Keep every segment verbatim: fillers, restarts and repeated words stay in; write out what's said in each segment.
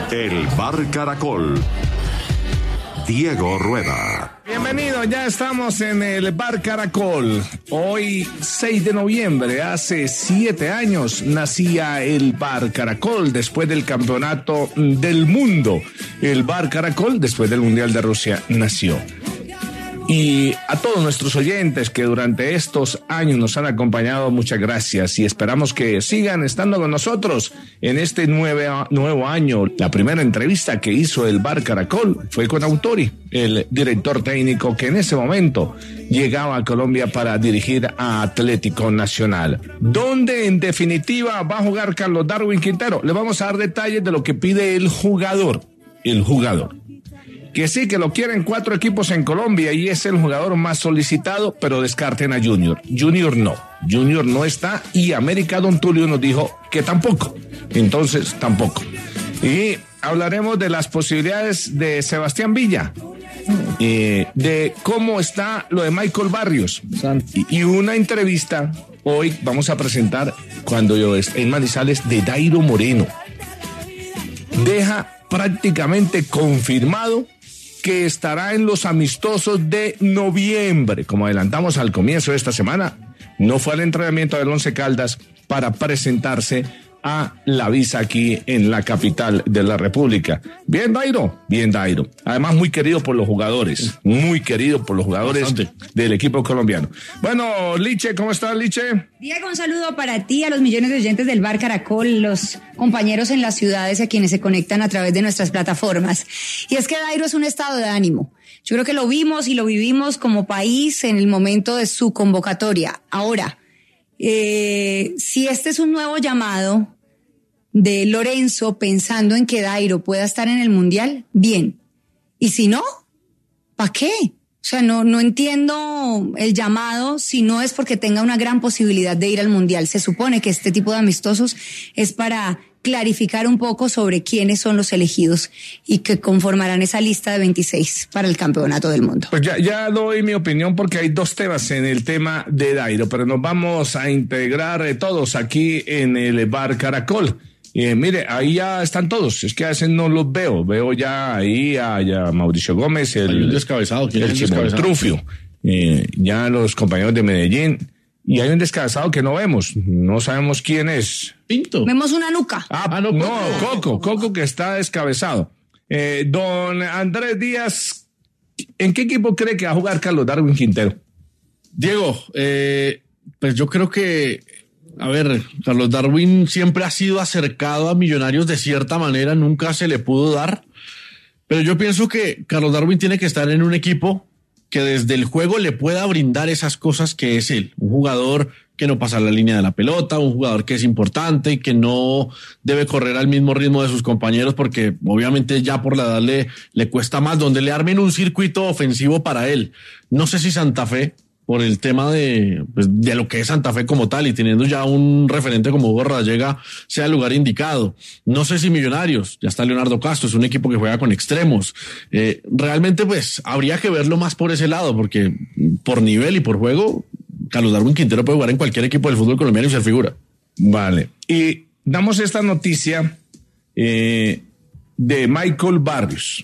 El Bar Caracol. Diego Rueda. Bienvenido, ya estamos en el Bar Caracol. Hoy, seis de noviembre, hace siete años, nacía el Bar Caracol después del Campeonato del Mundo. El Bar Caracol, después del Mundial de Rusia, nació. Y a todos nuestros oyentes que durante estos años nos han acompañado, muchas gracias y esperamos que sigan estando con nosotros en este nueve, nuevo año. La primera entrevista que hizo el Bar Caracol fue con Autori, el director técnico que en ese momento llegaba a Colombia para dirigir a Atlético Nacional, donde en definitiva va a jugar Carlos Darwin Quintero. Le vamos a dar detalles de lo que pide el jugador, el jugador. Que sí, que lo quieren cuatro equipos en Colombia y es el jugador más solicitado, pero descarten a Junior. Junior no, Junior no está y América Don Tulio nos dijo que tampoco, entonces tampoco. Y hablaremos de las posibilidades de Sebastián Villa, eh, de cómo está lo de Michael Barrios y, y una entrevista hoy vamos a presentar cuando yo esté en Manizales de Dairo Moreno. Deja prácticamente confirmado que estará en los amistosos de noviembre. Como adelantamos al comienzo de esta semana, no fue al entrenamiento del Once Caldas para presentarse a la visa aquí en la capital de la República. Bien, Dairo, bien, Dairo. Además, muy querido por los jugadores, muy querido por los jugadores Bastante. del equipo colombiano. Bueno, Liche, ¿cómo estás, Liche? Diego, un saludo para ti, a los millones de oyentes del Bar Caracol, los compañeros en las ciudades a quienes se conectan a través de nuestras plataformas. Y es que Dairo es un estado de ánimo. Yo creo que lo vimos y lo vivimos como país en el momento de su convocatoria. Ahora, Eh, si este es un nuevo llamado de Lorenzo pensando en que Dairo pueda estar en el Mundial, bien. Y si no, ¿para qué? O sea, no, no entiendo el llamado si no es porque tenga una gran posibilidad de ir al Mundial. Se supone que este tipo de amistosos es para clarificar un poco sobre quiénes son los elegidos y que conformarán esa lista de veintiséis para el Campeonato del Mundo. Pues ya, ya doy mi opinión porque hay dos temas en el tema de Dairo, pero nos vamos a integrar eh, todos aquí en el Bar Caracol. Eh, mire, ahí ya están todos, es que a veces no los veo, veo ya ahí a, a Mauricio Gómez, el, el descabezado, ¿quién el, es el descabezado? Trufio, eh, ya los compañeros de Medellín. Y hay un descabezado que no vemos, no sabemos quién es. Pinto. Vemos una nuca. Ah, ah no, no, Coco, Coco que está descabezado. Eh, don Andrés Díaz, ¿en qué equipo cree que va a jugar Carlos Darwin Quintero? Diego, eh, pues yo creo que, a ver, Carlos Darwin siempre ha sido acercado a Millonarios de cierta manera, nunca se le pudo dar, pero yo pienso que Carlos Darwin tiene que estar en un equipo que desde el juego le pueda brindar esas cosas que es él, un jugador que no pasa la línea de la pelota, un jugador que es importante y que no debe correr al mismo ritmo de sus compañeros porque obviamente ya por la edad le, le cuesta más, donde le armen un circuito ofensivo para él. No sé si Santa Fe, por el tema de, pues, de lo que es Santa Fe como tal y teniendo ya un referente como Hugo Rodallega, sea el lugar indicado. No sé si Millonarios, ya está Leonardo Castro, es un equipo que juega con extremos. Eh, realmente pues habría que verlo más por ese lado, porque por nivel y por juego, Carlos Darwin Quintero puede jugar en cualquier equipo del fútbol colombiano y ser figura. Vale, y damos esta noticia eh, de Michael Barrios.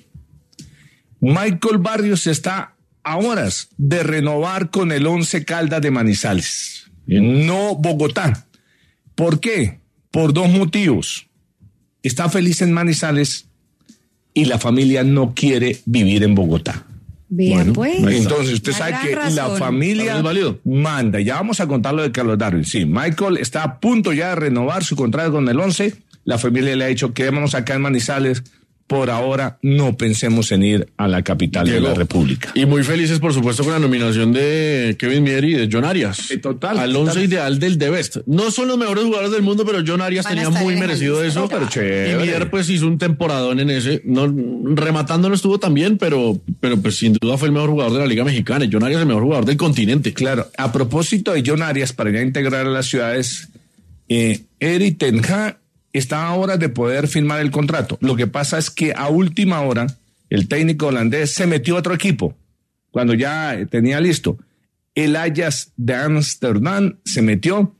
Michael Barrios está a horas de renovar con el Once Caldas de Manizales, no Bogotá. ¿Por qué? Por dos motivos. Está feliz en Manizales y la familia no quiere vivir en Bogotá. Bien, bueno, pues. Entonces usted sabe que razón. La familia manda. Ya vamos a contar lo de Carlos Darwin. Sí, Michael está a punto ya de renovar su contrato con el Once. La familia le ha dicho quedémonos acá en Manizales. Por ahora no pensemos en ir a la capital Diego, de la República. Y muy felices, por supuesto, con la nominación de Kevin Mier y de John Arias. Eh, total. Al once ideal del The Best. No son los mejores jugadores del mundo, pero John Arias tenía muy merecido eso. Pero chévere. Y Mier pues hizo un temporadón en ese. No, rematando no estuvo tan bien, pero, pero pues sin duda fue el mejor jugador de la Liga Mexicana. Y John Arias el mejor jugador del continente. Claro. A propósito de John Arias, para ya integrar a las ciudades, eh, Erik ten Hag está a horas de poder firmar el contrato. Lo que pasa es que a última hora el técnico holandés se metió a otro equipo cuando ya tenía listo. El Ajax de Ámsterdam se metió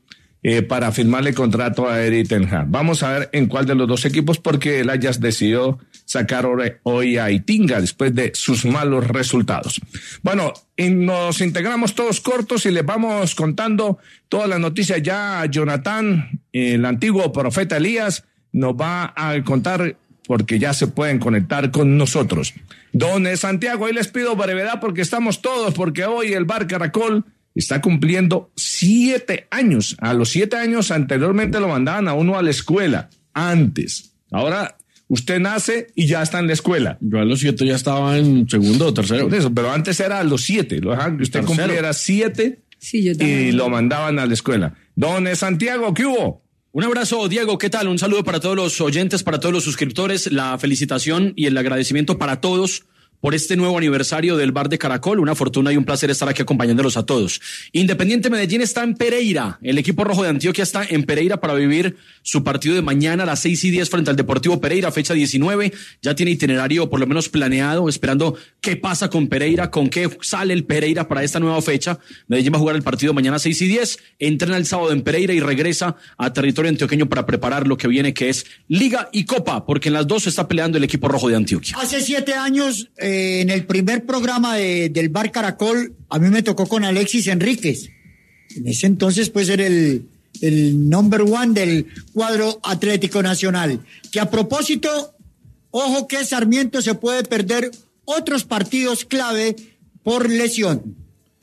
eh, para firmarle contrato a Erik ten Hag. Vamos a ver en cuál de los dos equipos, porque el Ajax decidió sacar hoy a Itinga después de sus malos resultados. Bueno, y nos integramos todos cortos y les vamos contando todas las noticias. Ya Jonathan, el antiguo profeta Elías, nos va a contar, porque ya se pueden conectar con nosotros. Don Santiago, hoy les pido brevedad porque estamos todos, porque hoy el Bar Caracol está cumpliendo siete años. A los siete años anteriormente lo mandaban a uno a la escuela, antes. Ahora usted nace y ya está en la escuela. Yo a los siete ya estaba en segundo o tercero. Eso, pero antes era a los siete. Lo dejaban que usted Tercero. cumpliera siete Sí, yo también. y lo mandaban a la escuela. Don Santiago, ¿qué hubo? Un abrazo, Diego, ¿qué tal? Un saludo para todos los oyentes, para todos los suscriptores, la felicitación y el agradecimiento para todos por este nuevo aniversario del Bar de Caracol. Una fortuna y un placer estar aquí acompañándolos a todos. Independiente Medellín está en Pereira. El equipo rojo de Antioquia está en Pereira para vivir su partido de mañana a las seis y diez frente al Deportivo Pereira, fecha diecinueve. Ya tiene itinerario por lo menos planeado, esperando qué pasa con Pereira, con qué sale el Pereira para esta nueva fecha. Medellín va a jugar el partido mañana a seis y diez, entrena el sábado en Pereira y regresa a territorio antioqueño para preparar lo que viene, que es Liga y Copa, porque en las dos se está peleando el equipo rojo de Antioquia. Hace siete años, eh, en el primer programa de, del Bar Caracol, a mí me tocó con Alexis Enríquez. En ese entonces, pues, era el, el number one del cuadro Atlético Nacional. Que a propósito, ojo que Sarmiento se puede perder otros partidos clave por lesión.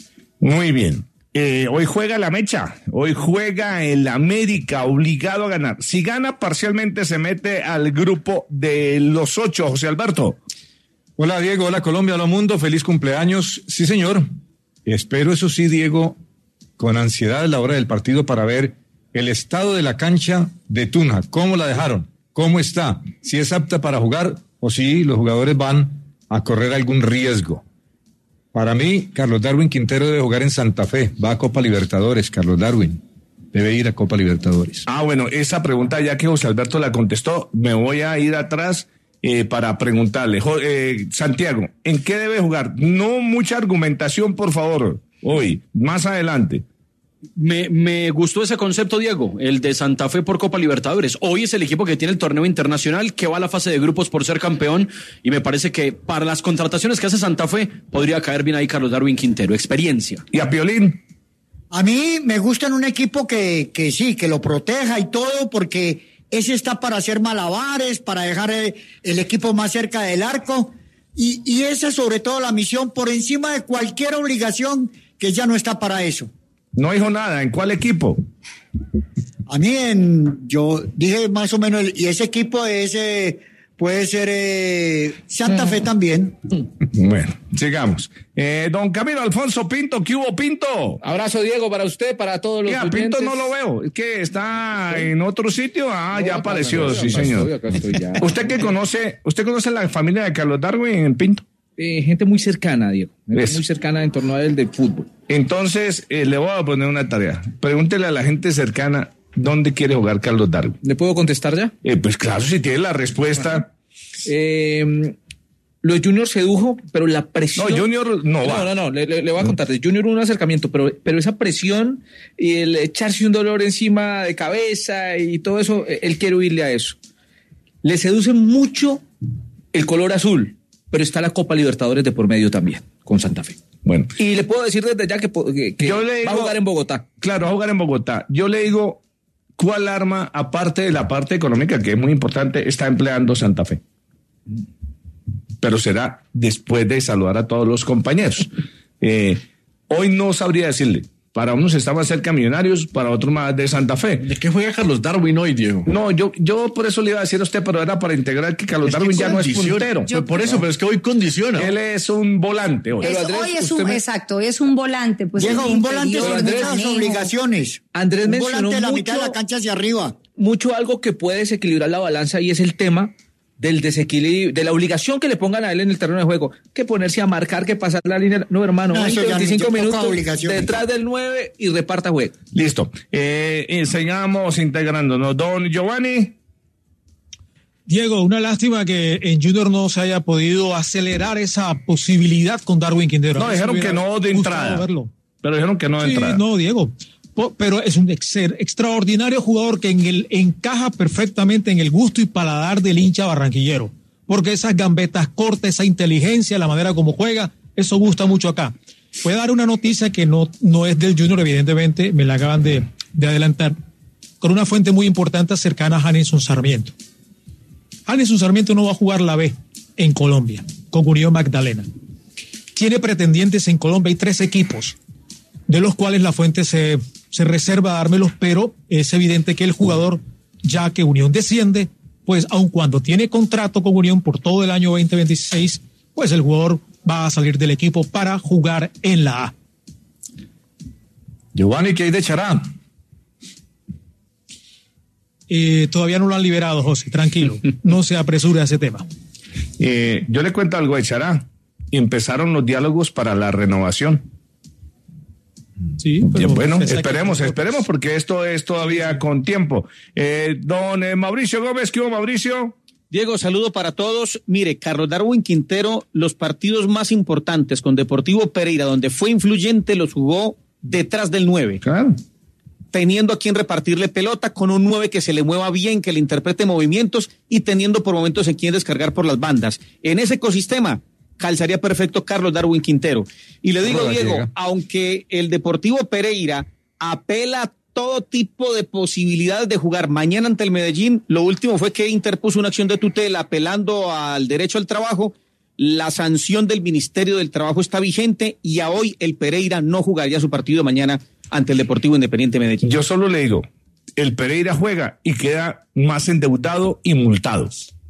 Muy bien. Eh, hoy juega la Mecha, hoy juega el América, obligado a ganar. Si gana parcialmente se mete al grupo de los ocho, José Alberto. Hola Diego, hola Colombia, hola mundo, feliz cumpleaños. Sí señor, espero eso sí Diego, con ansiedad a la hora del partido para ver el estado de la cancha de Tuna, cómo la dejaron, cómo está, si es apta para jugar o si los jugadores van a correr algún riesgo. Para mí, Carlos Darwin Quintero debe jugar en Santa Fe, va a Copa Libertadores, Carlos Darwin. Debe ir a Copa Libertadores. Ah, bueno, esa pregunta ya que José Alberto la contestó, me voy a ir atrás eh, para preguntarle. Jo, eh, Santiago, ¿en qué debe jugar? No mucha argumentación, por favor, hoy, más adelante. Me, me gustó ese concepto, Diego, el de Santa Fe por Copa Libertadores. Hoy es el equipo que tiene el torneo internacional, que va a la fase de grupos por ser campeón, y me parece que para las contrataciones que hace Santa Fe podría caer bien ahí Carlos Darwin Quintero. Experiencia. ¿Y a Piolín? A mí me gusta en un equipo que, que sí, que lo proteja y todo, porque ese está para hacer malabares, para dejar el, el equipo más cerca del arco, y, y esa es sobre todo la misión por encima de cualquier obligación, que ya no está para eso. No dijo nada, ¿en cuál equipo? A mí, en, yo dije más o menos, y ese equipo ese puede ser eh, Santa Fe también. Bueno, sigamos. Eh, don Camilo Alfonso Pinto, ¿qué hubo, Pinto? Abrazo, Diego, para usted, para todos los ¿Qué, a oyentes. Pinto no lo veo, es que está ¿Sí? en otro sitio. Ah, No, ya acá apareció, no, sí, acá señor. estoy, acá estoy ya. ¿Usted qué conoce? ¿Usted conoce la familia de Carlos Darwin en Pinto? Eh, gente muy cercana, Diego. Gente Eso. muy cercana en torno a él del fútbol. Entonces, eh, le voy a poner una tarea. Pregúntele a la gente cercana dónde quiere jugar Carlos Darwin. ¿Le puedo contestar ya? Eh, pues claro, si tiene la respuesta. Eh, lo de Junior sedujo, pero la presión... No, Junior no va. No, no, no, le, le, le voy a contar. De Junior hubo un acercamiento, pero, pero esa presión y el echarse un dolor encima de cabeza y todo eso, él quiere huirle a eso. Le seduce mucho el color azul, pero está la Copa Libertadores de por medio también, con Santa Fe. Bueno. Y le puedo decir desde ya que, que, que Yo le digo, va a jugar en Bogotá. Claro, va a jugar en Bogotá. Yo le digo, ¿cuál arma, aparte de la parte económica, que es muy importante, está empleando Santa Fe? Pero será después de saludar a todos los compañeros. Eh, hoy no sabría decirle. Para unos está más cerca Millonarios, para otros más de Santa Fe. ¿De qué juega Carlos Darwin hoy, Diego? No, yo, yo por eso le iba a decir a usted, pero era para integrar que Carlos Es que Darwin ya no es condiciona. puntero. Yo- por eso, pero es que hoy condiciona. Él es un volante hoy. Es- Andrés, hoy es usted un, me- exacto, es un volante. Pues Diego, es de un volante interior, sin de muchas manejo. obligaciones. Andrés un mencionó volante de la mitad de mucho- la cancha hacia arriba. Mucho algo que puede desequilibrar la balanza y es el tema del desequilibrio, de la obligación que le pongan a él en el terreno de juego, que ponerse a marcar, que pasar la línea. No, hermano, No, eso veinte, ya- veinticinco ya poca minutos obligación. detrás del nueve y reparta juego. Listo. Eh, eh, sigamos integrándonos. Don Giovanni. Diego, una lástima que en Junior no se haya podido acelerar esa posibilidad con Darwin Quintero. No, A mí dijeron me que hubiera no de gustado entrada. verlo. Pero dijeron que no de Sí, entrada. no, Diego. pero es un ex, extraordinario jugador que en el, encaja perfectamente en el gusto y paladar del hincha barranquillero, porque esas gambetas cortas, esa inteligencia, la manera como juega, eso gusta mucho acá. Voy a dar una noticia que no, no es del Junior, evidentemente, me la acaban de, de adelantar, con una fuente muy importante cercana a Janeson Sarmiento. Janeson Sarmiento no va a jugar la B en Colombia, con Unión Magdalena. Tiene pretendientes en Colombia, hay tres equipos, de los cuales la fuente se, se reserva a dármelos, pero es evidente que el jugador, ya que Unión desciende, pues aun cuando tiene contrato con Unión por todo el año veinte veintiséis, pues el jugador va a salir del equipo para jugar en la A. Giovanni, ¿qué hay de Chará? Eh, todavía no lo han liberado, José, tranquilo, no se apresure a ese tema. Eh, yo le cuento algo de Chará. Empezaron los diálogos para la renovación. Sí, pero bueno, pues, esperemos, que... esperemos, porque esto es todavía con tiempo. Eh, don eh, Mauricio Gómez, ¿qué hubo, Mauricio? Diego, saludo para todos. Mire, Carlos Darwin Quintero, los partidos más importantes con Deportivo Pereira, donde fue influyente, los jugó detrás del nueve. Claro. Teniendo a quien repartirle pelota, con un nueve que se le mueva bien, que le interprete movimientos y teniendo por momentos en quien descargar por las bandas. En ese ecosistema calzaría perfecto Carlos Darwin Quintero. Y le digo, Diego, llega. aunque el Deportivo Pereira apela a todo tipo de posibilidades de jugar mañana ante el Medellín, lo último fue que interpuso una acción de tutela apelando al derecho al trabajo. La sanción del Ministerio del Trabajo está vigente y a hoy el Pereira no jugaría su partido mañana ante el Deportivo Independiente Medellín. Yo solo le digo, el Pereira juega y queda más endeudado y multado.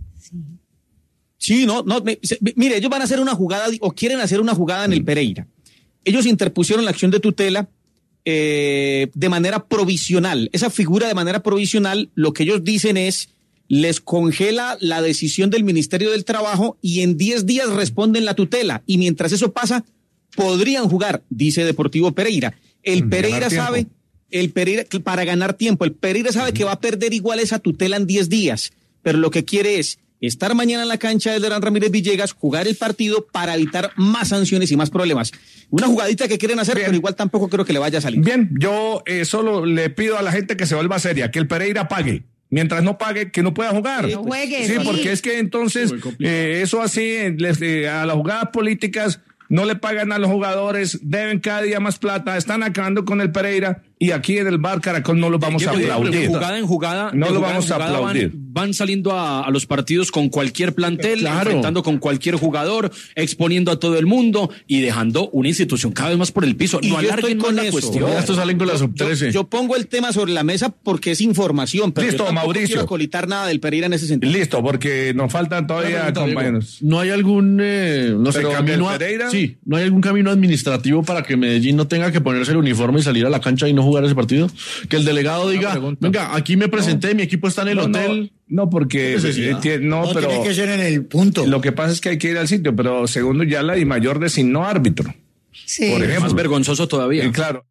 Sí, no, no, me, mire, ellos van a hacer una jugada o quieren hacer una jugada en el Pereira. Ellos interpusieron la acción de tutela eh, de manera provisional. Esa figura de manera provisional, lo que ellos dicen es, les congela la decisión del Ministerio del Trabajo y en diez días responden la tutela. Y mientras eso pasa, podrían jugar, dice Deportivo Pereira. El Pereira sabe, el Pereira, para ganar tiempo, el Pereira sabe uh-huh. que va a perder igual esa tutela en diez días, pero lo que quiere es estar mañana en la cancha del Hernán Ramírez Villegas, jugar el partido para evitar más sanciones y más problemas. Una jugadita que quieren hacer, Bien. pero igual tampoco creo que le vaya a salir. Bien, yo eh, solo le pido a la gente que se vuelva seria, que el Pereira pague. Mientras no pague, que no pueda jugar. No juegue, sí, sí, porque es que entonces eh, eso así, les, eh, a las jugadas políticas no le pagan a los jugadores, deben cada día más plata, están acabando con el Pereira y aquí en el Bar Caracol no lo vamos a aplaudir. De jugada en jugada, no lo jugada vamos a aplaudir. Van, van saliendo a, a los partidos con cualquier plantel, claro. enfrentando con cualquier jugador, exponiendo a todo el mundo y dejando una institución cada vez más por el piso. Y no alarguen con la cuestión. Ya estos salen con la sub trece. Yo, yo pongo el tema sobre la mesa porque es información, pero Listo, yo tampoco Mauricio. quiero colitar nada del Pereira en ese sentido. Listo, porque nos faltan todavía no, compañeros. No hay algún, eh, no sé, Pero camino el Pereira... a, sí, no hay algún camino administrativo para que Medellín no tenga que ponerse el uniforme y salir a la cancha y no jugar ese partido. Que el delegado diga, venga, aquí me presenté, no, mi equipo está en el no, hotel. No, no porque eh, tiene, no, no pero tiene que ser en el punto. Lo que pasa es que hay que ir al sitio, pero segundo ya la DIMAYOR designó árbitro. Sí. Por ejemplo. Más vergonzoso todavía. Eh, claro.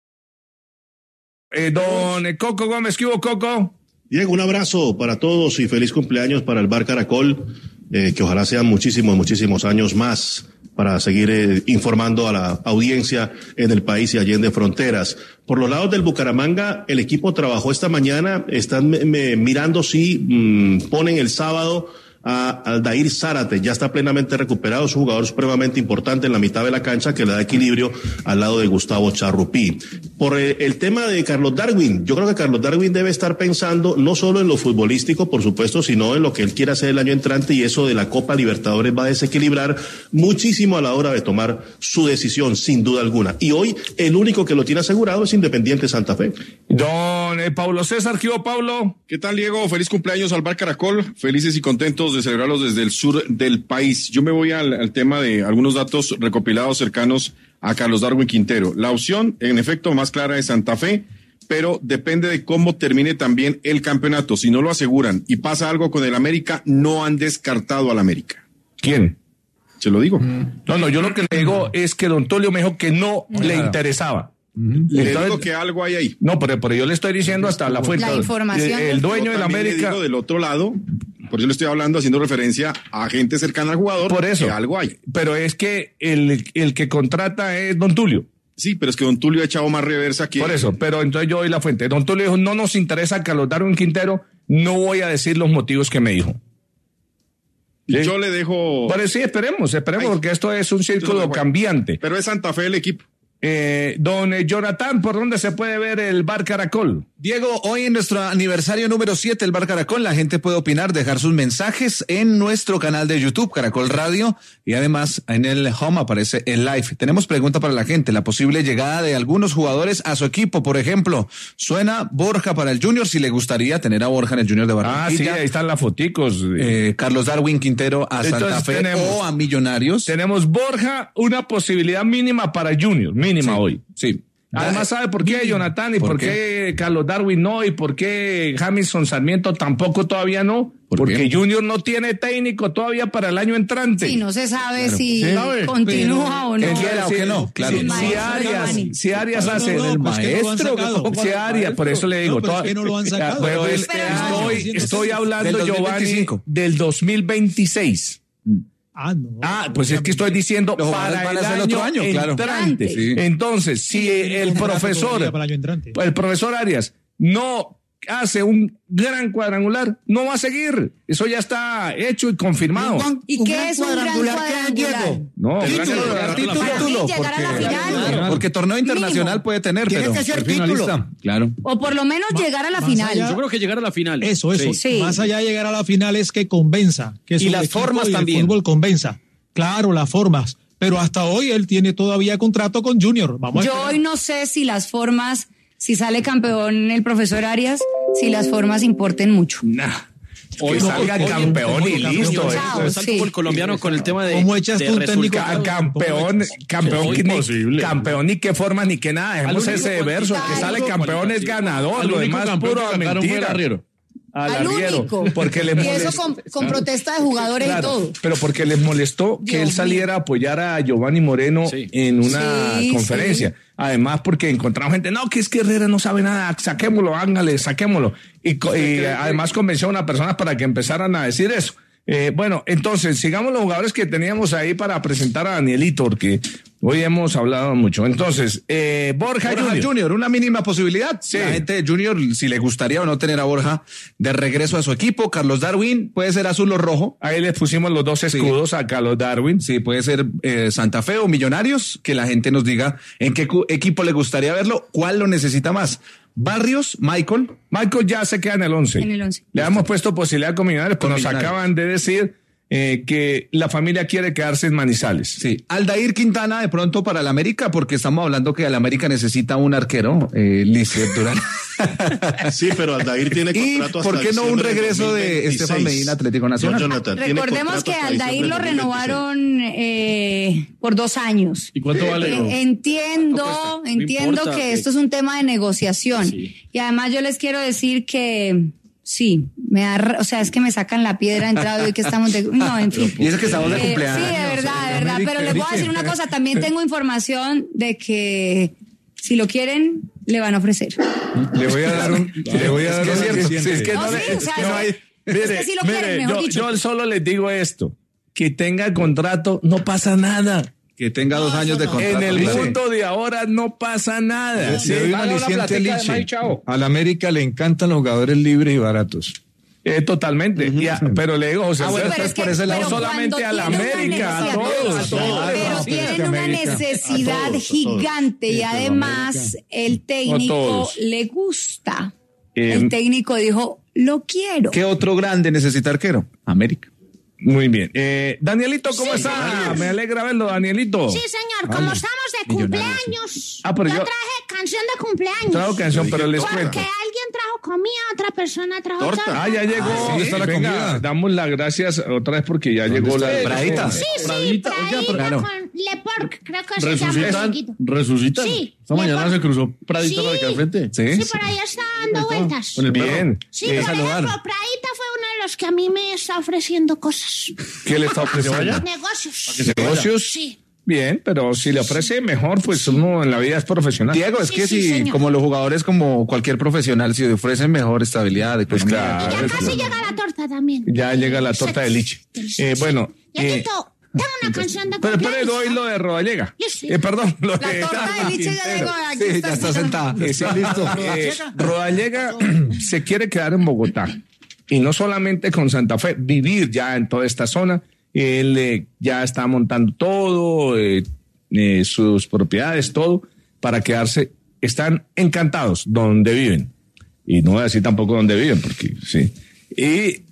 Eh, don eh, Coco Gómez, ¿qué hubo, Coco? Diego, un abrazo para todos y feliz cumpleaños para el Bar Caracol, eh, que ojalá sean muchísimos, muchísimos años más para seguir eh, informando a la audiencia en el país y allende fronteras. Por los lados del Bucaramanga, el equipo trabajó esta mañana, están me, me, mirando si mmm, ponen el sábado a Aldair Zárate, ya está plenamente recuperado, es un jugador supremamente importante en la mitad de la cancha que le da equilibrio al lado de Gustavo Charrupí. Por eh, el tema de Carlos Darwin, yo creo que Carlos Darwin debe estar pensando no solo en lo futbolístico, por supuesto, sino en lo que él quiere hacer el año entrante, y eso de la Copa Libertadores va a desequilibrar muchísimo a la hora de tomar su decisión, sin duda alguna. Y hoy el único que lo tiene asegurado es Independiente Santa Fe. Don eh, Pablo César, ¿qué hubo, Pablo? ¿Qué tal, Diego? Feliz cumpleaños al Bar Caracol, felices y contentos de celebrarlos desde el sur del país. Yo me voy al, al tema de algunos datos recopilados cercanos a Carlos Darwin Quintero. La opción, en efecto, más clara es Santa Fe, pero depende de cómo termine también el campeonato. Si no lo aseguran y pasa algo con el América, no han descartado al América. ¿Quién? Se lo digo. No, no, yo lo que le digo es que don Tulio me dijo que no claro. le interesaba. Uh-huh. Le Entonces, digo que algo hay ahí. No, pero, pero yo le estoy diciendo hasta la fuente. La información. El, el dueño del América. Le digo del otro lado, por eso le estoy hablando, haciendo referencia a gente cercana al jugador. Por eso. Que algo hay. Pero es que el, el que contrata es don Tulio. Sí, pero es que don Tulio ha echado más reversa que... Por eso, pero entonces yo doy la fuente. Don Tulio dijo, no nos interesa Carlos Darwin Quintero, no voy a decir los motivos que me dijo. ¿Sí? Yo le dejo... Bueno, sí, esperemos, esperemos, Ay, porque esto es un círculo cambiante. Pero es Santa Fe el equipo. Eh, don Jonathan, ¿por dónde se puede ver el Bar Caracol? Diego, hoy en nuestro aniversario número siete, el Bar Caracol, la gente puede opinar, dejar sus mensajes en nuestro canal de YouTube, Caracol Radio, y además en el home aparece el live. Tenemos pregunta para la gente, la posible llegada de algunos jugadores a su equipo, por ejemplo, suena Borja para el Junior, si le gustaría tener a Borja en el Junior de Barranquilla. Ah, sí, ahí están las foticos. Eh, Carlos Darwin Quintero a Entonces, Santa Fe tenemos, o a Millonarios. Tenemos Borja, una posibilidad mínima para Junior, mínima sí, hoy. Sí. Además, ¿sabe por qué, Jonathan? ¿Y por, por qué? qué Carlos Darwin no? ¿Y por qué Jamison Sarmiento tampoco todavía no? ¿Por Porque qué? Junior no tiene técnico todavía para el año entrante. Sí, no se sabe claro. si ¿Sí? continúa o no. Quiera o que no, claro. Si, si Arias, si Arias no, hace no, no, el pues maestro, no si Arias, por eso le digo. No, pero es que no lo han sacado. Pero pero estoy, estoy, estoy hablando, Giovanni, del dos mil veintiséis. Ah, no. Ah, pues es que estoy diciendo Los para van el a hacer año, otro año, claro. entrante. Sí. Entonces, si el profesor, el profesor Arias no hace un gran cuadrangular, no va a seguir. Eso ya está hecho y confirmado. Un, ¿Y un qué gran es un gran cuadrangular? Diego? No, Título. título, Título, Para mí, título, llegar a la porque, final. porque torneo internacional Mínimo. puede tener, Tiene pero que ser ser título. finalista. Claro. O por lo menos Ma- llegar a la más final. allá- Yo creo que llegar a la final. Eso, eso. Sí. Más allá de llegar a la final es que convenza. Que Y su las equipo formas y el también. fútbol convenza. Claro, las formas. Pero hasta hoy él tiene todavía contrato con Junior. Vamos a Yo esperar. hoy no sé si las formas, si sale campeón el profesor Arias, si las formas importen mucho. Nah. Hoy Que no, salga hoy- campeón hoy- y hoy- listo. hoy- eh. Chao, Está el sí. fútbol colombiano con el tema de, ¿Cómo echas de tú un técnico resultados. Ca- Campeón, campeón, Muy que ni, posible. campeón ni qué forma ni qué nada. Dejemos Al único ese verso. El que cualificado. sale campeón es ganador. Al Lo único demás campeón puro que sacaron fue el mentira. arriero. Al Al arriero. único. Porque les Y molestó. eso con, con protesta de jugadores Claro, y todo. pero porque les molestó que Dios él saliera a apoyar a Giovanni Moreno Sí. en una Sí, conferencia. sí. Además, porque encontramos gente, no, que es que Herrera no sabe nada, saquémoslo, ángale, saquémoslo. Y, co- y además convenció a unas personas para que empezaran a decir eso. Eh, bueno, entonces, sigamos los jugadores que teníamos ahí para presentar a Danielito, porque hoy hemos hablado mucho. Entonces, eh, Borja, Borja Junior. Junior, una mínima posibilidad. Sí. La gente de Junior, si le gustaría o no tener a Borja de regreso a su equipo. Carlos Darwin, puede ser azul o rojo. Ahí les pusimos los dos escudos a Carlos Darwin. Sí, puede ser eh, Santa Fe o Millonarios, que la gente nos diga en qué cu- equipo le gustaría verlo, cuál lo necesita más. Barrios, Michael. Michael ya se queda en el once. En el once. Le hemos puesto posibilidad con Millonarios, pero Con nos Millonarios. acaban de decir eh, que la familia quiere quedarse en Manizales. Sí, Aldair Quintana de pronto para el América, porque estamos hablando que el América necesita un arquero, eh, Lisbeth Durán. Sí, pero Aldair tiene ¿Y contrato hasta por qué no un diciembre del regreso de dos mil veintiséis? Estefan Medina, Atlético Nacional? No, Jonathan, tiene Recordemos contrato que hasta Aldair diciembre lo del dos mil veintiséis. renovaron eh, por dos años. ¿Y cuánto vale? Eh, entiendo, No, pues, no entiendo importa, que eh. esto es un tema de negociación. Sí. Y además yo les quiero decir que sí, me da, r- o sea, es que me sacan la piedra de entrada hoy que estamos de, no, en fin. Y eso que estamos de Eh, cumpleaños. Sí, de verdad, de verdad. América, Pero les voy a decir una cosa, también tengo información de que si lo quieren, le van a ofrecer. Le voy a dar un. Le voy a dar Es un cierto, aliciente. sí, es que No, no, sí, le- o sea, no es- hay- es mire, que sí lo mire, quieren, mejor yo, dicho. yo solo les digo esto, que tenga contrato, no pasa nada. Que tenga dos años de contrato. En el claro. mundo de ahora no pasa nada. Le doy un aliciente al Liche. Al América le encantan los jugadores libres y baratos. Eh, totalmente. Ya, pero le digo, José, Ah, bueno, Alberto, pero es es que- por ese lado, pero solamente cuando a la tiene una América, a necesidad- todos, a todos. Pero Sí, tienen sí, una América. necesidad A todos, a todos. gigante y Sí, además América. el A técnico todos. le gusta. Eh, El técnico dijo, lo quiero. ¿Qué otro grande necesita arquero? América. Muy bien. Eh, Danielito, ¿cómo Sí, está? señor. Me alegra verlo, Danielito. Sí, señor, como estamos de Millonarios, cumpleaños, Ah, pero yo yo- traje canción de cumpleaños. Trajo canción, pero les Porque cuento. alguien trajo comida, otra persona trajo Torta. torta. Ah, ya llegó. Ah, sí, está la Venga, comida. damos las gracias otra vez porque ya llegó la Pradita. Sí, sí, Pradita, Pradita, oiga, pero- claro. con Leport, creo que se llama el Resucitan, chiquito. resucitan. Sí, Esta le mañana pon- se cruzó Pradita Sí. por acá al frente. Sí. Sí, por ahí está dando vueltas. Con el perro. Bien. Sí, Eh, por saludar. ejemplo, Pradita fue uno de los que a mí me está ofreciendo cosas. ¿Qué le está ofreciendo? Negocios. ¿Negocios? Sí. Bien, pero si le ofrece mejor, pues uno en la vida es profesional. Diego, es Sí, que sí, si, señor. como los jugadores, como cualquier profesional, si ofrecen mejor estabilidad, Pues economía, claro. Y ya casi llega la torta también. Ya llega la torta de liche. Eh, bueno, eh, Dieguito, Tengo una canción de Pero cumpleaños. pero doy lo de Rodallega. Yo sí. Eh, perdón, lo La de torta de Licha ya llegó. Aquí Sí, ya está sentada. Eh, sí, listo. Eh, Rodallega se quiere quedar en Bogotá. Y no solamente con Santa Fe, vivir ya en toda esta zona. Él eh, ya está montando todo, eh, eh, sus propiedades, todo, para quedarse. Están encantados donde viven. Y no voy a decir tampoco dónde viven, porque sí. Y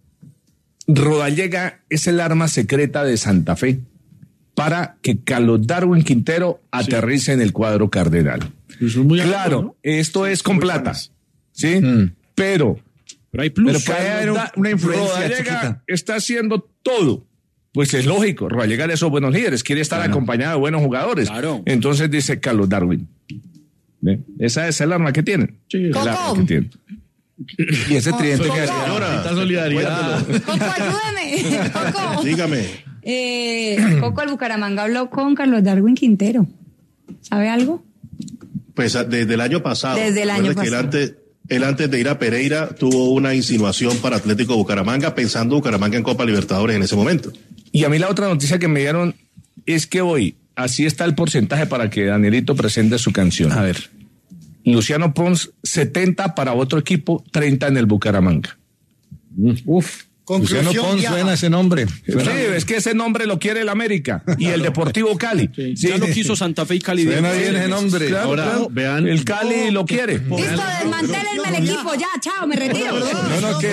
Rodallega es el arma secreta de Santa Fe para que Carlos Darwin Quintero aterrice en el cuadro cardenal. Claro, ¿no? Esto es con plata, ¿sí? Mm. Pero, pero hay plus. Pero puede haber un, una influencia Rodallega chiquita. Está haciendo todo. Pues es lógico, Rodallega es esos buenos líderes, quiere estar claro. acompañado de buenos jugadores. Claro. Entonces dice Carlos Darwin. ¿Ve? Esa es el arma que tienen. Sí, el arma que tienen. Y ese tridente que señora, esta solidaridad. Coco, ayúdeme. Coco. Dígame. Eh, Coco, el Bucaramanga habló con Carlos Darwin Quintero. ¿Sabe algo? Pues desde el año pasado. Desde el año pasado. Que él antes, él antes de ir a Pereira tuvo una insinuación para Atlético Bucaramanga, pensando Bucaramanga en Copa Libertadores en ese momento. Y a mí la otra noticia que me dieron es que hoy, así está el porcentaje para que Danielito presente su canción. A ver. Luciano Pons, setenta para otro equipo, treinta en el Bucaramanga. Uf. Luciano Pons suena ese nombre. Suena. Sí, es que ese nombre lo quiere el América y el Deportivo Cali. Sí, sí. Ya lo quiso Santa Fe y Cali. Suena bien ese nombre. Claro, Ahora, claro. vean. El Cali lo quiere. Listo, desmantélenme el equipo ya, chao, me retiro. No, no, que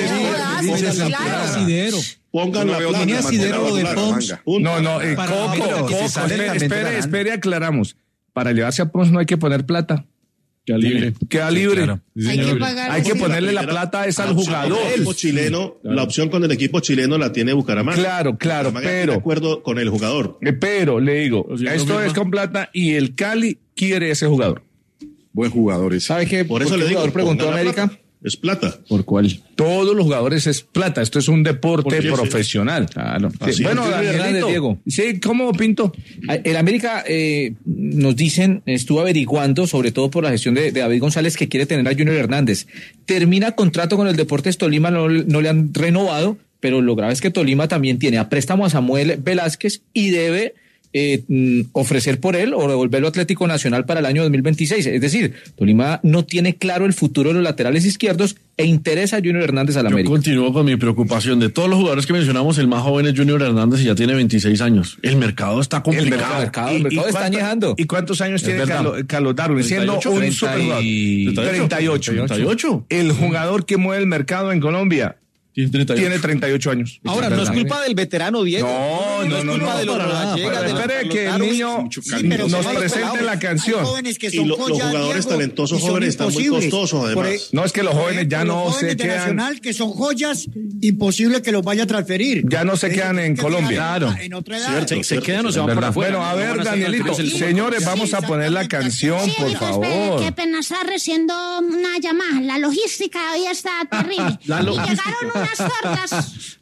Asidero. Pongan la plata. Tenía Asidero de Pons. No, no, eh, Coco, Coco, espere, espere, espere, aclaramos. Para llevarse a Pons no hay que poner plata. Queda libre. Queda libre. Sí, claro. Hay que pagar. Hay que ponerle la plata es al jugador. El equipo chileno, claro. La opción con el equipo chileno la tiene Bucaramanga. Claro, claro, Bucaramanga pero. De acuerdo con el jugador. Pero, le digo, o sea, esto es con plata y el Cali quiere ese jugador. Buen jugador ese. ¿Sabe qué? Por eso le digo, preguntó América. Plata. Es plata. ¿Por cuál? Todos los jugadores es plata. Esto es un deporte profesional. Sí. Claro. Sí. Bueno, Danielito, Diego. Sí, ¿cómo, Pinto? El América, eh, nos dicen, estuvo averiguando, sobre todo por la gestión de, de David González, que quiere tener a Junior Hernández. Termina contrato con el Deportes Tolima, no, no le han renovado, pero lo grave es que Tolima también tiene a préstamo a Samuel Velázquez y debe Eh, ofrecer por él o devolverlo a Atlético Nacional para el año dos mil veintiséis. Es decir, Tolima no tiene claro el futuro de los laterales izquierdos e interesa a Junior Hernández al América. Yo continúo con mi preocupación. De todos los jugadores que mencionamos, el más joven es Junior Hernández y ya tiene veintiséis años. El mercado está complicado. El mercado, el mercado está añejando. ¿Y cuántos años es tiene Carlos, Carlos Darwin? Siendo un superjugador. treinta y ocho. treinta y ocho. El jugador que mueve el mercado en Colombia Tiene treinta y ocho. Tiene treinta y ocho años. Ahora, no es culpa del veterano Diego. No, no, no. No es culpa no, de los Rodallega. Espere que el niño nos presente la canción. Y lo, los jugadores Diego, talentosos jóvenes están muy costosos, además. El, no, es que los jóvenes ya no los se de quedan. Nacional, que son joyas, imposible que los vaya a transferir. Ya no se quedan en Colombia. Claro. En otra edad. Cierto, se, se quedan o se van para afuera. Bueno, a ver, Danielito. Señores, vamos a poner la canción, sí, por dijo, favor. Espere, qué pena estar recibiendo una llamada. La logística hoy está terrible. La y llegaron unas tortas.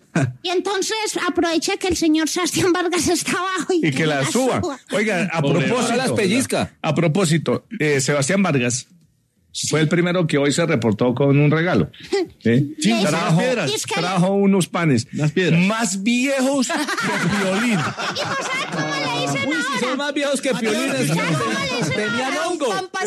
Y entonces aproveché que el señor Sebastián Vargas está abajo y, y que, que la, la suba. suba. Oiga, a Pobre propósito, las pellizca. A propósito, eh, Sebastián Vargas sí. fue el primero que hoy se reportó con un regalo. ¿Sí? Sí, trajo, es que trajo unos panes más viejos que Piolín. ¿Y sabe cómo le dicen Uy, ahora? Si son más viejos que Piolín. Tenían hongo.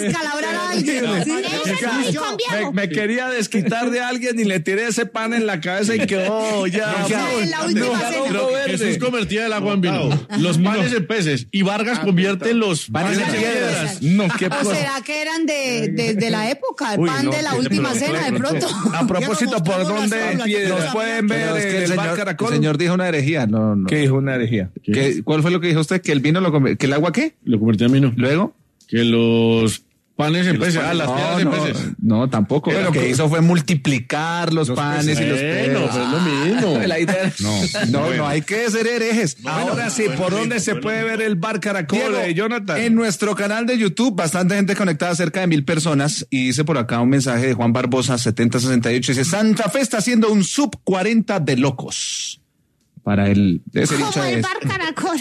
Me, me quería desquitar de alguien y le tiré ese pan en la cabeza y quedó ya. No, ya la última no, Jesús convertía el agua en vino. Los panes en peces. Y Vargas convierte los panes en piedras. No, ¿qué ¿O será que eran de, de, de la época? El Uy, pan no, de la última cena, de pronto. A propósito, ¿por dónde nos pueden ver en el Bar Caracol? El señor dijo una herejía. No, no. ¿Qué dijo una herejía? ¿Qué? ¿Cuál fue lo que dijo usted? ¿Que el vino lo convirtió? ¿Que el agua qué? Lo convirtió en vino. ¿Luego? Que los panes en peces. Ah, las no, piedras en no, peces. No, tampoco. Lo que hizo fue multiplicar los, los panes peces. y los peces. No, pero es lo mismo. La idea no, no, bueno. no hay que ser herejes. Ahora bueno, sí, ¿por bueno, dónde bueno, se puede ver el Bar Caracol, Diego, de Jonathan? En nuestro canal de YouTube, bastante gente conectada, cerca de mil personas. Y dice por acá un mensaje de Juan Barbosa, setenta sesenta y ocho. Dice, Santa Fe está haciendo un sub cuarenta de locos. Para el... Ese Como el es. Bar Caracol.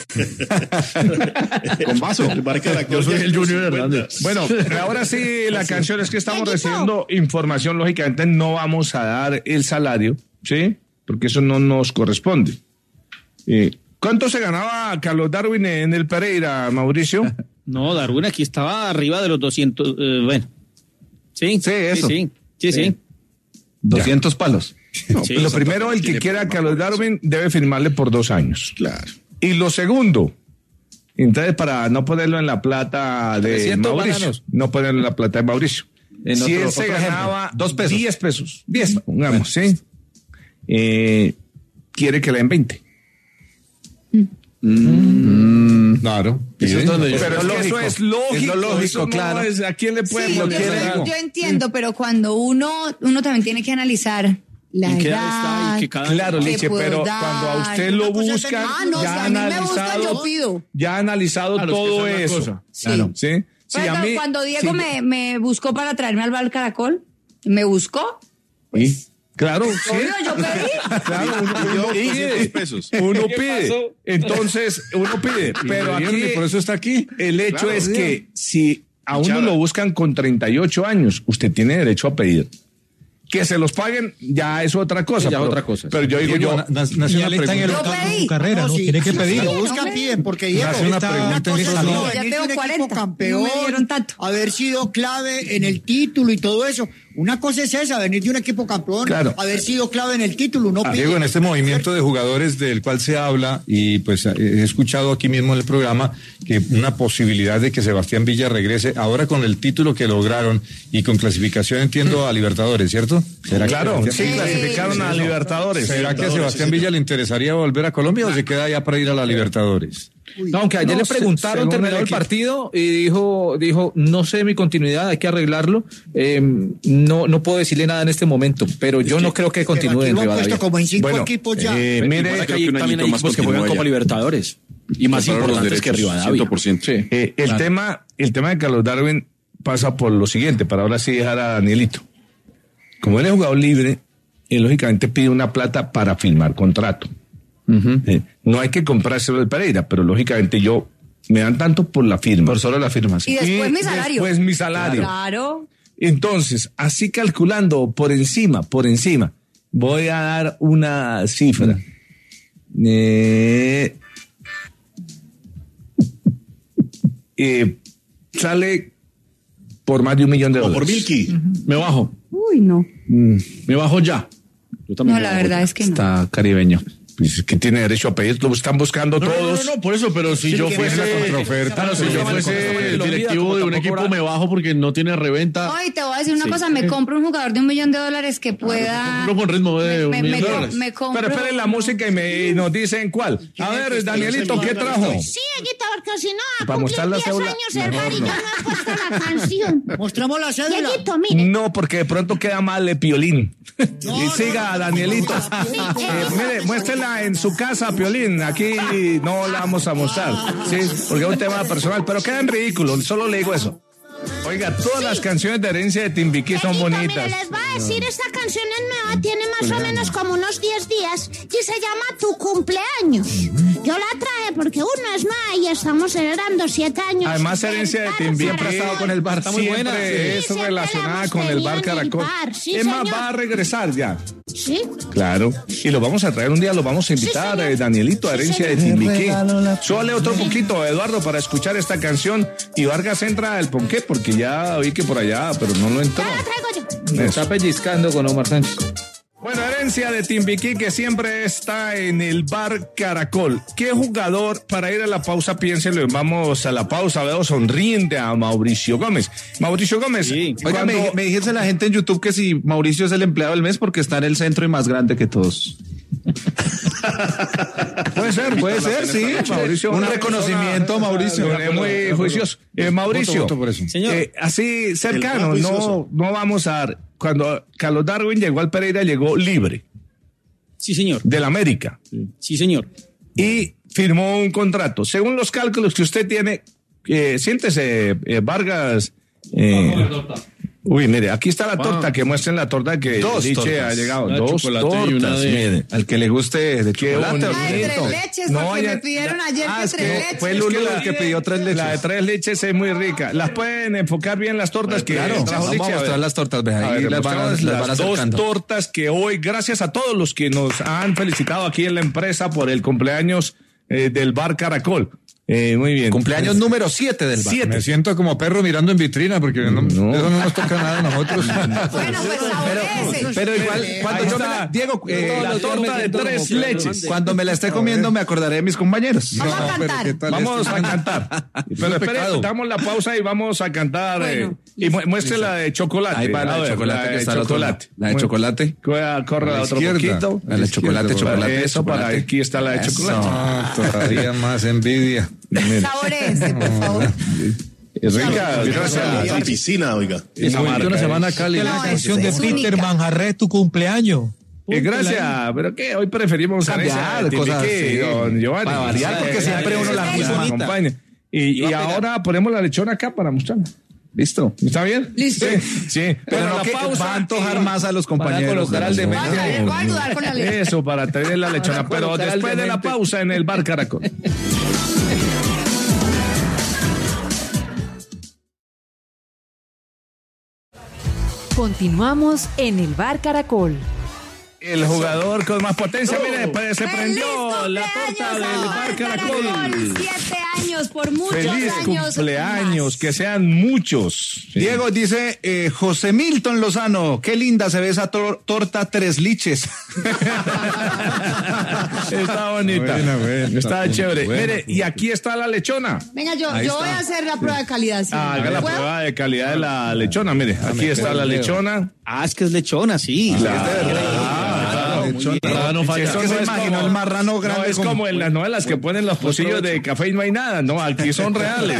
Con vaso. El Bar Caracol. Yo soy el Junior Hernández. Bueno, ahora sí, la canción es que estamos recibiendo información. Lógicamente no vamos a dar el salario, ¿sí? Porque eso no nos corresponde. Eh, ¿Cuánto se ganaba Carlos Darwin en el Pereira, Mauricio? No, Darwin aquí estaba arriba de los doscientos, eh, bueno. Sí, sí, eso. Sí, sí, sí. sí. doscientos ya. Palos. No, sí, lo primero, el que quiera a Carlos Darwin debe firmarle por dos años. Claro. Y lo segundo, entonces para no ponerlo en la plata de Mauricio, bananos. no ponerlo en la plata de Mauricio. En si otro, él se ganaba dos pesos. diez pesos, diez, pongamos, bueno. ¿sí? Eh, quiere que le den veinte. Mm, claro. Eso es donde yo, pero es que eso es lógico. Es lo lógico, eso claro. No es, ¿a quién le puede sí, yo, yo entiendo, pero cuando uno, uno también tiene que analizar la ¿Y edad. Está, y cada claro, Liche, pero dar. cuando a usted lo buscan, ah, no, ya si ha analizado, buscan, yo pido. Ya ha analizado claro, todo es eso. Sí. Claro. ¿Sí? Sí, bueno, a mí, cuando Diego sí. me, me buscó para traerme al Bar Caracol, me buscó. Pues, claro, sí. Obvio, yo pedí. Claro, uno, uno pide. Pesos. Uno pide. Entonces, uno pide. Pero aquí, por eso está aquí. El hecho claro, es sí. que si a uno lo buscan con treinta y ocho años, usted tiene derecho a pedir. Que se los paguen ya es otra cosa. Ya pero, otra cosa. Pero yo digo, yo... Nacional está en el octavo de su carrera, ¿no? Tiene que pedir. Si lo buscan, piden, porque Diego, una pregunta una cosa no, ya tengo cuarenta, campeón, no me dieron tanto. Haber sido clave en el título y todo eso. Una cosa es esa, venir de un equipo campeón, claro. haber sido clave en el título, no ah, pide. Diego, en este movimiento de jugadores del cual se habla, y pues he escuchado aquí mismo en el programa, que una posibilidad de que Sebastián Villa regrese, ahora con el título que lograron, y con clasificación, entiendo, a Libertadores, ¿cierto? ¿Será claro, que sí, clasificaron a Libertadores. ¿Será que a Sebastián Villa le interesaría volver a Colombia o se queda ya para ir a la Libertadores? No, aunque ayer no, le preguntaron, terminó el, el partido y dijo, dijo, no sé mi continuidad, hay que arreglarlo. Eh, no, no puedo decirle nada en este momento, pero yo es no que, creo que continúe en Rivadavia. Como en cinco bueno, equipos ya. Eh, mire, que hay también hay equipos que juegan Copa Libertadores y más importantes que Rivadavia. cien por ciento. Sí. Eh, el claro. tema, el tema de Carlos Darwin pasa por lo siguiente, para ahora sí dejar a Danielito. Como él es jugador libre, él lógicamente pide una plata para firmar contrato. Uh-huh. Eh, no hay que comprárselo del Pereira, pero lógicamente yo me dan tanto por la firma. Por solo la firma. Sí. Y después y mi salario. Después mi salario. Claro. Entonces, así calculando por encima, por encima, voy a dar una cifra. Uh-huh. Eh, eh, sale por más de un millón de dólares. Por Milky. Uh-huh. Me bajo. Uy, no. Mm. Me bajo ya. Yo también no, la verdad es que no. Está caribeño. Pues que tiene derecho a pedir, lo están buscando no, todos. No, no, no, por eso, pero si sí, yo fuese claro, si yo fuese el directivo de un equipo cobra. Me bajo porque no tiene reventa. No, y te voy a decir una sí. cosa, me compro un jugador de un millón de dólares que pueda... Me compro con ritmo de me, un me, millón me, de dólares. Me compro... Pero esperen la música y, me, y nos dicen cuál. A ver, Danielito, ¿qué trajo? Sí, Eguita, porque si no, para mostrar la cédula. años el bar y yo no he puesto la canción. Mostramos la cédula. Eguito, mire. No, porque de pronto queda mal el Piolín. No, y siga, no, Danielito. Sí, eh, mire, muéstrela en su casa, Piolín. Aquí no la vamos a mostrar, ¿sí? Porque es un tema personal, pero queda en ridículo. Solo le digo eso. Oiga, todas sí. las canciones de Herencia de Timbiquí son bonitas. Mire, les voy a decir, esta canción es nueva, tiene más o menos como unos diez días y se llama Tu Cumpleaños. Yo la traje porque uno es nueva y estamos celebrando siete años. Además, Herencia de Timbiquí siempre ha estado con el bar, está muy buena. Es sí, relacionada con el bar Caracol. El bar. Sí, es más, va a regresar ya. Sí. Claro. Y lo vamos a traer un día, lo vamos a invitar, sí, eh, Danielito, a Herencia sí, de Timbiquí. Súbale otro poquito, Eduardo, para escuchar esta canción. Y Vargas entra al ponqué, porque ya oí que por allá, pero no lo entró. Ya la traigo yo. Me está pellizcando con Omar Sánchez. Bueno, Herencia de Timbiquí, que siempre está en el bar Caracol. ¿Qué jugador, para ir a la pausa, piénselo, vamos a la pausa, veo sonriente a Mauricio Gómez. Mauricio Gómez. Sí. Oiga, cuando... me, me dijese la gente en YouTube que si Mauricio es el empleado del mes porque está en el centro y más grande que todos. Puede ser, puede ser, sí. Mauricio, un reconocimiento a Mauricio. Es muy juicioso. Eh, Mauricio, voto, voto por eso. Eh, así cercano, no, no vamos a dar. Cuando Carlos Darwin llegó al Pereira, llegó libre. Sí, señor. Del América. Sí, señor. Y firmó un contrato. Según los cálculos que usted tiene, eh, siéntese, eh, Vargas. Eh, Uy, mire, aquí está la torta, wow. que muestren la torta que Liche ha llegado. Una dos tortas, y una de... mire. Al que le guste de chocolate. Ay, tres leches, no, porque ya, me pidieron ayer ah, que tres que leches. Fue el único que, que pidió tres leches. La de tres leches es muy rica. Las pueden enfocar bien las tortas Ay, que claro, trajo Liche. Vamos a mostrar las tortas, ve ahí. A ver, las van, las, las van dos acercando. tortas que hoy, gracias a todos los que nos han felicitado aquí en la empresa por el cumpleaños eh, del Bar Caracol. Eh, muy bien. Cumpleaños número siete del bar. Siete. Me siento como perro mirando en vitrina porque no, No. eso no nos toca nada a nosotros. Bueno, pues Pero, pero igual, cuando Ahí yo me está. la, Diego, eh, La torta de tres leches. cuando me la esté comiendo me acordaré de mis compañeros. Vamos a No, pero cantar. ¿qué tal Vamos esto? a cantar. Pero espere, pecado. damos la pausa y vamos a cantar. eh, Bueno. y mu- muestre la de chocolate. Ahí va la A de ver, chocolate la que de está al otro lado. chocolate. La de Muy- chocolate. Corre, corre A la otro izquierda. poquito. La de chocolate, Izquierda, chocolate. Eso, para chocolate. aquí está la de Eso. chocolate. Ah, todavía más envidia. Saborece, por favor. Es rica. Gracias a la piscina, oiga. Esa marca, Una semana eh. Cali. La No, canción es- de es Peter única. Manjarres, tu cumpleaños. Eh, gracias, pero que hoy preferimos Cambiar esa cosas tipique, así. don Giovanni. Para variar, porque Eh, siempre eh, uno la eh, misma. nos acompaña. Y, y ahora ponemos la lechona acá para mostrarla. Listo. ¿Está bien? Listo. Sí, sí. Pero Bueno, no la que pausa va a antojar y- más a los compañeros. colocar al de No. medio. Vaya, voy a ayudar con la leche. Eso, para tener la lechona. Pero colocar al después de la demente. pausa en el Bar Caracol. Continuamos en el Bar Caracol. El jugador con más potencia, mire, pues, se ¡Feliz prendió la torta cumpleaños del al Bar Caracol. Siete años, por muchos Feliz años. cumpleaños, más. que sean muchos. Sí. Diego dice, eh, José Milton Lozano, qué linda se ve esa tor- torta tres liches. Está bonita. Buena, buena. Está chévere. Buena. Mire, y aquí está la lechona. Venga, yo, Ahí yo está. voy a hacer la prueba de calidad. ¿sí? Ah, haga la ¿Puedo? prueba de calidad de la lechona. Mire, aquí está la lechona. Ah, es que es lechona, sí. Claro. Es de verdad. Claro, Muy bien. Ah, no falla. Es que se no imaginó como- el marrano grande No es como- como en las novelas que ponen los pocillos de café y no hay nada, no, aquí son reales.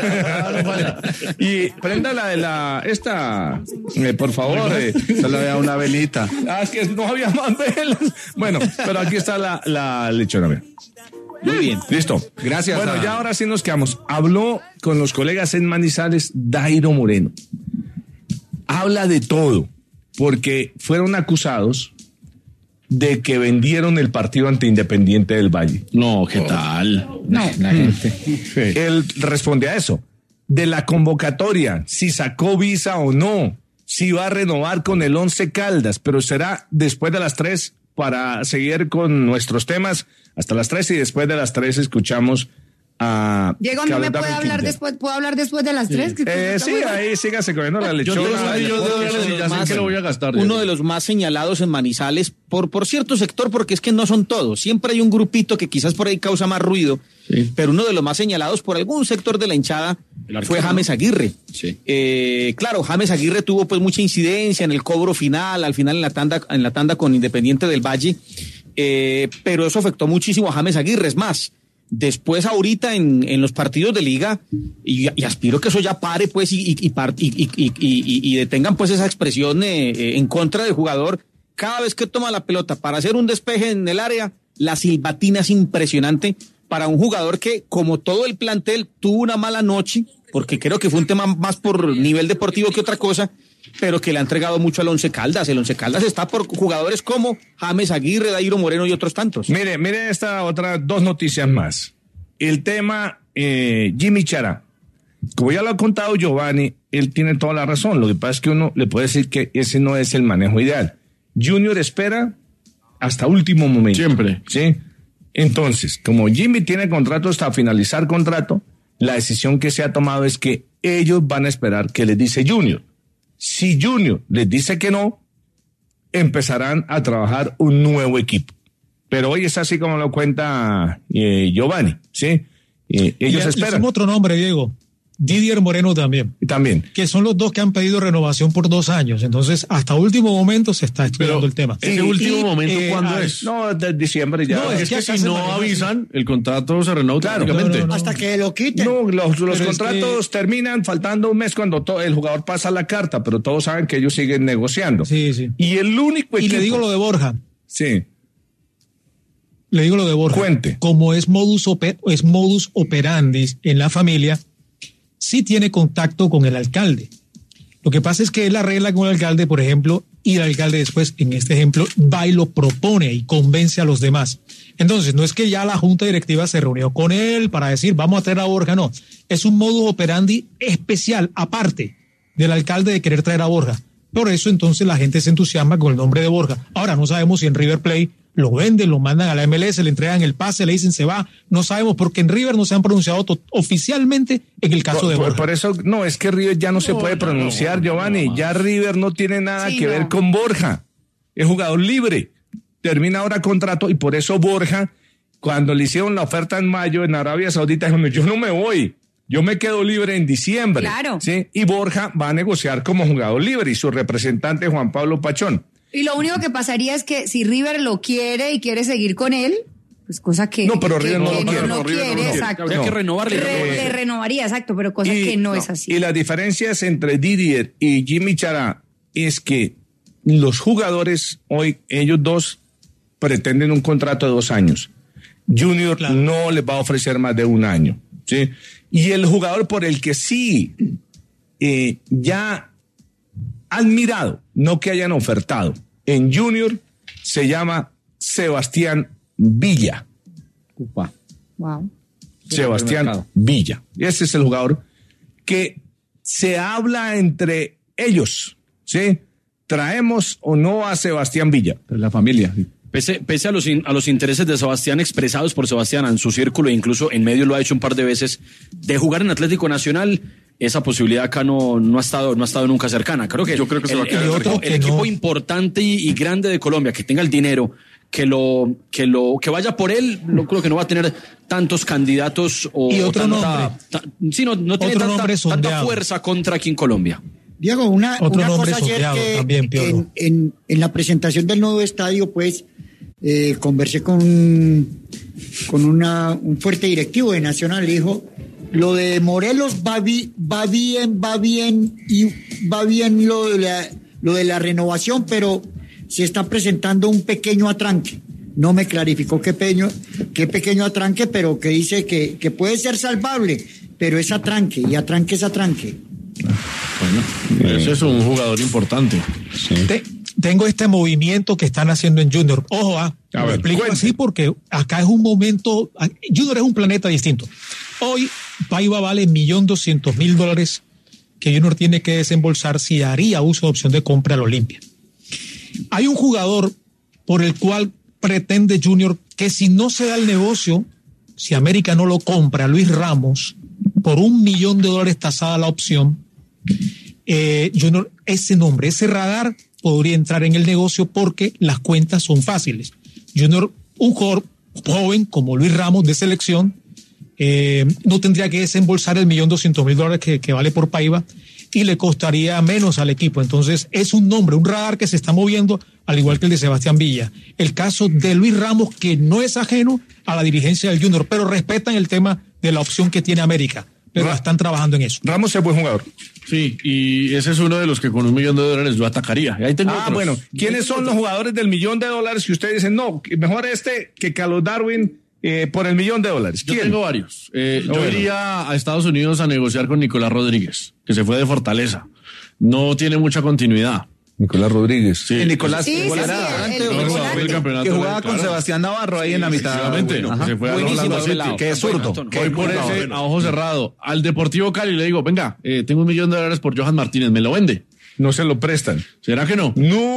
Y prenda la de la, esta, eh, por favor. eh. Solo vea una velita. Ah, es que no había más velas. Bueno, pero aquí está la, la lechona, mira. Muy bien. Listo. Gracias Bueno, a- ya ahora sí nos quedamos. Habló con los colegas en Manizales Dairo Moreno. Habla de todo, porque fueron acusados de que vendieron el partido ante Independiente del Valle. No, ¿qué tal? No. La gente. Él responde a eso. De la convocatoria, si sacó visa o no, si va a renovar con el Once Caldas, pero será después de las tres para seguir con nuestros temas hasta las tres y después de las tres escuchamos a Diego, ¿no me Carlos puede Darwin hablar Quintero. después? ¿Puedo hablar después de las tres? Que- que Eh, está sí, muy mal. ahí sígase comiendo la Yo lechona. tengo dos millones de dólares y ya sé que lo voy a gastar. Uno Diego. de los más señalados en Manizales por, por cierto sector, porque es que no son todos. Siempre hay un grupito que quizás por ahí causa más ruido, Sí. pero uno de los más señalados por algún sector de la hinchada El arquero, fue James ¿no? Aguirre. Sí. Eh, claro, James Aguirre tuvo pues mucha incidencia en el cobro final, al final en la tanda, en la tanda con Independiente del Valle, eh, pero eso afectó muchísimo a James Aguirre. Es más, después ahorita en, en los partidos de liga, y, y aspiro que eso ya pare pues y, y, y, par- y, y, y, y- y detengan pues esa expresión eh, eh, en contra del jugador, cada vez que toma la pelota para hacer un despeje en el área, la silbatina es impresionante para un jugador que, como todo el plantel, tuvo una mala noche, porque creo que fue un tema más por nivel deportivo que otra cosa, pero que le ha entregado mucho al Once Caldas. El Once Caldas está por jugadores como James Aguirre, Dairo Moreno y otros tantos. Mire, mire esta otra, dos noticias más. El tema eh, Jimmy Chará. Como ya lo ha contado Giovanni, él tiene toda la razón. Lo que pasa es que uno le puede decir que ese no es el manejo ideal. Junior espera hasta último momento. Siempre. ¿Sí? Entonces, como Jimmy tiene contrato hasta finalizar contrato, la decisión que se ha tomado es que ellos van a esperar que les dice Junior. Si Junior les dice que no, empezarán a trabajar un nuevo equipo. Pero hoy es así como lo cuenta eh, Giovanni, ¿sí? Eh, ellos Y le esperan. sumo otro nombre, Diego. Didier Moreno también. También. Que son los dos que han pedido renovación por dos años. Entonces, hasta último momento se está estudiando el tema. ¿Ese último momento eh, cuándo ah, es? No, de diciembre ya. No, Es, es que, que si acá se no maneja avisan, el contrato se renueva Claro. automáticamente. No, no, no. Hasta que lo quiten. No, los, los Pero es contratos terminan faltando un mes cuando to- el jugador pasa la carta, pero todos saben que ellos siguen negociando. Sí, sí. Y el único Y equipo... le digo lo de Borja. Sí. Le digo lo de Borja. Cuente. Como es modus, oper- es modus operandi en la familia, sí tiene contacto con el alcalde. Lo que pasa es que él arregla con el alcalde, por ejemplo, y el alcalde después, en este ejemplo, va y lo propone y convence a los demás. Entonces, no es que ya la junta directiva se reunió con él para decir, vamos a traer a Borja, no. Es un modus operandi especial, aparte del alcalde de querer traer a Borja. Por eso, entonces, la gente se entusiasma con el nombre de Borja. Ahora, no sabemos si en River Plate lo venden, lo mandan a la M L S, le entregan el pase, le dicen se va. No sabemos porque en River no se han pronunciado to- oficialmente en el caso por, de Borja. Por, por eso, no, es que River ya no, no se puede pronunciar, no, no, Giovanni. No, no, ya River no tiene nada sí, que no. ver con Borja. Es jugador libre. Termina ahora contrato y por eso Borja, cuando le hicieron la oferta en mayo en Arabia Saudita, dijo, yo no me voy. Yo me quedo libre en diciembre. Claro. ¿Sí? Y Borja va a negociar como jugador libre y su representante Juan Pablo Pachón. Y lo único que pasaría es que si River lo quiere y quiere seguir con él, pues cosa que no, pero que, River no, que lo quiere, no, no River quiere, no lo exacto. Habría que renovarle. Re, le renovaría, exacto, pero cosa y, que no, no es así. Y las diferencias entre Didier y Jimmy Chará es que los jugadores hoy, ellos dos pretenden un contrato de dos años. Junior claro. no les va a ofrecer más de un año, ¿sí? Y el jugador por el que sí eh, ya han mirado, no que hayan ofertado, en Junior se llama Sebastián Villa. Upa. Wow. Sebastián Villa. Y ese es el jugador que se habla entre ellos, ¿sí? ¿Traemos o no a Sebastián Villa? Pero la familia. Pese, pese a, los in, a los intereses de Sebastián expresados por Sebastián en su círculo, e incluso en medio lo ha hecho un par de veces, de jugar en Atlético Nacional, esa posibilidad acá no, no, ha, estado, no ha estado nunca cercana. Creo que, Yo creo que el, se va a quedar el, otro, el equipo no. importante y, y grande de Colombia, que tenga el dinero, que lo que lo que vaya por él, no creo que no va a tener tantos candidatos o, y otro o tanta, nombre. Ta, sí, no, no tiene tanta, tanta fuerza contra aquí en Colombia. Diego, una, otro una nombre cosa ayer que también, en, en, en la presentación del nuevo estadio, pues eh, conversé con, con una, un fuerte directivo de Nacional, dijo, lo de Morelos va, vi, va bien, va bien y va bien lo de la, lo de la renovación, pero se está presentando un pequeño atranque. No me clarificó qué pequeño, qué pequeño atranque, pero que dice que, que puede ser salvable, pero es atranque, y atranque es atranque. Bueno, ese es un jugador importante. Sí. Te, tengo este movimiento que están haciendo en Junior. Ojo, ah, a lo ver, explico cuente. Así porque acá es un momento. Junior es un planeta distinto. Hoy Paiva vale un millón doscientos mil dólares que Junior tiene que desembolsar si haría uso de opción de compra al Olimpia. Hay un jugador por el cual pretende Junior que si no se da el negocio, si América no lo compra, Luis Ramos, por un millón de dólares tasada la opción, eh, Junior, ese nombre, ese radar podría entrar en el negocio porque las cuentas son fáciles. Junior, un jugador joven como Luis Ramos de selección, eh, no tendría que desembolsar el millón doscientos mil dólares que, que vale por Paiva y le costaría menos al equipo. Entonces es un nombre, un radar que se está moviendo, al igual que el de Sebastián Villa. El caso de Luis Ramos, que no es ajeno a la dirigencia del Junior, pero respetan el tema de la opción que tiene América, pero están trabajando en eso. Ramos es buen jugador. Sí, y ese es uno de los que con un millón de dólares yo atacaría. Ahí tengo ah, otros. bueno, ¿quiénes son los jugadores del millón de dólares que ustedes dicen, no, mejor este que Carlos Darwin eh, por el millón de dólares? ¿Quién? Yo tengo varios. Eh, no, yo bueno. iría a Estados Unidos a negociar con Nicolás Rodríguez, que se fue de Fortaleza. No tiene mucha continuidad. Nicolás Rodríguez. Sí, Nicolás sí, sí, sí, antes, el, el, el, el que jugaba con claro. Sebastián Navarro ahí sí, en la mitad. Bueno, se fue a Orlando, que es zurdo. Voy por ese a ojo cerrado. Al Deportivo Cali le digo, venga, eh, tengo un millón de dólares por Johan Martínez, ¿me lo vende? No se lo prestan. ¿Será que no?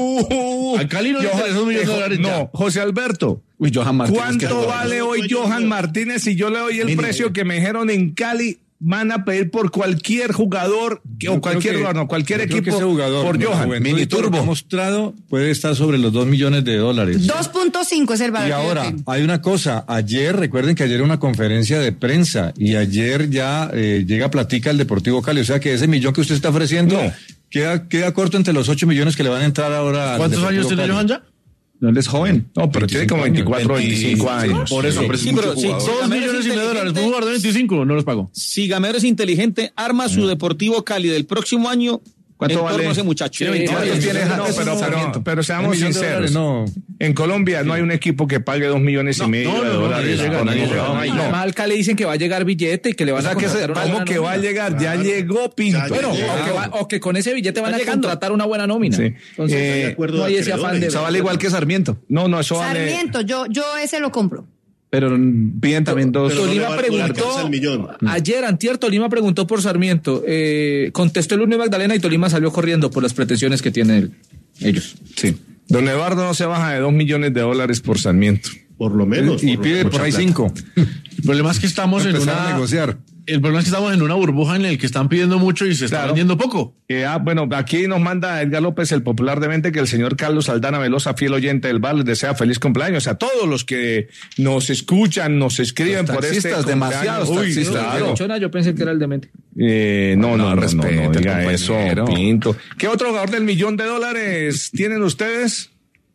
No. Al Cali no le interesa un millón de dólares. No, ya. José Alberto. Uy, Johan Martínez. ¿Cuánto vale hoy Johan Martínez si yo le doy el Mini, precio que me dijeron en Cali? Van a pedir por cualquier jugador yo o cualquier que, jugador, no, cualquier equipo jugador, por Johan. Mini Turbo ha mostrado puede estar sobre los dos millones de dólares. dos punto cinco es el valor. Y ahora hay una cosa. Ayer recuerden que ayer era una conferencia de prensa y ayer ya eh, llega platica el Deportivo Cali, o sea que ese millón que usted está ofreciendo no. queda queda corto entre los ocho millones que le van a entrar ahora. ¿Cuántos años tiene Johan ya? No, él es joven. No, pero tiene como veinticuatro, veinticinco años. Por eso, sí, pero sí, pero, sí, dos millones y medio de dólares. ¿Un jugador de veinticinco? No los pago. Si Gamero es inteligente, arma su Deportivo Cali del próximo año. ¿Cuánto vale ese muchacho? Tiene veinticuatro. Tiene, no, pero, pero, pero seamos sinceros. No. En Colombia no hay un equipo que pague dos millones y medio no, no, de dólares. Además, al Cali dicen que va a llegar billete y que le van o sea, a contratar una ¿Cómo que nómina? Va a llegar? Ya claro. llegó Pinto. Ya bueno, llegó. O, que va, o que con ese billete van a llegando. contratar una buena nómina. Sí. Entonces, eh, de acuerdo no hay ese afán de... Eso vale igual que Sarmiento. No, no, eso vale... Sarmiento, yo, yo ese lo compro. Pero piden también dos. Pero Tolima no preguntó, ayer antier Tolima preguntó por Sarmiento, eh, contestó el Lunes Magdalena y Tolima salió corriendo por las pretensiones que tienen ellos. Sí. Don Eduardo no se baja de dos millones de dólares por Sarmiento. Por lo menos. Y por pide lo- por ahí mucha cinco. El problema es que estamos en Empezar una... a negociar. El problema es que estamos en una burbuja en la que están pidiendo mucho y se está Claro. vendiendo poco. Eh, ah, bueno, aquí nos manda Edgar López, el popular de mente, que el señor Carlos Aldana Velosa, fiel oyente del bar, les desea feliz cumpleaños a todos los que nos escuchan, nos escriben Los por este taxistas, demasiados cumpleaños. Uy, taxistas. claro. Chona, yo pensé que era el demente. Eh, no, no, no, no, no, respete, diga eso, compañero. Pinto. ¿Qué otro jugador del millón de dólares tienen ustedes?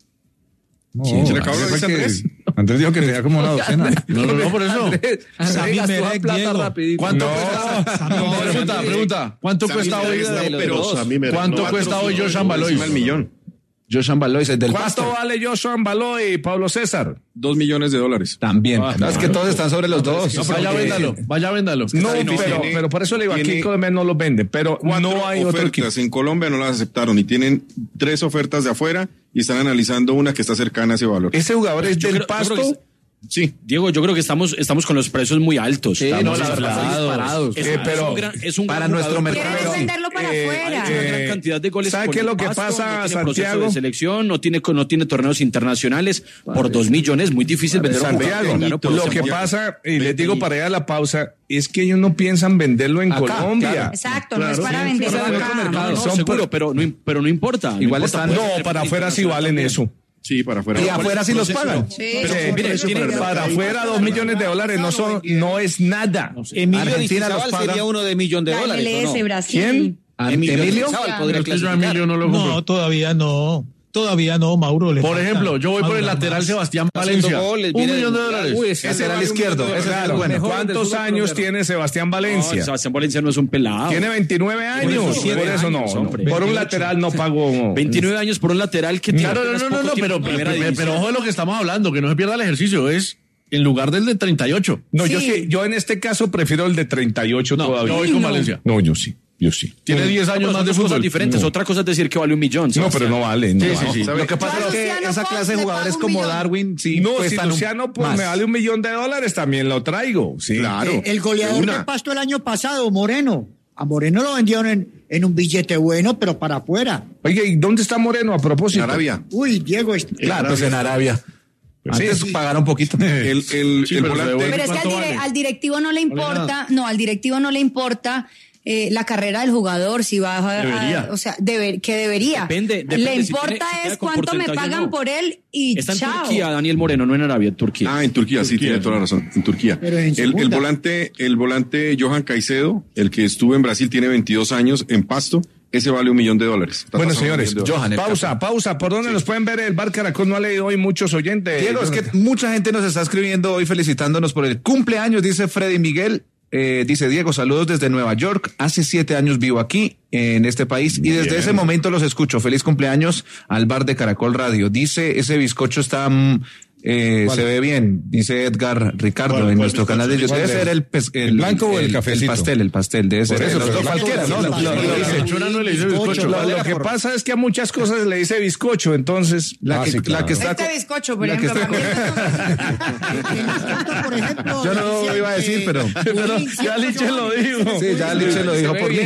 No, ¿Se le acabó Andrés lo que dice fue que- Andrés? Andrés dijo que tenía como una docena. No, no, no, por eso. Sammy Merek, Diego. ¿Cuánto No, cuesta? Sammy No, Merek. pregunta, pregunta. ¿Cuánto Sammy cuesta hoy? Merek está, de los pero dos. A mí me- ¿Cuánto no, cuesta hoy Joshan Baloy? encima del millón. Joshan Balois, el del ¿Cuánto Pasto. vale Joshua Baloy y Pablo César? Dos millones de dólares. También. Ah, No, es que todos están sobre los dos. No, vaya, véndalo, vaya, véndalo. No, Tiene- pero, pero por eso le digo, aquí tiene en Colombia no los vende, pero Cuatro no hay otro equipo. ofertas en Colombia no las aceptaron y tienen tres ofertas de afuera y están analizando una que está cercana a ese valor. Ese jugador es Yo del creo- yo Pasto. creo que- Sí. Diego, yo creo que estamos, estamos con los precios muy altos. Sí, Estamos no, la verdad, inflados. disparados. Es, Eh, es pero un gran, es un para gran nuestro jugador, mercado, pero- Quieres venderlo para Ha afuera. hecho una gran Eh, cantidad de goles. ¿sabe con qué es el lo que Pasto, pasa, no tiene proceso Santiago? de selección, no tiene, no tiene torneos internacionales. Por dos millones, muy difícil vender un jugador Santiago, colombiano por lo ese que monto. pasa, y les digo para ir a la pausa, es que ellos no piensan venderlo en Acá, Colombia. claro. Exacto, no es Claro, para sí, venderlo claro, acá. mercado. No, no, Son seguro, por- pero no, im- pero no importa. no Igual importa, están- puede No, ser para afuera sí internacional valen también. eso. Sí, para afuera. Y afuera sí los pagan. Sí, Sí, mire, eso, tiene- pero para afuera dos millones de dólares no son, no es nada. Emilio Argentina los Aristizábal paga. sería uno de millón de la dólares, ¿o M L S no? Brasil. ¿Quién? Ah, Emilio Emilio. Aristizábal podría Pero es que yo a clasificar. Emilio no lo compro. No, todavía no. Todavía no, Mauro. le Por falta ejemplo, yo voy por el madurar lateral más. Sebastián Haciendo Valencia. goles, Un viene millón de del- dólares. Uy, Ese ese era el vale un izquierdo. millón de Ese era el dólares. bueno. Mejor del ¿Cuántos fútbol años colombiano. tiene Sebastián No, Valencia? Sebastián Valencia no es un pelado. Tiene veintinueve años. veintisiete Por eso no, años, no. hombre. Por un lateral no pago. veintinueve años por un lateral que tiene Claro, no, apenas no, no, poco no, tiempo pero, en pero, primera pero, división. ojo de lo que estamos hablando, que no se pierda el ejercicio, es en lugar del de treinta y ocho. No, yo Sí. sí, yo en este caso prefiero el de treinta y ocho No, todavía. yo voy con Valencia. No, yo sí, yo sí. Tiene diez No, años pero más de son dos cosas fútbol. diferentes. No. Otra cosa es decir que vale un millón. No, pero Sebastián. no vale. No Sí, vale. sí, sí. Lo que pasa Yo a es que Luciano esa Pons clase de le jugadores pago un como millón. Darwin, sí, No, si cuestan un- Luciano pues, más. me vale un millón de dólares, también lo traigo. Sí. Claro. Eh, el goleador Una. del Pasto el año pasado, Moreno. A Moreno lo vendieron en, en un billete bueno, pero para afuera. Oye, ¿y dónde está Moreno a propósito? En Arabia. Uy, Diego, es- Claro, pues en Arabia. Pues sí, Antes sí. pagaron un poquito. El, el, Sí, el pero se volante. devuelve. Pero es que al, ¿Cuánto dire- vale? al directivo no le importa, no, al directivo no le importa eh, la carrera del jugador, si va a, Debería. o sea, deber- que debería. Depende, depende le si importa tiene- si queda es con cuánto me porcentaje o pagan no. por él y Está en chao. Turquía, Daniel Moreno, no en Arabia, en Turquía. Ah, en Turquía, sí, tiene toda la razón, en Turquía. Pero en el, el segunda. volante, el volante Johan Caicedo, el que estuvo en Brasil, tiene veintidós años en Pasto, ese vale un millón de dólares. Está Bueno, pasando un señores, millón de dólares. Johan, el pausa, pausa. ¿Por dónde nos pueden ver? El Bar Caracol no ha leído hoy muchos oyentes. Diego, es que mucha gente nos está escribiendo hoy felicitándonos por el cumpleaños, dice Freddy Miguel. Eh, dice Diego, saludos desde Nueva York. Hace siete años vivo aquí, en este país, y desde Bien. ese momento los escucho. Feliz cumpleaños al bar de Caracol Radio. Dice, ese bizcocho está, mm, eh, se ve bien, dice Edgar Ricardo ¿Cuál- en cuál nuestro bizcocho? canal de YouTube. ¿Cuál Debe de- ser el, pes- el blanco o el cafecito? El pastel, el pastel, debe ser. Por eso, los pero dos el cualquiera, ¿no? blanco, Lo- el lo- lo- blanco. Chona no le dice Bizcocho, bizcocho. Lo, Lo- lo que pasa es que a muchas cosas le dice bizcocho, entonces. La Ah, que, sí, la claro. que está... Este bizcocho, por la que ejemplo, está- En Pasto, por ejemplo, Yo no decían lo iba a decir, que- pero- Pero Uy, ya Liche lo dijo. Sí, ya Liche lo dijo por mí.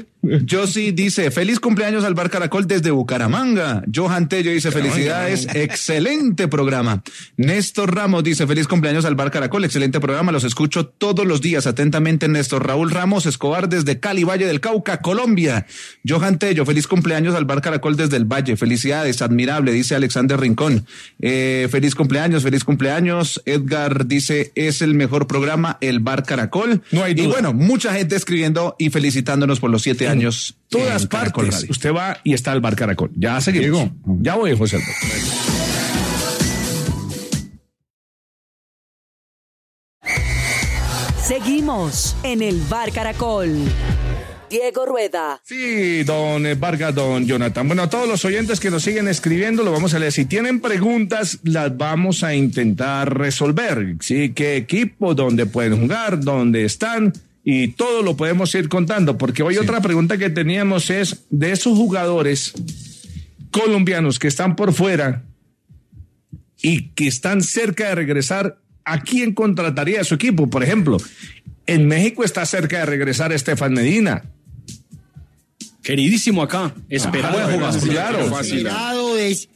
Yo sí dice, feliz cumpleaños al Bar Caracol desde Bucaramanga. Johan Tello dice, felicidades, excelente programa. Néstor Ramos dice, feliz cumpleaños al Bar Caracol, excelente programa, los escucho todos los días. Atentamente, Néstor Raúl Ramos Escobar desde Cali, Valle del Cauca, Colombia. Johan Tello, feliz cumpleaños al Bar Caracol desde el Valle, felicidades, admirable, dice Alexander Rincón. Eh, feliz cumpleaños, feliz cumpleaños. Edgar dice, es el mejor programa, el Bar Caracol. No hay Y duda. bueno, mucha gente escribiendo y felicitándonos por los siete años. Todas en Caracol partes. Radio. Usted va y está el Bar Caracol. Ya seguimos. Diego. Ya voy, José Alberto. Seguimos en el Bar Caracol. Diego Rueda. Sí, don eh, Vargas, don Jonathan. Bueno, a todos los oyentes que nos siguen escribiendo, lo vamos a leer. Si tienen preguntas, las vamos a intentar resolver. Sí, qué equipo, dónde pueden jugar, dónde están, y todo lo podemos ir contando. Porque hoy otra pregunta que teníamos es de esos jugadores colombianos que están por fuera y que están cerca de regresar, ¿a quién contrataría su equipo? Por ejemplo, en México está cerca de regresar Estefan Medina. Queridísimo acá, esperado. Ah, buen jugador, Sí, claro. pero fácil. Esperado es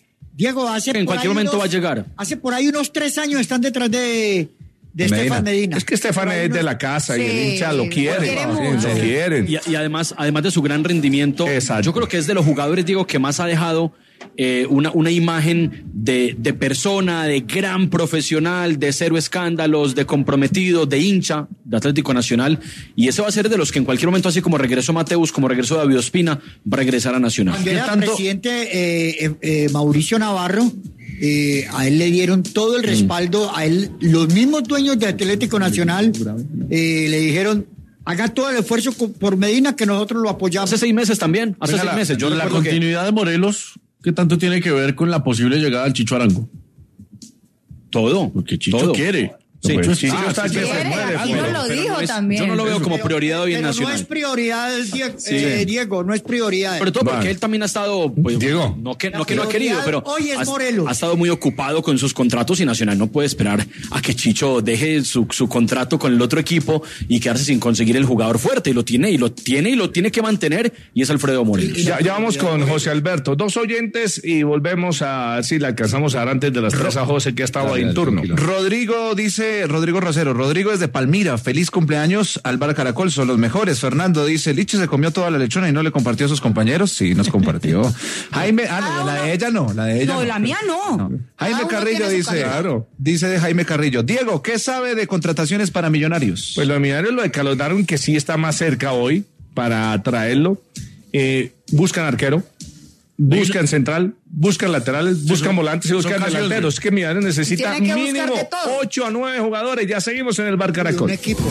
Diego, hace En por cualquier ahí momento unos- va a llegar. Hace por ahí unos tres años están detrás de, de Medina. Estefan Medina. Es que Estefan Por ahí es de unos- la casa y Sí, el hincha lo quiere. lo quiere Sí, mucho. lo quieren. Y, y además, además de su gran rendimiento, Exacto. yo creo que es de los jugadores, digo, que más ha dejado eh, una, una imagen de, de persona, de gran profesional, de cero escándalos, de comprometido, de hincha de Atlético Nacional. Y ese va a ser de los que en cualquier momento, así como regresó Mateus, como regresó David Ospina, va a regresar a Nacional. Cuando ¿Qué era tanto- presidente eh, eh, eh, Mauricio Navarro, eh, a él le dieron todo Mm. el respaldo, a él, los mismos dueños de Atlético Nacional eh, le dijeron, haga todo el esfuerzo co- por Medina que nosotros lo apoyamos. Hace seis meses también, hace Venga, seis la- meses. Yo la recuerdo que- continuidad de Morelos, ¿qué tanto tiene que ver con la posible llegada del Chicho Arango? Todo. Porque Chicho Todo. quiere. Sí, Pues, Chicho ah, está sí, que sí, se Quiere, muere, aquí pero- nos lo pero dijo no es- también. Yo no lo veo como Pero- prioridad hoy en pero Nacional. no es prioridad, Die- Sí. eh, Diego, no es prioridad. Sobre todo porque Vale. él también ha estado, pues, Diego. no que, La no que no ha querido, prioridad pero hoy es ha, Morelos. ha estado muy ocupado con sus contratos y Nacional no puede esperar a que Chicho deje su, su contrato con el otro equipo y quedarse sin conseguir el jugador fuerte. Y lo tiene, y lo tiene, y lo tiene que mantener, y es Alfredo Morelos. Ya, ya vamos con José Alberto. Dos oyentes y volvemos a ver si le alcanzamos a dar antes de las tres a José, que ha estado ahí en turno. Rodrigo dice, Rodrigo Rosero, Rodrigo es de Palmira, feliz cumpleaños al Bar Caracol, son los mejores. Fernando dice, Licho se comió toda la lechona y no le compartió a sus compañeros. Sí, nos compartió. Jaime, ah, no, la de ella no, la de ella No, no. la mía no. No. Jaime Cada uno Carrillo tiene su dice, carrera. Claro. dice de Jaime Carrillo, Diego, ¿qué sabe de contrataciones para Millonarios? Pues lo de Millonarios, lo de Carlos Darwin, que sí está más cerca hoy para traerlo. Eh, buscan arquero, buscan central, buscan laterales, buscan volantes y buscan casi delanteros. Es que Millonarios necesita Tiene que buscar mínimo de todo. ocho a nueve jugadores. Ya seguimos en el Bar Un Caracol. equipo.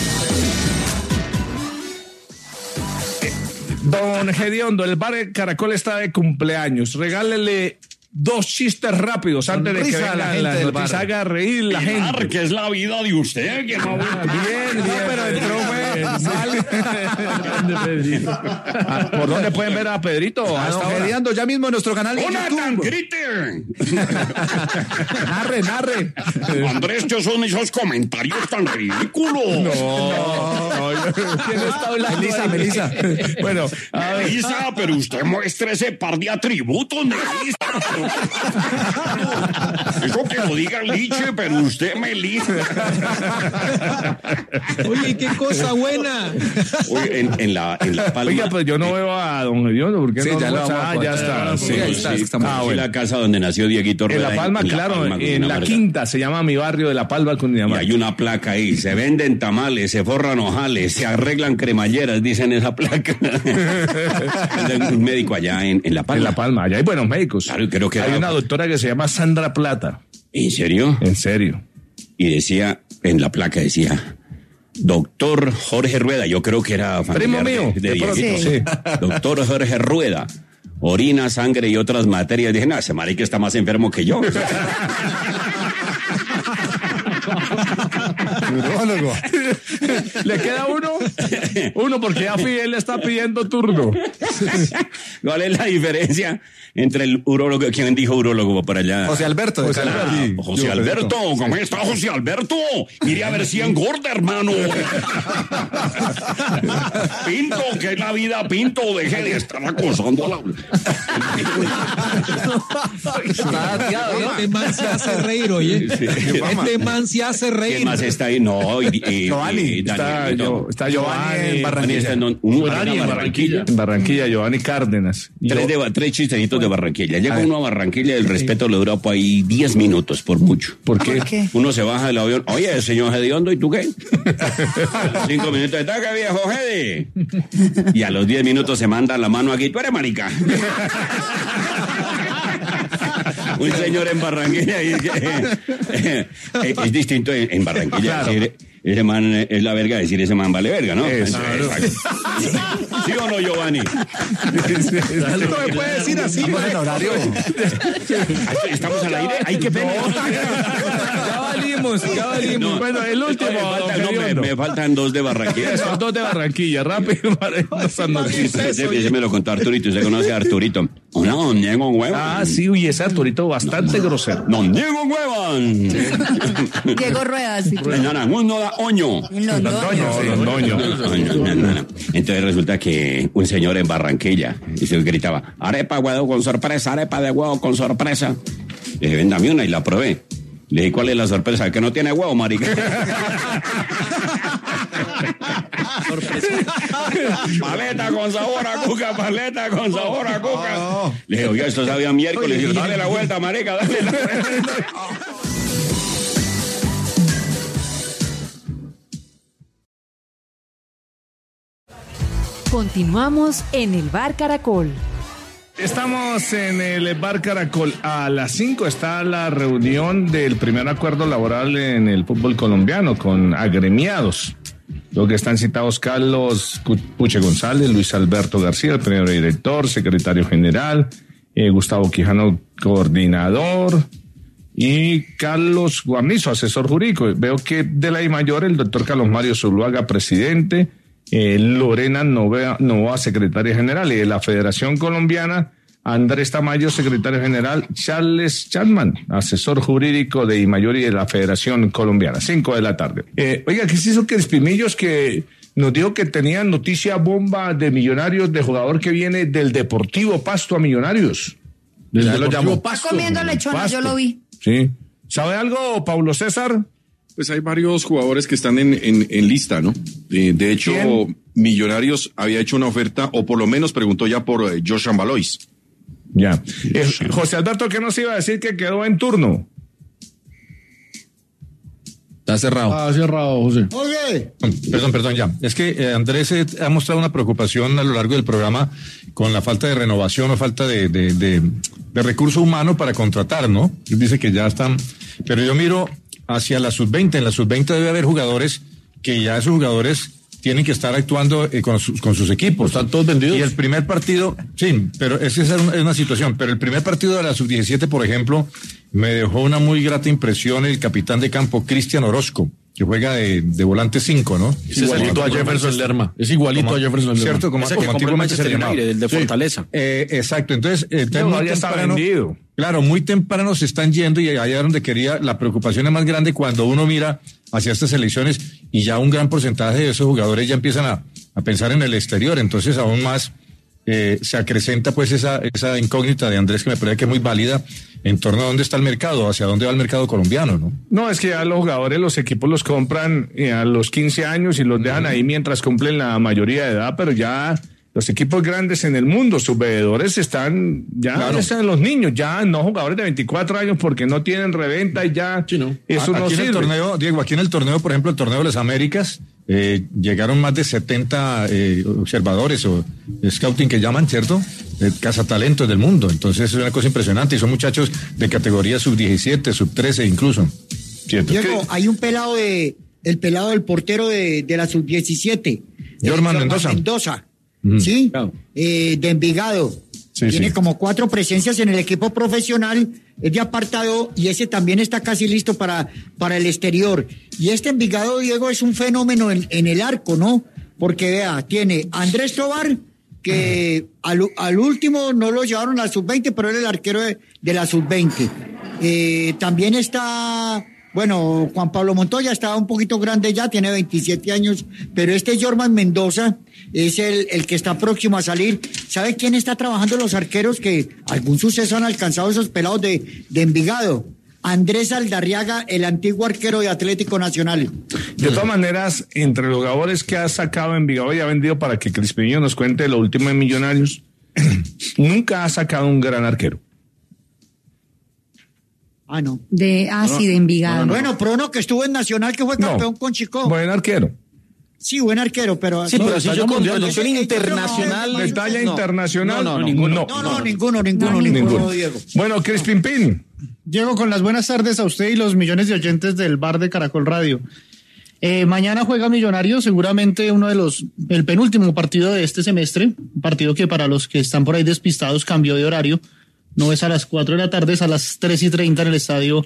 Don Gediondo, el Bar Caracol está de cumpleaños. Regálele dos chistes rápidos antes de que Sonrisa a la vengan gente las del noticias. bar. Haga reír la gente. que es la vida de usted, que no... Bien, bien, pero entró Ah, ¿por dónde pueden ver a Pedrito? A A don esta hora. Gediondo, ya mismo en nuestro canal de ¡Jonathan, YouTube. grite! Narre, narre. Andrés, ¿qué son esos comentarios tan ridículos? ¿Quién está hablando? Melissa, ahí? Melissa. Bueno, a ver. Melissa, pero usted muestra ese par de atributos, Melissa. Eso que lo diga Liche, pero usted, Melissa. Oye, qué cosa buena. Oye, en, en la, en la Palma. Oiga, pues yo no veo a don Gediondo, ¿por qué Sí, no? ya no lo está? vamos a Ah, ya poner. está. Sí, Sí, ahí está, sí. estamos. Ah, Es bueno. la casa donde nació Dieguito En Rueda. La Palma, en La claro, Palma, en la Cundinamarca. Quinta, se llama mi barrio de La Palma, Y Cundinamarca. hay una placa ahí, se venden tamales, se forran ojales, se arreglan cremalleras, dicen esa placa. Hay un médico allá en, en La Palma. En La Palma, allá hay buenos médicos. Claro, creo que hay era- una doctora que se llama Sandra Plata. ¿En serio? En serio. Y decía, en la placa decía, doctor Jorge Rueda, yo creo que era Primo familiar mío, de, de de pronto, Dieguito. sí. Doctor Jorge Rueda, orina, sangre y otras materias. Dije, no, ese marica está más enfermo que yo. Urólogo. ¿Le queda uno? Uno, porque ya Fidel le está pidiendo turno. ¿Cuál es la diferencia entre el urólogo? ¿Quién dijo urólogo por allá? José Alberto. de José Canadá. Alberto. Ah, José Alberto, ¿cómo está José Alberto? Mire a ver si engorda, hermano. Pinto, que es la vida, Pinto, deje de estar acosando a la... Este man se hace reír, oye. Este man se hace ¿Quién reír. más está ahí? No, y, y- Giovanni, y está, Danielito. yo- está Giovanni en Barranquilla. Está en un- un- Giovanni en en Barranquilla. En Barranquilla, Giovanni Cárdenas. Y Tres, yo- de, tres chistecitos de Barranquilla. Llega uno a Barranquilla, el respeto le dura por ahí diez minutos, por mucho. ¿Por qué? ¿Qué? Uno se baja del avión. Oye, señor Gediondo, ¿y tú qué? Cinco minutos de taca, viejo Gede. Y a los diez minutos se manda la mano aquí. Tú eres marica. Un señor en Barranquilla. Y, eh, eh, es distinto en, en Barranquilla. Claro. Decir, ese man es la verga, decir ese man vale verga, ¿no? Eso. Exacto. ¿Sí o no, Giovanni? No me puede decir así. Estamos en horario. Estamos al aire. Hay que pena. Ya valimos. musicado el himno. No, bueno, el último. Me, falta, don no, me, me faltan dos de Barranquilla. Son dos de Barranquilla, rápido para esas noticias. Ese, ese me lo contó Arturito. ¿Usted conoce a Arturito? Hola, don Diego Huevón. Ah, sí, uy, ese Arturito bastante no, no. grosero. Don Diego Huevón. Diego Rueda, sí. Naranjundo da oño. Londoño. Entonces resulta que un señor en Barranquilla y se gritaba, arepa de huevo con sorpresa, arepa de huevo con sorpresa. Le dije, véndame una y la probé. Le dije, ¿cuál es la sorpresa? Que no tiene huevo, marica. Paleta con sabor a cuca, paleta con sabor a cuca. Le dije, oiga, esto sabía miércoles. Le dije, dale la vuelta, marica, dale la vuelta. Continuamos en el Bar Caracol. Estamos en el Bar Caracol. A las cinco está la reunión del primer acuerdo laboral en el fútbol colombiano con agremiados. Lo que están citados Carlos Puche González, Luis Alberto García, el primer director, secretario general, eh, Gustavo Quijano, coordinador, y Carlos Guarnizo, asesor jurídico. Veo que de la I Mayor, el doctor Carlos Mario Zuluaga, presidente, eh, Lorena Novoa, Novoa, secretaria general, y de la Federación Colombiana, Andrés Tamayo, secretario general, Charles Chapman, asesor jurídico de I Mayor y de la Federación Colombiana, cinco de la tarde. Eh, oiga, ¿qué es eso que Espimillos que nos dijo que tenían noticia bomba de Millonarios, de jugador que viene del Deportivo Pasto a Millonarios? Del Ya lo Deportivo llamó. Está comiendo lechona, Pasto. yo lo vi. Sí. ¿Sabe algo, Paulo César? Pues hay varios jugadores que están en, en, en lista, ¿no? De, de hecho, ¿Quién? Millonarios había hecho una oferta, o por lo menos preguntó ya por eh, Josh Ambalois. Ya. Eh, José Alberto, ¿qué nos iba a decir que quedó en turno? Está cerrado. Ah, cerrado, José. Oye. Perdón, perdón, ya. Es que eh, Andrés eh, ha mostrado una preocupación a lo largo del programa con la falta de renovación o falta de, de, de, de recurso humano para contratar, ¿no? Él dice que ya están. Pero yo miro hacia la sub veinte. En la sub veinte debe haber jugadores que ya esos jugadores tienen que estar actuando eh, con, sus, con sus equipos. Están todos vendidos. Y el primer partido, sí, pero esa es una, es una situación. Pero el primer partido de la sub diecisiete, por ejemplo, me dejó una muy grata impresión el capitán de campo, Cristian Orozco, que juega de, de volante cinco, ¿no? Es igualito a Jefferson Lerma. Es igualito Como- a Jefferson Lerma. Cierto, como, Ese como que compró el antiguamente se Manchester llamaba. United, el de Sí. Fortaleza. Eh, exacto, entonces, eh, No, muy ya está temprano- vendido. Claro, muy temprano se están yendo y allá donde quería, la preocupación es más grande cuando uno mira hacia estas elecciones y ya un gran porcentaje de esos jugadores ya empiezan a, a pensar en el exterior, entonces aún más eh, se acrecenta pues esa, esa incógnita de Andrés que me parece que es muy válida en torno a dónde está el mercado, hacia dónde va el mercado colombiano, ¿no? No, es que ya los jugadores, los equipos los compran eh, a los quince años y los dejan ahí mientras cumplen la mayoría de edad, pero ya los equipos grandes en el mundo, sus veedores están, ya Claro. están los niños, ya no jugadores de veinticuatro años porque no tienen reventa y ya Sí, no. eso A- no aquí en el sirve. torneo, Diego, aquí en el torneo, por ejemplo, el torneo de las Américas, eh, llegaron más de setenta eh, observadores o scouting que llaman, ¿cierto? Eh, cazatalentos del mundo. Entonces es una cosa impresionante y son muchachos de categoría sub diecisiete, sub trece incluso. ¿Cierto? Diego, hay un pelado de, el pelado del portero de, de la sub diecisiete. Jorman Mendoza. Mendoza, Ujú. ¿sí? Claro. Eh, de Envigado. Sí, Tiene sí. como cuatro presencias en el equipo profesional, es de apartado y ese también está casi listo para, para el exterior. Y este Envigado, Diego, es un fenómeno en, en el arco, ¿no? Porque vea, tiene Andrés Tobar, que al, al último no lo llevaron a la sub veinte, pero era el arquero de, de la sub veinte. Eh, también está, bueno, Juan Pablo Montoya estaba un poquito grande ya, tiene veintisiete años, pero este Jorman Mendoza es el, el que está próximo a salir. ¿Sabe quién está trabajando los arqueros que algún suceso han alcanzado esos pelados de, de Envigado? Andrés Aldarriaga, el antiguo arquero de Atlético Nacional. De todas maneras, entre los jugadores que ha sacado Envigado y ha vendido, para que Crispinillo nos cuente lo último de Millonarios, nunca ha sacado un gran arquero. Ah, no. De, ah, sí, de Envigado. Bueno, Prono, que estuvo en Nacional, que fue No. campeón con Chico. Buen arquero. Sí, buen arquero, pero... Sí, pero si yo con mundial, proyección ese- internacional. De talla no. internacional. No, no, ninguno. No, no, ninguno, ninguno, No, ninguno, ninguno. Diego. Bueno, Crispin Pin. Diego, con las buenas tardes a usted y los millones de oyentes del bar de Caracol Radio. Eh, mañana juega Millonarios, seguramente uno de los, el penúltimo partido de este semestre, un partido que para los que están por ahí despistados cambió de horario, no es a las cuatro de la tarde, es a las tres y treinta en el estadio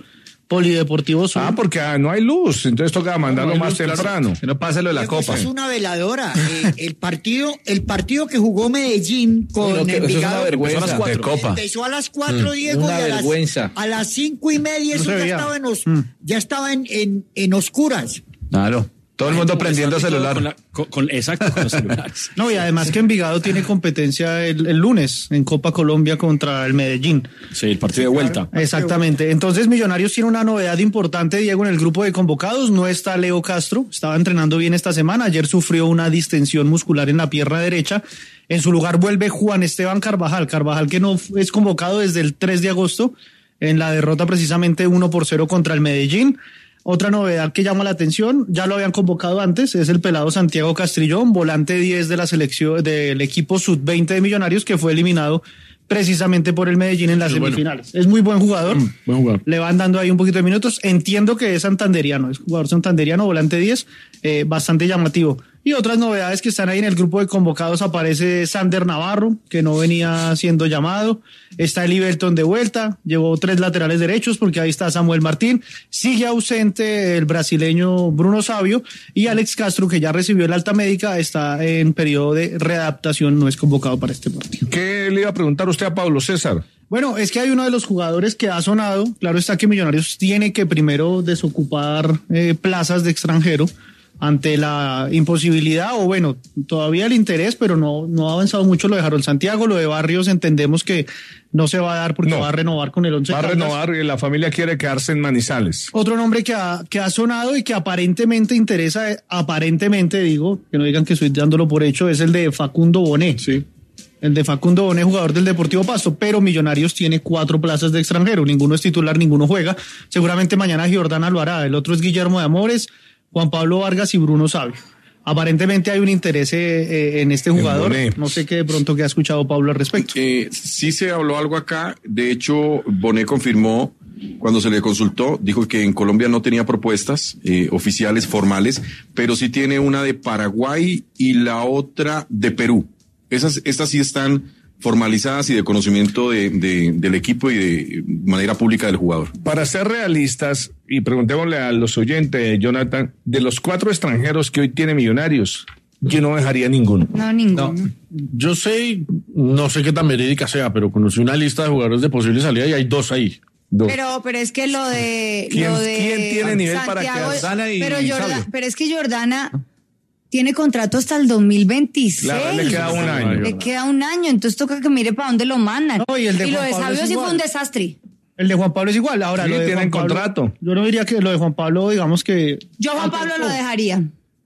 Polideportivo Sur. Ah, porque ah, no hay luz, entonces toca mandarlo no más luz, temprano. Que no pase lo de la Diego, copa. eso es una veladora. Eh, el partido, el partido que jugó Medellín con No, que eso es una Envigado vergüenza. empezó a las cuatro. De copa. Empezó a las cuatro, Mm. Diego, Una y a vergüenza. las, a las cinco y media No eso se ya veía. estaba en os- Mm. ya estaba en, en, en oscuras. Claro. Todo el mundo prendiendo celular. Con la- con- con- exacto, con los celulares. No, y además que Envigado tiene competencia el, el lunes en Copa Colombia contra el Medellín. Sí, el partido de vuelta. Exactamente. Entonces Millonarios tiene una novedad importante, Diego, en el grupo de convocados. No está Leo Castro, estaba entrenando bien esta semana. Ayer sufrió una distensión muscular en la pierna derecha. En su lugar vuelve Juan Esteban Carvajal. Carvajal que no es convocado desde el tres de agosto en la derrota precisamente uno por cero contra el Medellín. Otra novedad que llama la atención, ya lo habían convocado antes, es el pelado Santiago Castrillón, volante diez de la selección del equipo sub veinte de Millonarios, que fue eliminado precisamente por el Medellín en las Es bueno. semifinales. Es muy buen jugador. Mm, buen jugador. Le van dando ahí un poquito de minutos. Entiendo que es santanderiano, es jugador santanderiano, volante diez, eh, bastante llamativo. Y otras novedades que están ahí en el grupo de convocados, aparece Sander Navarro, que no venía siendo llamado. Está Eli Belton de vuelta, llevó tres laterales derechos porque ahí está Samuel Martín. Sigue ausente el brasileño Bruno Sabio y Alex Castro, que ya recibió el alta médica, está en periodo de readaptación, no es convocado para este partido. ¿Qué le iba a preguntar usted a Pablo César? Bueno, es que hay uno de los jugadores que ha sonado. Claro está que Millonarios tiene que primero desocupar eh, plazas de extranjero ante la imposibilidad, o bueno, todavía el interés, pero no, no ha avanzado mucho lo de Harold Santiago. Lo de Barrios entendemos que no se va a dar porque No. va a renovar con el Once Va a Caldas. renovar y la familia quiere quedarse en Manizales. Otro nombre que ha, que ha sonado y que aparentemente interesa, eh, aparentemente digo, que no digan que estoy dándolo por hecho, es el de Facundo Bonet. Sí. El de Facundo Bonet, jugador del Deportivo Pasto, pero Millonarios tiene cuatro plazas de extranjero, ninguno es titular, ninguno juega. Seguramente mañana Giordana lo hará. El otro es Guillermo de Amores, Juan Pablo Vargas y Bruno Sabio. Aparentemente hay un interés eh, en este jugador. No sé qué de pronto que ha escuchado Pablo al respecto. Eh, sí se habló algo acá. De hecho, Bonet confirmó cuando se le consultó, dijo que en Colombia no tenía propuestas eh, oficiales, formales, pero sí tiene una de Paraguay y la otra de Perú. Esas, estas sí están formalizadas y de conocimiento de, de, del equipo y de manera pública del jugador. Para ser realistas, y preguntémosle a los oyentes, Jonathan, de los cuatro extranjeros que hoy tiene Millonarios, yo no dejaría ninguno. No, ninguno. Yo sé, no sé qué tan verídica sea, pero conocí una lista de jugadores de posible salida y hay dos ahí. Dos. Pero, pero es que lo de. ¿Quién- lo de quién tiene nivel para Santiago- que Jordana y pero, Jorda- Sabio? pero es que Jordana tiene contrato hasta el dos mil veintiséis. Claro, le queda un año. Le queda un año, entonces toca que mire para dónde lo mandan. No, y el de lo Juan de Pablo Sabio es sí fue igual. un desastre. El de Juan Pablo es igual. Ahora, Sí, lo de tienen Juan Pablo- contrato. Yo no diría que lo de Juan Pablo, digamos que. Yo a Juan Pablo lo dejaría.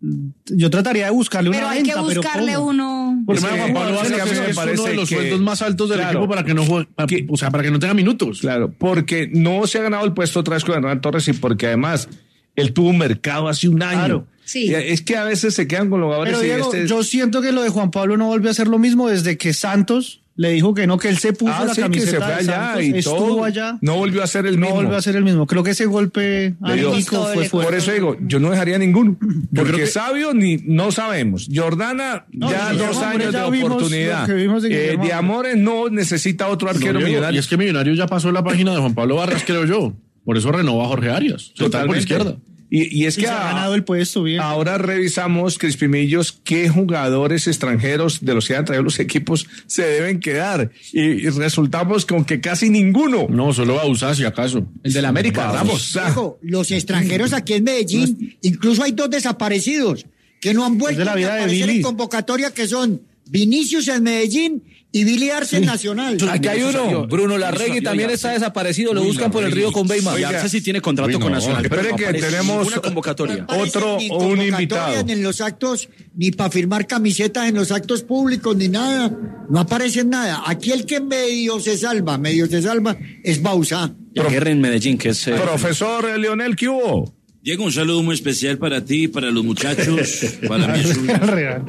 Yo trataría de buscarle una Pero hay que venta, pero buscarle ¿cómo? uno. Porque Primero, Juan Pablo es que Vargas a mí me es uno parece de los que- sueldos más altos del claro. equipo para que no juegue, para- o sea, para que no tenga minutos. Claro, porque no se ha ganado el puesto otra vez con Hernán Torres y porque además él tuvo un mercado hace un año. Claro. Sí. Y Es que a veces se quedan con los jugadores Pero y Diego, este- yo siento que lo de Juan Pablo no volvió a hacer lo mismo desde que Santos le dijo que no, que él se puso Ah, la sí, que camiseta se fue de allá Santos, y estuvo todo. allá. No volvió a ser el No mismo. volvió a ser el mismo. Creo que ese golpe Le dio- anímico fue fuerte. Por eso digo, yo no dejaría ninguno. Porque creo que- Sabio ni no sabemos. Jordana, No, ya Guillermo dos Amores años de ya vimos oportunidad. lo que vimos de Eh, Guillermo de Amores no necesita otro No, arquero Diego, millonario. y es que Millonarios ya pasó la página de Juan Pablo Vargas, creo yo. Por eso renovó a Jorge Arias. Se está por Totalmente. izquierda. Y, y es Y que se ha a- ganado el puesto bien. ahora revisamos, Crispimillos, qué jugadores extranjeros de los que han traído los equipos se deben quedar. Y, y resultamos con que casi ninguno. No, solo Bauzá, si acaso. El de la América, Vamos. Diego, los extranjeros aquí en Medellín, incluso hay dos desaparecidos que no han vuelto de la a vida de aparecer Billy. en convocatoria, que son Vinicius en Medellín y Billy Arce en Nacional. Aquí hay uno, Bruno Larregui también está desaparecido, lo buscan por el río con Beima. Y Arce sí tiene contrato Uy, con no, Nacional. pero espere no que aparece tenemos ninguna convocatoria. otro Ni o un convocatorias, invitado. Ni en los actos, ni para firmar camisetas en los actos públicos, ni nada. No aparece nada. Aquí el que medio se salva, medio se salva, es Bauzá. Y a Guerra en Medellín, que es. eh, Profesor Leonel, ¿qué hubo? Diego, un saludo muy especial para ti, para los muchachos. Para mí es un, Real.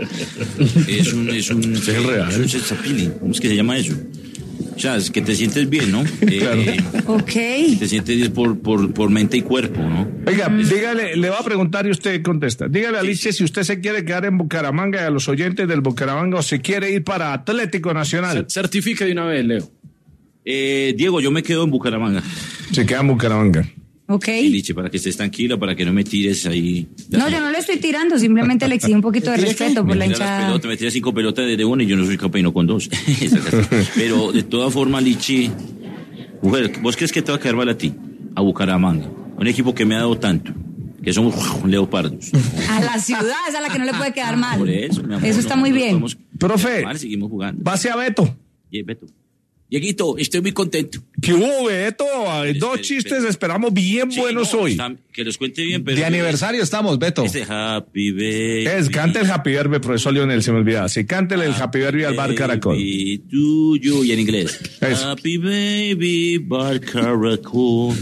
es un, es un, es real. es un sex appealing. ¿Cómo es que se llama eso? O sea, es que te sientes bien, ¿no? Eh, Ok. te sientes bien por, por, por mente y cuerpo, ¿no? Oiga, dígale, le va a preguntar y usted contesta. Dígale a Liche si usted se quiere quedar en Bucaramanga y a los oyentes del Bucaramanga o se quiere ir para Atlético Nacional. Certifique de una vez, Leo. Eh, Diego, yo me quedo en Bucaramanga. Se queda en Bucaramanga. Ok. Y Liche, para que estés tranquila, para que no me tires ahí. No, yo no le estoy tirando, simplemente le exijo un poquito de respeto por la Me tiras las hinchada. pelotas, me tiras cinco pelotas desde una y yo no soy capaz y no con dos. Pero de todas formas, Lichi, mujer, ¿vos crees que te va a caer mal a ti? A Bucaramanga, un equipo que me ha dado tanto, que somos leopardos. A la ciudad es a la que no le puede quedar mal. Por eso, mi amor, Eso está no, muy no bien. podemos- Profe, Mal, seguimos jugando. pase a Beto. Y Beto. Dieguito, estoy muy contento. ¿Qué hubo, Beto? Hay dos chistes, esperamos bien buenos no, hoy. está- que los cuente bien, pero... De aniversario estamos, Beto. Este Happy Baby. Es, cante el Happy Birthday, profesor Lionel, se me olvidaba. Sí, cántele el Happy Birthday al Bar Caracol. Baby to you, y en inglés. Eso. Happy Baby Bar Caracol.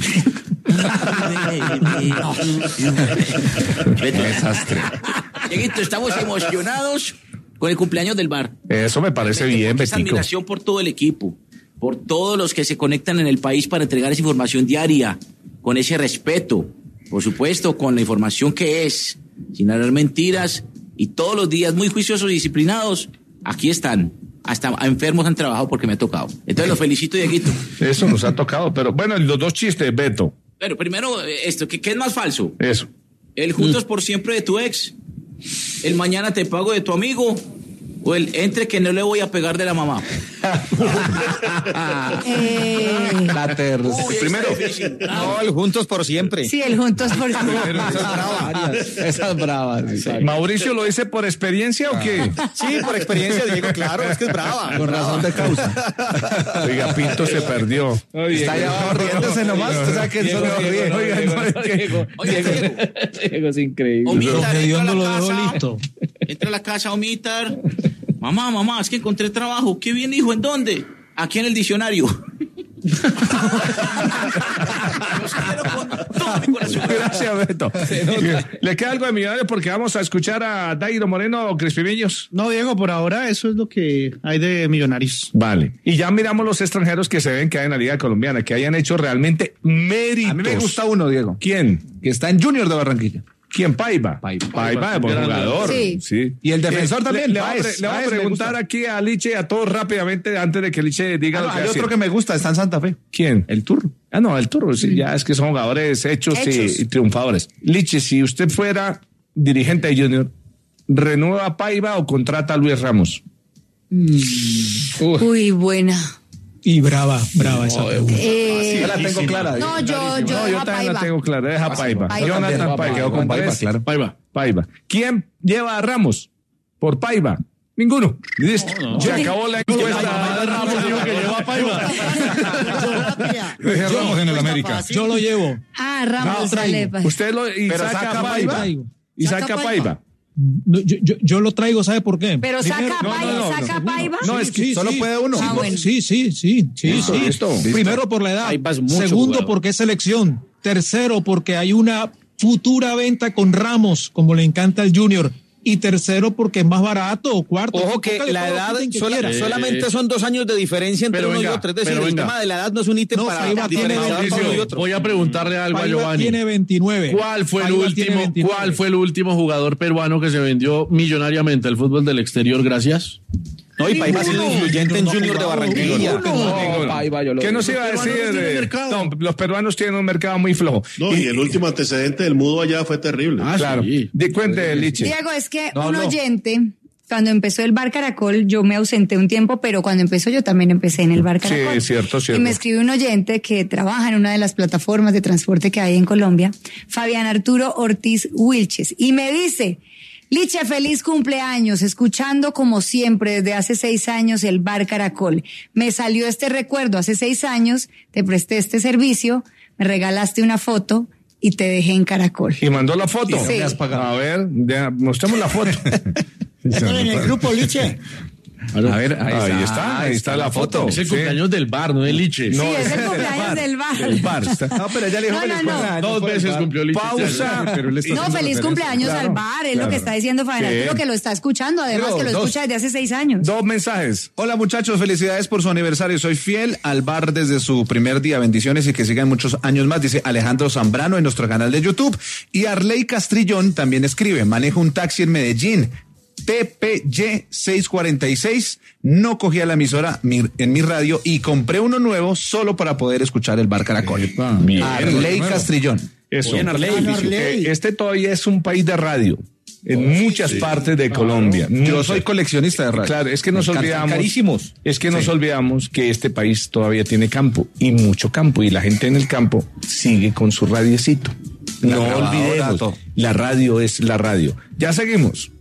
Beto. Desastre. Dieguito, estamos emocionados con el cumpleaños del bar. Eso me parece bien, Esa Betico. admiración por todo el equipo, por todos los que se conectan en el país para entregar esa información diaria, con ese respeto, por supuesto, con la información que es, sin hablar mentiras, y todos los días muy juiciosos y disciplinados, aquí están. Hasta enfermos han trabajado porque me ha tocado. Entonces los felicito, Dieguito. Eso nos ha tocado, pero bueno, los dos chistes, Beto. Pero primero, eh, esto, ¿qué, qué es más falso? Eso. El juntos por siempre de tu ex, el mañana te pago de tu amigo, o el entre que no le voy a pegar de la mamá. Eh, La tercera. Primero. No, el juntos por siempre. sí, el juntos por Esas bravas. ¿Mauricio lo dice por experiencia o qué? Sí, por experiencia, Diego, claro, es que es brava. Con razón de causa. Oiga, Pinto se perdió. Está allá abajo riéndose nomás. Tú sabes que él solo ríe. Oiga, no, es que- Oye, Diego, Diego es increíble. Omitar, Que Dios entra a no la lo dejó casa, listo. entra a la casa, Omitar. Mamá, mamá, es que encontré trabajo. ¿Qué bien, hijo? ¿En dónde? Aquí en el diccionario. Los quiero con todo mi corazón. Gracias, Beto. ¿Le queda algo de Millonarios? Porque vamos a escuchar a Dairo Moreno o Crispimiños. No, Diego, por ahora eso es lo que hay de Millonarios. Vale. Y ya miramos los extranjeros que se ven que hay en la Liga Colombiana, que hayan hecho realmente méritos. A mí me gusta uno, Diego, ¿Quién? que está en Junior de Barranquilla. ¿Quién? Paiva. Paiva. Paiva es buen Grande. jugador. Sí. Sí. Y el defensor Eh, también, Le, le voy a Páez. pre- le voy a Páez me preguntar gusta. aquí a Liche, a todos rápidamente, antes de que Liche diga Ah, lo no, que hay va a otro decir. que me gusta, está en Santa Fe. ¿Quién? El Turro. Ah, no, el Turro, sí, ya es que son jugadores hechos, y- Hechos. Y, triunfadores. Liche, si usted fuera dirigente de Junior, ¿renueva a Paiva o contrata a Luis Ramos? Uy, buena. Y brava, brava esa pregunta. Eh, Yo la tengo clara. no, yo, yo, No, yo dejo a también la Paiva. tengo clara, deja Paiva. Paiva. Jonathan También, Paiva, quedó con Paiva, Paiva, claro. Paiva. Paiva. ¿Quién lleva a Ramos por Paiva? Ninguno. Listo. Se acabó la encuesta. Ramos dijo que lleva a Paiva. Dejé a Ramos en el América. Yo lo llevo. Ah, No, Ramos, traigo. sale, pa. Usted lo y Pero saca, saca a Paiva. Traigo. Y Saca saca a Paiva. Paiva. No, yo, yo, yo lo traigo, ¿sabe por qué? Pero Primero- saca no, Paiva, no, no, saca no. Paiva. No, es que solo puede uno. Sí, Ah, por- bueno. sí, sí, sí, sí, Listo, sí. listo, listo. Primero por la edad. Paiva es mucho Segundo jugador. porque es selección. Tercero porque hay una futura venta con Ramos, como le encanta al Junior. Y tercero porque es más barato. O cuarto. Ojo que Póngale la todo lo edad, que quiten que sola- quiera. solamente son dos años de diferencia entre Pero uno venga, y otro. Es decir, pero el venga. tema de la edad no es un ítem No, para Paiva tiene diferenciar veinticinco. uno y otro. Voy a preguntarle algo a Paiva Giovanni. tiene veintinueve. ¿Cuál fue el Paiva tiene último, veintinueve. cuál fue el último jugador peruano que se vendió millonariamente al fútbol del exterior? Gracias. No, y Paiva ha sido influyente en Junior de Barranquilla. Ninguno. Paiva, yo lo ¿Qué nos digo. iba a Los decir? peruanos tienen eh, mercado. no, los peruanos tienen un mercado muy flojo. No, y el último antecedente del mudo allá fue terrible. Ah, Claro. sí. Di cuente, Liche. Diego, es que No un habló. oyente, cuando empezó el Bar Caracol, yo me ausenté un tiempo, pero cuando empezó yo también empecé en el Bar Sí, Caracol. cierto, cierto. Y me escribe un oyente que trabaja en una de las plataformas de transporte que hay en Colombia, Fabián Arturo Ortiz Wilches, y me dice: Liche, feliz cumpleaños, escuchando como siempre desde hace seis años el Bar Caracol. Me salió este recuerdo, hace seis años te presté este servicio, me regalaste una foto y te dejé en Caracol. Y mandó la foto. Sí. A ver, de- mostremos la foto. Están en el grupo, Liche. A ver, ahí, está, ahí está la foto. Es el Sí. cumpleaños del bar, no de Liche. No, Sí, es el cumpleaños del bar. del bar. Está- No, pero ya le dijo No, feliz no, no. cumpleaños Dos por el veces bar. cumplió Liche. Pausa. Pero él está No, haciendo feliz referencia. cumpleaños Claro, al bar, es lo claro. que está diciendo Fabián Sí. Arturo, que lo está escuchando, además Digo, que lo dos. escucha desde hace seis años. Dos mensajes. Hola muchachos, felicidades por su aniversario. Soy fiel al bar desde su primer día. Bendiciones y que sigan muchos años más, dice Alejandro Zambrano en nuestro canal de YouTube. Y Arley Castrillón también escribe: manejo un taxi en Medellín. T P Y seiscientos cuarenta y seis. No cogía la emisora mi, en mi radio y compré uno nuevo solo para poder escuchar el Bar Caracol. Bien. Arley Castrillón. Eso. Bien, Arley. Eh, Este todavía es un país de radio. En muchas partes de Colombia. Yo Muchas. soy coleccionista de radio. Claro, es que nos Me encantan, olvidamos. carísimos. Es que nos Sí. olvidamos que este país todavía tiene campo y mucho campo y la gente en el campo sigue con su radiecito. La No grabadora, olvidemos. todo. La radio es la radio. Ya seguimos.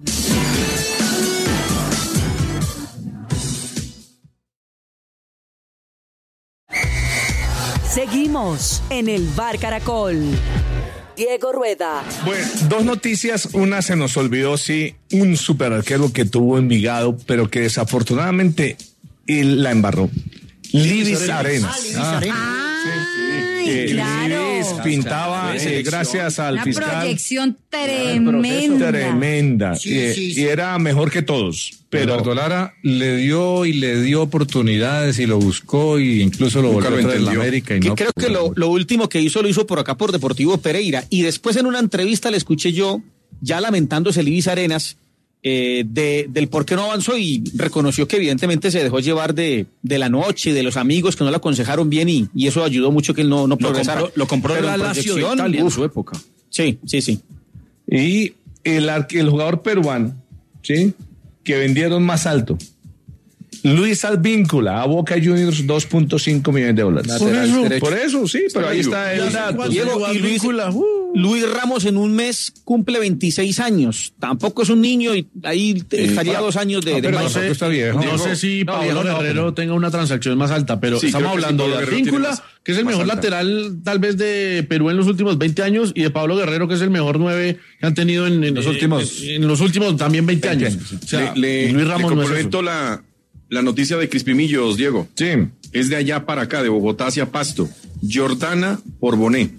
Seguimos en el Bar Caracol. Diego Rueda. Bueno, dos noticias. Una, se nos olvidó, sí, un superarquero que tuvo Envigado, pero que desafortunadamente él la embarró. Libis Arenas. Ah, Livis Ay, Eh, claro. Libis pintaba, eh, gracias al Una fiscal. proyección tremenda. Tremenda. Sí, y, sí, sí. y era mejor que todos. Pero Pero Lara le dio y le dio oportunidades y lo buscó y incluso lo Nunca volvió lo a traer a la entendió. América y Que no creo que lo, lo último que hizo lo hizo por acá por Deportivo Pereira y después en una entrevista le escuché yo ya lamentándose Libis Arenas eh, de, del por qué no avanzó y reconoció que evidentemente se dejó llevar de, de la noche, de los amigos que no le aconsejaron bien y, y eso ayudó mucho que él no, no Lo progresara. compró, lo compró Pero la en Lazio de proyección, Italia en uf, su época. Sí, sí, sí. y el, arque- el jugador peruano, ¿sí? Que vendieron más alto. Luis Advíncula a Boca Juniors, dos punto cinco millones de dólares. Por eso, por eso, sí, pero ahí está el dato. Diego, y Luis, Luis Ramos en un mes cumple veintiséis años. Tampoco es un niño y ahí estaría dos años de, No, de pero no paso. sé, no sé si No, Pablo viejo, no, Guerrero pero- tenga una transacción más alta, pero Sí, estamos creo que sí, hablando Pablo de Guerrero tiene Advíncula, más- que es el más mejor alta. lateral tal vez de Perú en los últimos veinte años, y de Pablo Guerrero, que es el mejor nueve que han tenido en, en Los eh, últimos- en, en los últimos también veinte años. O sea, le, le, Luis le Ramos no es eso. complemento la, la noticia de Crispimillos, Diego. Sí. Es de allá para acá, de Bogotá hacia Pasto. Jordana por Bonet.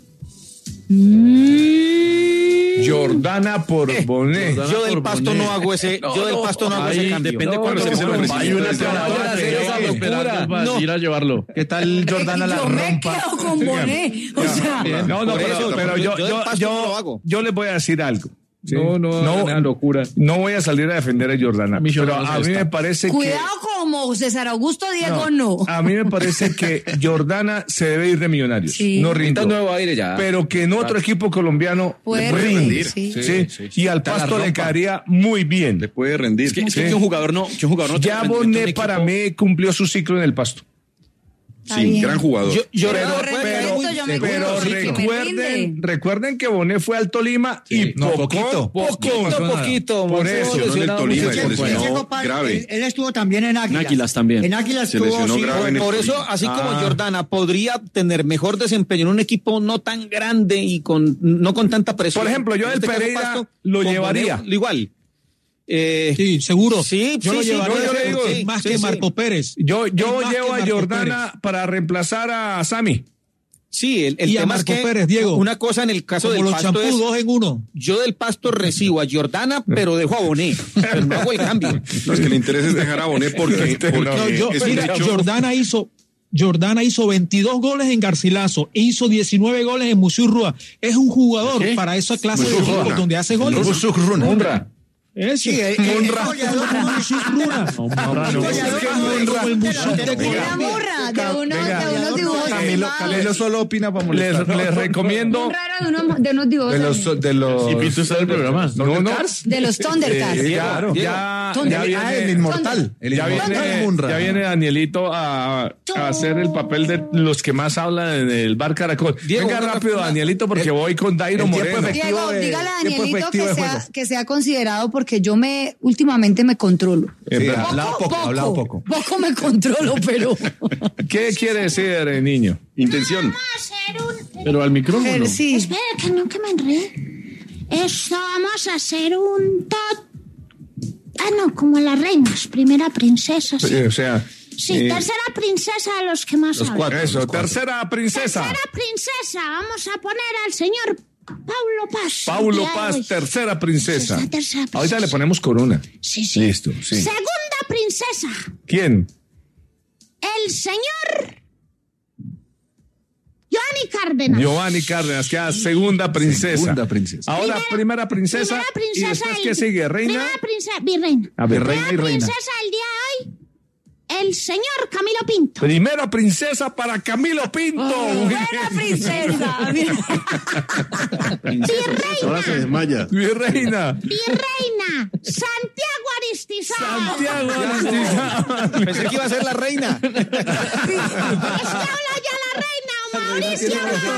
Jordana por Bonet. Yo del Pasto no hago ese, yo del Pasto no hago ese cambio. Depende No, cuándo pero se es que ponga se lo el ofrecí. baño. Hay una Ahora hacer sí, esa esperando locura. para No. ir a llevarlo. ¿Qué tal Jordana la Yo me rompa? quedo con Bonet. O sea, No, no, Por pero, eso, pero yo- yo, yo del yo, Pasto yo, no lo hago. yo les voy a decir algo. ¿sí? No, no, no, una locura. no voy a salir a defender a Jordana, Millonarios pero a mí está. me parece cuidado como César Augusto Diego, no. que a mí me parece que Jordana se debe ir de Millonarios, Sí. no rindo, nuevo aire ya. pero que en otro equipo colombiano Puede rinde, rendir, sí. ¿sí? Sí, sí, sí. Y al Te la Pasto le rompa. caería muy bien. Le puede rendir. Es que, es que Sí. un jugador no, que un jugador no Ya tiene rendimiento en Bonet un para equipo. mí cumplió su ciclo en el Pasto. Está Sí, bien. gran jugador. Yo, yo- Pero, pero- respeto, yo me Pero gusto, sí, que me recuerden, rinde. recuerden que Bonet fue al Tolima y no, poco, poquito. poco, poquito, poquito. Por Monzón eso, no en el lesionado Tolima, mucho se tiempo. lesionó. Diego Pa- grave. Él, él estuvo también en Águilas. En Águilas también. En Águilas Se estuvo, lesionó sí. grave en el Por eso, Tolima. así como Ah. Jordana podría tener mejor desempeño en un equipo no tan grande y con no con tanta presión. Por ejemplo, yo En del este caso, Pereira Pasto, lo con llevaría. Bonet, igual. Eh, Sí, seguro. Sí, yo sí, lo sí, llevaría yo le digo, porque sí, es más sí, que sí. Marco Pérez. Yo, yo Es más llevo que a Marco Jordana Pérez. para reemplazar a Sami. Sí, el, el Y a tema Marco es que Pérez, Diego. una cosa en el caso Como del los Pasto champús, es, dos en uno. yo del Pasto recibo a Jordana, pero dejo a Bonet, pero no hago el cambio. No, es que le interesa es dejar a Bonet porque, porque No, yo- es un mira, hecho. Jordana hizo, Jordana hizo veintidós goles en Garcilaso, e hizo diecinueve goles en Musurrua. Es un jugador ¿Qué? para esa clase de Musurruna. equipos donde hace goles. Honra. Ese. Sí, eh, eh, Munra. es goleador, Como Musurruna. goleador, Como el Musú de De la Colombia. morra, de unos, venga, de unos dibujos Camilo, animados. Camilo solo opina para Les, molestar. les recomiendo Un raro de unos, de unos dibujos de los animados. de los Y Pito está en el programa. no, no, De los Thundercats. Eh, Diego, ya, Diego. ya, Thunder- ya Ah, viene, el inmortal. El ya inmortal viene, Munra. ya viene Danielito a, a hacer el papel de los que más hablan en el Bar Caracol. Diego, Venga una- rápido, una- Danielito, porque voy con Dairo el tiempo Moreno. efectivo. Diego, de- dígale a tiempo Danielito efectivo que de sea, juego. que sea considerado porque yo me últimamente me controlo. Es Sí, verdad. ha hablado poco, ha hablado poco. Poco me controlo, pero. ¿Qué quiere decir, eh, niño? Intención. Vamos a hacer un... Pero al micrófono. Pero sí. Espera, que no, que me enredé. Esto vamos a hacer un tot... Ah, no, como las reinas, primera princesa. Sí, Eh, O sea, sí eh, tercera princesa a los que más los hablan. cuatro. Eso, tercera princesa. Tercera princesa, vamos a poner al señor Paulo Paz. Paulo Ya, Paz, hoy. tercera princesa. Sí, la tercera princesa. Ahorita le ponemos corona. Sí, sí. Listo, sí. Segunda princesa, ¿Quién? el señor... Joana Giovanni Cárdenas. Giovanni Cárdenas, queda segunda princesa. Segunda princesa. Ahora Primera- primera princesa. Primera princesa ¿Y después del- qué sigue? ¿Reina? Primera princesa, virreina. A ver, reina y Primera reina. princesa del día de hoy, el señor Camilo Pinto. Primera princesa para Camilo Pinto. Muy Buena bien. princesa. Ahora se desmaya. Virreina. Virreina, Santiago Aristizábal. Santiago Aristizábal. Pensé que iba a ser la reina. Es que habla ya la reina, Mauricio.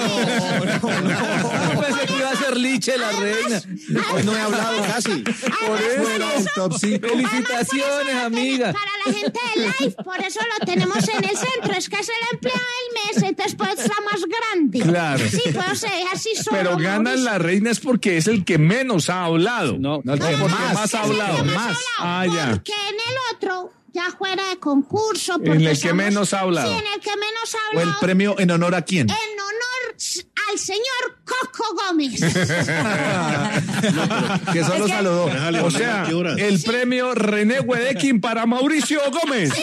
Yo pensé que iba a ser Liche la reina. Hoy no he hablado casi. Por eso era el top cinco. Felicitaciones, amiga. Para la gente de Live, por eso lo tenemos en el centro. Es que es el empleado del mes, entonces pues está más grande. Claro. Sí, pues se deja así solo. Pero gana Mauricio. la reina es porque es el que menos ha hablado. No, No, el No, que porque más. más ha Es el que hablado. más Más. ha Ah, hablado, ya. Porque en el otro, ya fuera de concurso. En porque el que somos- menos ha hablado. Sí, en el que menos ha ¿O el hablado. premio en honor a quién? En honor al señor Coco Gómez. Que solo Es que- saludó. Déjale, O Manuel, sea, ¿qué horas? el premio René Wedekin para Mauricio Gómez.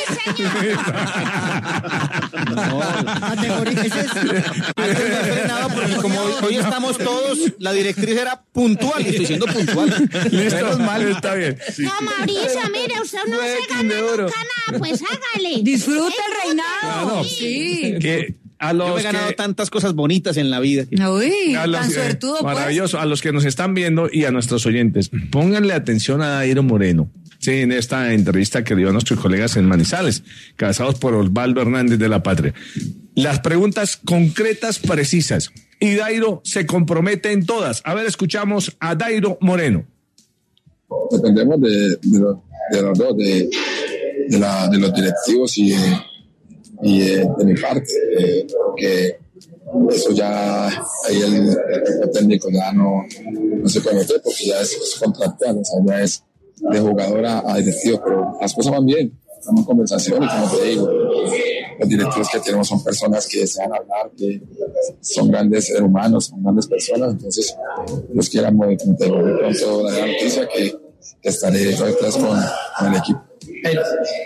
Categoría, ese es- Antes me he frenado porque como hoy, hoy estamos todos, la directriz era puntual. Y estoy siendo puntual. Listo, mal, está bien. No, Mauricio, mire, usted no se Wedekin gana de oro. nunca nada, pues hágale. Disfruta el reinado. Claro. Sí. Que a Yo me los he ganado que, tantas cosas bonitas en la vida. Uy, a los tan que- suertudo, pues. maravilloso, a los que nos están viendo y a nuestros oyentes, pónganle atención a Dairo Moreno. Sí, en esta entrevista que dio a nuestros colegas en Manizales, cabezados por Osvaldo Hernández de la Patria. Las preguntas concretas, precisas. Y Dairo se compromete en todas. A ver, escuchamos a Dairo Moreno. Dependemos de, de, los, de los dos, de, de, la, de los directivos y, de, y de, de mi parte, eh, porque eso ya ahí el, el equipo técnico ya no, no se puede meter porque ya es, es contractual, o sea, ya es de jugador a, a directivo, pero las cosas van bien, estamos en conversación y como te digo, los directivos que tenemos son personas que desean hablar, que son grandes seres humanos, son grandes personas, entonces Dios quiera muy, como te digo, muy pronto daré la noticia que, que estaré detrás con, con el equipo. Pero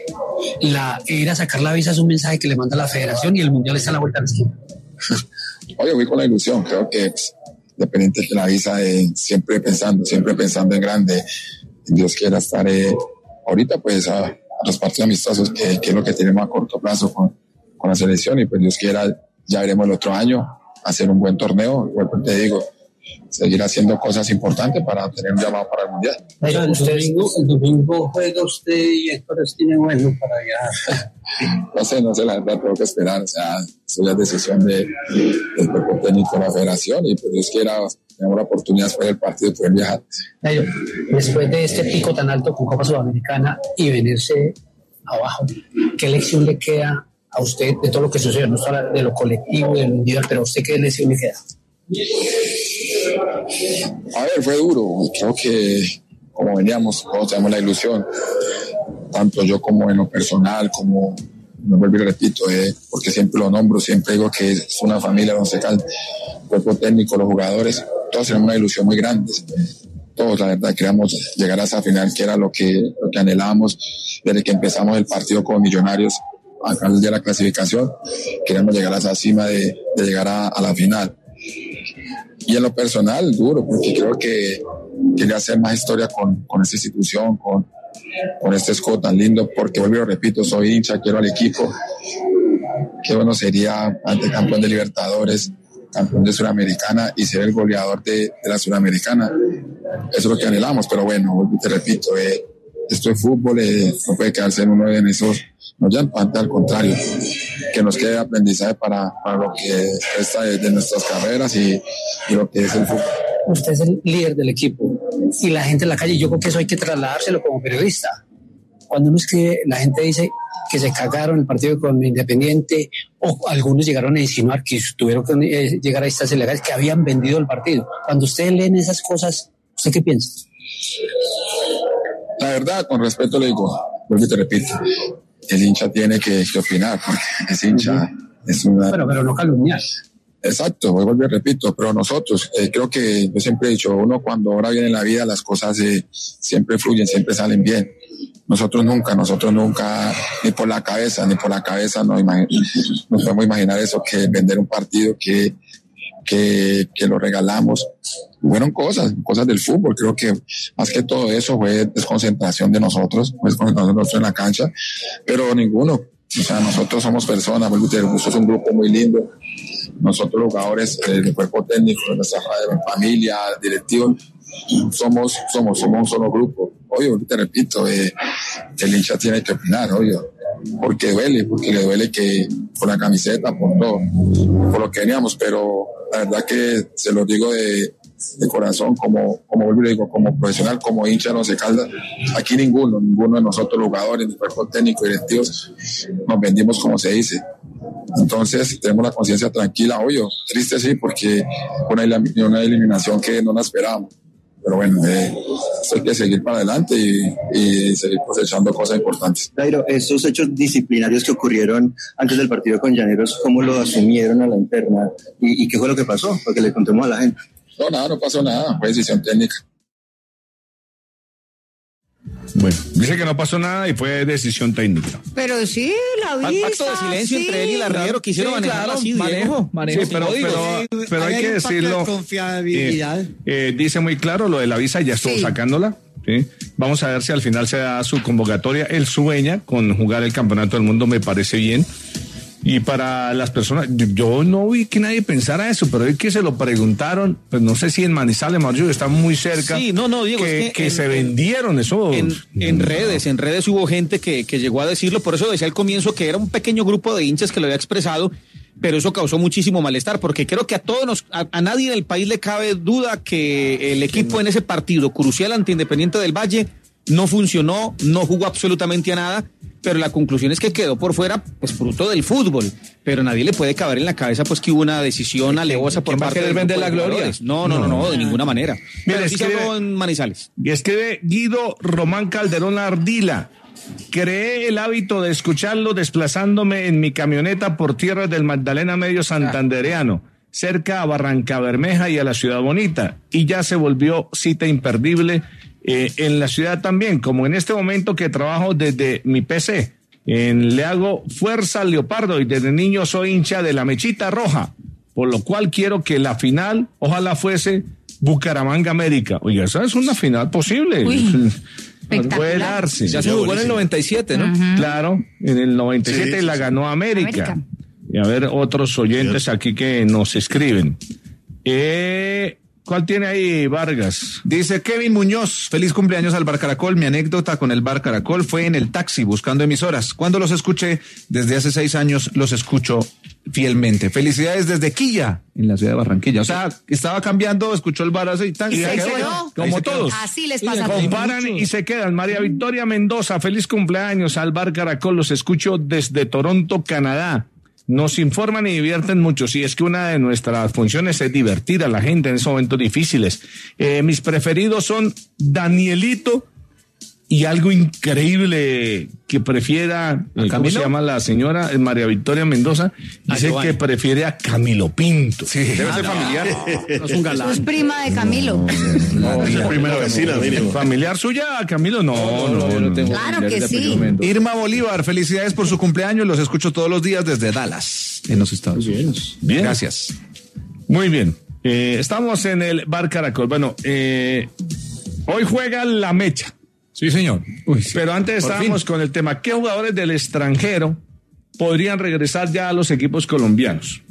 la ir a sacar la visa es un mensaje que le manda la federación y el mundial está a la vuelta de la esquina. Oye, voy con la ilusión, creo que pues, dependiente de la visa, eh, siempre pensando, siempre pensando en grande, Dios quiera estar eh, ahorita pues a, a los partidos amistosos que, que es lo que tenemos a corto plazo con, con la selección y pues Dios quiera ya veremos el otro año hacer un buen torneo, igual que te digo, seguir haciendo cosas importantes para tener un llamado para el mundial. Pero el domingo, el domingo juega usted y entonces tiene bueno para allá. No sé, no sé, la verdad tengo que esperar, o sea, eso ya es decisión de, del cuerpo técnico de la federación y pues Dios quiera tenemos la oportunidad después del partido de poder viajar. Dairo, después de este pico tan alto con Copa Sudamericana y venirse abajo, ¿qué lección le queda a usted de todo lo que sucedió? No solo de lo colectivo, del individual, pero a usted qué lección le queda? A ver, fue duro. Creo que como veníamos, todos tenemos la ilusión, tanto yo como en lo personal, como me vuelvo y repito, eh, porque siempre lo nombro, siempre digo que es una familia, no sé, el cuerpo técnico, los jugadores, todos tenemos una ilusión muy grande. Todos, la verdad, queríamos llegar a esa final, que era lo que, lo que anhelábamos desde que empezamos el partido con Millonarios, al de la clasificación, queríamos llegar a esa cima de, de llegar a, a la final. Y en lo personal, duro, porque creo que quería hacer más historia con, con esta institución, con, con este escudo tan lindo, porque vuelvo y lo repito, soy hincha, quiero al equipo. Qué bueno sería ante campeón de Libertadores, campeón de Sudamericana y ser el goleador de, de la Sudamericana. Eso es lo que anhelamos, pero bueno, vuelvo y te repito, eh, esto es fútbol, eh, no puede quedarse en uno de esos, no ya al contrario, que nos quede aprendizaje para, para lo que resta de, de nuestras carreras y, y lo que es el fútbol. Usted es el líder del equipo y la gente en la calle, yo creo que eso hay que trasladárselo como periodista. Cuando uno escribe, la gente dice que se cagaron el partido con Independiente o algunos llegaron a insinuar que tuvieron que eh, llegar a instancias legales que habían vendido el partido. Cuando ustedes leen esas cosas, ¿usted qué piensa? La verdad, con respeto le digo, vuelvo y te repito, el hincha tiene que, que opinar, porque es hincha, uh-huh. es una... Pero, pero no calumniar. Exacto, vuelvo y repito, pero nosotros, eh, creo que yo siempre he dicho, uno cuando ahora viene en la vida las cosas eh, siempre fluyen, siempre salen bien. nosotros nunca, nosotros nunca, ni por la cabeza, ni por la cabeza nos, imag- nos podemos imaginar eso, que vender un partido que, que, que lo regalamos. Fueron cosas, cosas del fútbol. Creo que más que todo eso fue desconcentración de nosotros, fue desconcentración de nosotros en la cancha, pero ninguno. O sea, nosotros somos personas, nosotros es un grupo muy lindo. Nosotros los jugadores, el cuerpo técnico, nuestra familia, directivos, somos, somos, somos un solo grupo. Oye, te repito, eh, el hincha tiene que opinar, oye, porque duele, porque le duele que por la camiseta, por todo, por lo que veníamos, pero la verdad que se lo digo de, de corazón, como, como vuelvo y digo, como profesional, como hincha de Once Caldas, aquí ninguno, ninguno de nosotros los jugadores, ni cuerpo técnico, directivos, nos vendimos como se dice. Entonces tenemos la conciencia tranquila, oye, triste sí, porque una, una eliminación que no la esperábamos. Pero bueno, eh, hay que seguir para adelante y, y seguir cosechando cosas importantes. Jairo, esos hechos disciplinarios que ocurrieron antes del partido con Llaneros, ¿cómo lo asumieron a la interna? ¿Y, y qué fue lo que pasó? Para que le contemos a la gente. No, nada, no pasó nada, fue decisión técnica. Bueno, dice que no pasó nada y fue decisión técnica. Pero sí, la vista. Pacto de silencio sí. entre él y el arriero, quisieron Sí, manejarlo claro, así, manejo, manejo. Sí, pero, pero, pero hay, hay que decirlo. Confiabilidad. Eh, eh, dice muy claro lo de la visa, ya estuvo Sí. sacándola. ¿sí? Vamos a ver si al final se da su convocatoria. Él sueña con jugar el campeonato del mundo, me parece bien. Y para las personas, yo, yo no vi que nadie pensara eso, pero es que se lo preguntaron, pues no sé si en Manizales, Mario, está muy cerca. Sí, no, no, Diego, que, es que, que en, se vendieron eso. En, en redes, en redes hubo gente que, que llegó a decirlo, por eso decía al comienzo que era un pequeño grupo de hinchas que lo había expresado, pero eso causó muchísimo malestar, porque creo que a todos nos, a, a nadie en el país le cabe duda que el equipo en ese partido crucial ante Independiente del Valle no funcionó, no jugó absolutamente a nada, pero la conclusión es que quedó por fuera, pues fruto del fútbol, pero nadie le puede caber en la cabeza pues que hubo una decisión alevosa por ¿Quién va a parte querer del vender grupo la de gloria? jugadores. No, no, no, no, de ninguna manera. Mira, Pero sí se escribe- habló en Manizales. Y escribe Guido Román Calderón Ardila. Creé el hábito de escucharlo desplazándome en mi camioneta por tierras del Magdalena Medio Santandereano, cerca a Barranca Bermeja y a la Ciudad Bonita, y ya se volvió cita imperdible eh, en la ciudad también, como en este momento que trabajo desde mi P C. En, le hago fuerza al Leopardo y desde niño soy hincha de la Mechita Roja, por lo cual quiero que la final ojalá fuese Bucaramanga América. Oiga, esa es una final posible. Puede darse. Ya se jugó en el noventa y siete, ¿no? Uh-huh. Claro, en el noventa y siete Sí, la sí, ganó América. América. Y a ver, otros oyentes aquí que nos escriben. Eh, ¿Cuál tiene ahí, Vargas? Dice Kevin Muñoz, feliz cumpleaños al Bar Caracol. Mi anécdota con el Bar Caracol fue en el taxi buscando emisoras. Cuando los escuché, desde hace seis años los escucho fielmente. Felicidades desde Quilla, en la ciudad de Barranquilla. O sea, estaba cambiando, escuchó el bar así y tal. Y y se ahí quedó. quedó. Como todos. Así les pasa a todos. Comparan y se quedan. María Victoria Mendoza, feliz cumpleaños al Bar Caracol. Los escucho desde Toronto, Canadá. Nos informan y divierten mucho. Sí, es que una de nuestras funciones es divertir a la gente en esos momentos difíciles. Eh, mis preferidos son Danielito y algo increíble que prefiera, eh, ¿cómo se llama la señora? Eh, María Victoria Mendoza. Dice Giovanni. que prefiere a Camilo Pinto. Sí, debe ah, ser no. familiar. No es un galán. Es prima de Camilo. No, Es la primera vecina, mínimo. ¿Familiar suya, Camilo? No, no, yo no. tengo Claro familiares que de sí. apellido Mendoza. Irma Bolívar, felicidades por su cumpleaños. Los escucho todos los días desde Dallas, en los Estados Unidos. Bien. Gracias. Muy bien. Eh, estamos en el Bar Caracol. Bueno, eh, hoy juega la Mecha. Sí, señor. Uy, sí. Pero antes Por estábamos fin. con el tema, ¿qué jugadores del extranjero podrían regresar ya a los equipos colombianos?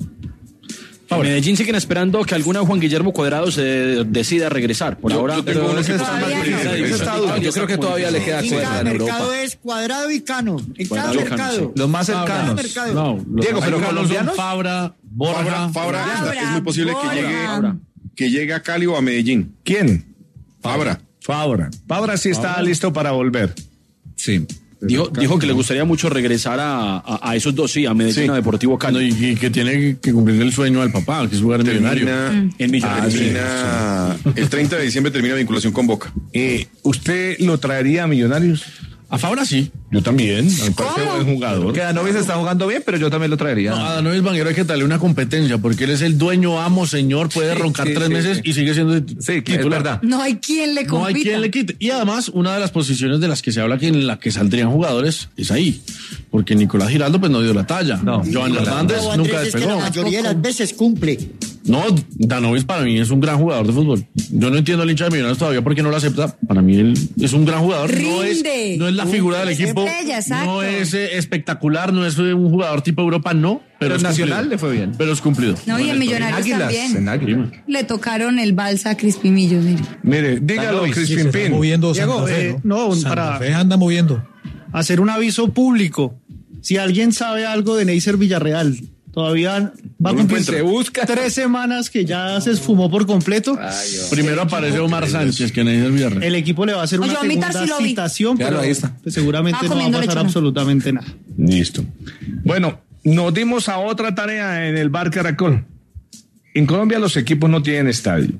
En Medellín siguen esperando que alguna Juan Guillermo Cuadrado se decida regresar. Por Yo- ahora, yo tengo pero uno que está está más más difícil. difícil. Esa está dura. Yo creo que todavía le queda En cuerda cada en mercado Europa. es Cuadrado y Cano. En cada Cuadrado y Cano, mercado. Los más Cada cercanos. mercado. No, los Diego, pero americanos colombianos. son Fabra, Borja. Fabra, Fabra, Fabra, está- es muy posible que Borja. llegue, que llegue a Cali o a Medellín. ¿Quién? Fabra. Fabra. Fabra sí está listo para volver. Sí. Dijo, dijo que le gustaría mucho regresar a, a, a esos dos, sí, a Medellín, Sí. a Deportivo Cali. No, y, y que tiene que cumplir el sueño del papá, que es jugar en millonario. Termina, En Millonarios. termina- el treinta de diciembre termina vinculación con Boca. Eh, ¿Usted lo traería a Millonarios? A Fabra sí. Yo también, me parece buen jugador. Que Danovis está jugando bien, pero yo también lo traería. No, a Danovis Vanguero hay que darle una competencia, porque él es el dueño, amo, señor, puede Sí, roncar sí, tres sí, meses sí. y sigue siendo Sí, titular. es verdad. No hay quien le compita. No hay quien le quite. Y además, una de las posiciones de las que se habla que en la que saldrían jugadores es ahí. Porque Nicolás Giraldo pues no dio la talla. No. Joan Hernández No, nunca Andrés, es que despegó. la mayoría de las veces cumple. No, Danovis para mí es un gran jugador de fútbol. Yo no entiendo al hincha de Millonarios todavía porque no lo acepta. Para mí él es un gran jugador. No es, Rinde. no es la figura del Es equipo. estrella, exacto. No es eh, espectacular, no es un jugador tipo Europa, no. Pero, Pero es en Nacional cumplido. le fue bien. Pero es cumplido. No, y en Millonarios Águilas, también. en Águilas. Le tocaron el balsa a Crispin Millos, mire. Mire, dígalo, Sí, Crispin se está Pin. moviendo Diego, Santa Fe, eh, ¿no? no, Santa para- Fe anda moviendo. Hacer un aviso público. Si alguien sabe algo de Neisser Villarreal, todavía va a cumplir Se busca. tres semanas que ya se esfumó por completo. Primero aparece Omar Sánchez, que nadie es el Villarreal. El equipo le va a hacer Oye, una a Mitar segunda sí lo vi. citación, Claro, pero ahí está. pues, seguramente Estaba no va a comiendo pasar lechona. absolutamente nada. Listo. Bueno, nos dimos a otra tarea en el Bar Caracol. En Colombia los equipos no tienen estadio,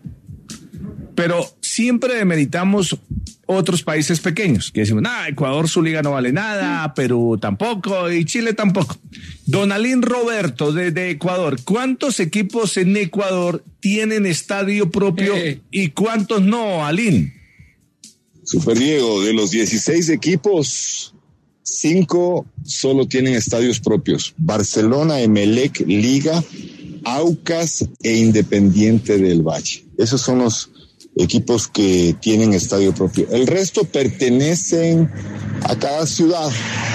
pero siempre demeritamos otros países pequeños, que decimos, nada, Ecuador su liga no vale nada, Perú tampoco y Chile tampoco. Don Alín Roberto, desde Ecuador, ¿cuántos equipos en Ecuador tienen estadio propio Eh. y cuántos no, Alín? Super Diego, de los dieciséis equipos, cinco solo tienen estadios propios. Barcelona, Emelec, Liga, Aucas e Independiente del Valle. Esos son los equipos que tienen estadio propio. El resto pertenecen a cada ciudad.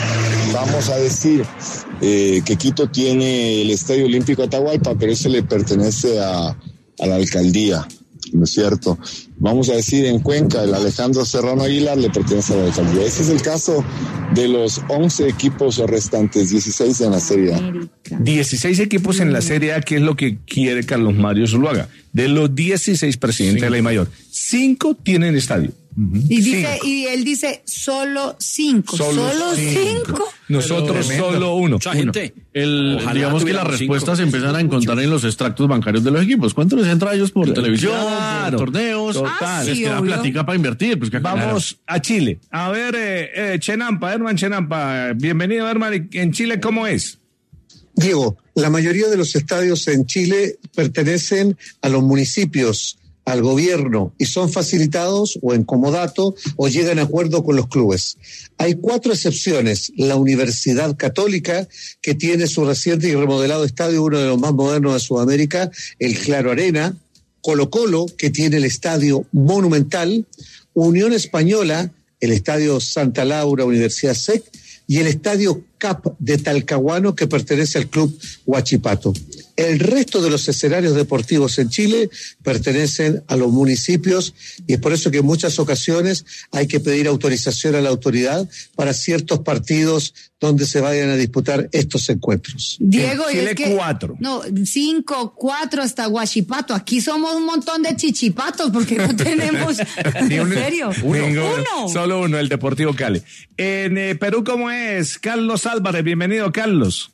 Vamos a decir eh, que Quito tiene el Estadio Olímpico Atahualpa, pero ese le pertenece a, a la alcaldía, ¿no es cierto? Vamos a decir en Cuenca, el Alejandro Serrano Aguilar le pertenece a la alcaldía. Ese es el caso de los once equipos restantes, dieciséis en la Serie A. dieciséis equipos en la Serie A, que es lo que quiere Carlos Mario Zuluaga. De los dieciséis presidentes de la I Mayor, cinco tienen estadio. Y dice, y él dice solo cinco. Solo, Solo cinco. cinco. Nosotros solo uno. Mucha gente. El, Ojalá digamos que las tuviéramos cinco. respuestas se empiezan a encontrar en los extractos bancarios de los equipos. ¿Cuánto les entra a ellos por televisión, Claro. por torneos? Total. Ah, Les sí, queda obvio. platica para invertir. Pues, que- Vamos a Chile. A ver, eh, eh, Chenampa, Herman Chenampa. Bienvenido, Herman. ¿En Chile cómo es? Diego, la mayoría de los estadios en Chile pertenecen a los municipios, al gobierno, y son facilitados o en comodato o llegan a acuerdo con los clubes. Hay cuatro excepciones. La Universidad Católica, que tiene su reciente y remodelado estadio, uno de los más modernos de Sudamérica, el Claro Arena. Colo Colo, que tiene el estadio Monumental. Unión Española, el estadio Santa Laura, Universidad S E C, y el estadio C A P de Talcahuano, que pertenece al club Huachipato. El resto de los escenarios deportivos en Chile pertenecen a los municipios, y es por eso que en muchas ocasiones hay que pedir autorización a la autoridad para ciertos partidos donde se vayan a disputar estos encuentros. Diego, En y Chile, es que, cuatro. No, cinco, cuatro hasta Huachipato. Aquí somos un montón de chichipatos porque no tenemos. Ni ¿En un- serio? Ninguno. Uno. Solo uno, el Deportivo Cali. En eh, Perú, ¿cómo es? Carlos Álvarez, bienvenido, Carlos.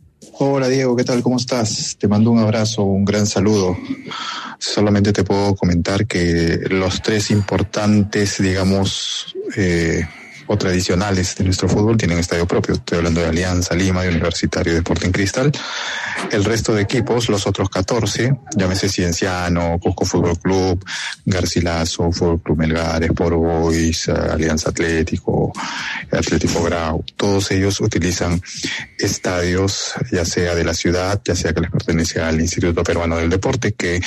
Hola Diego, ¿qué tal? ¿Cómo estás? Te mando un abrazo, un gran saludo. Solamente te puedo comentar que los tres importantes, digamos, eh, o tradicionales de nuestro fútbol tienen estadio propio. Estoy hablando de Alianza Lima, de Universitario y de Sporting Cristal. El resto de equipos, los otros catorce, llámese Cienciano, Cusco Fútbol Club, Garcilaso, Fútbol Club Melgar, Sport Boys, Alianza Atlético, Atlético Grau, todos ellos utilizan estadios, ya sea de la ciudad, ya sea que les pertenece al Instituto Peruano del Deporte, que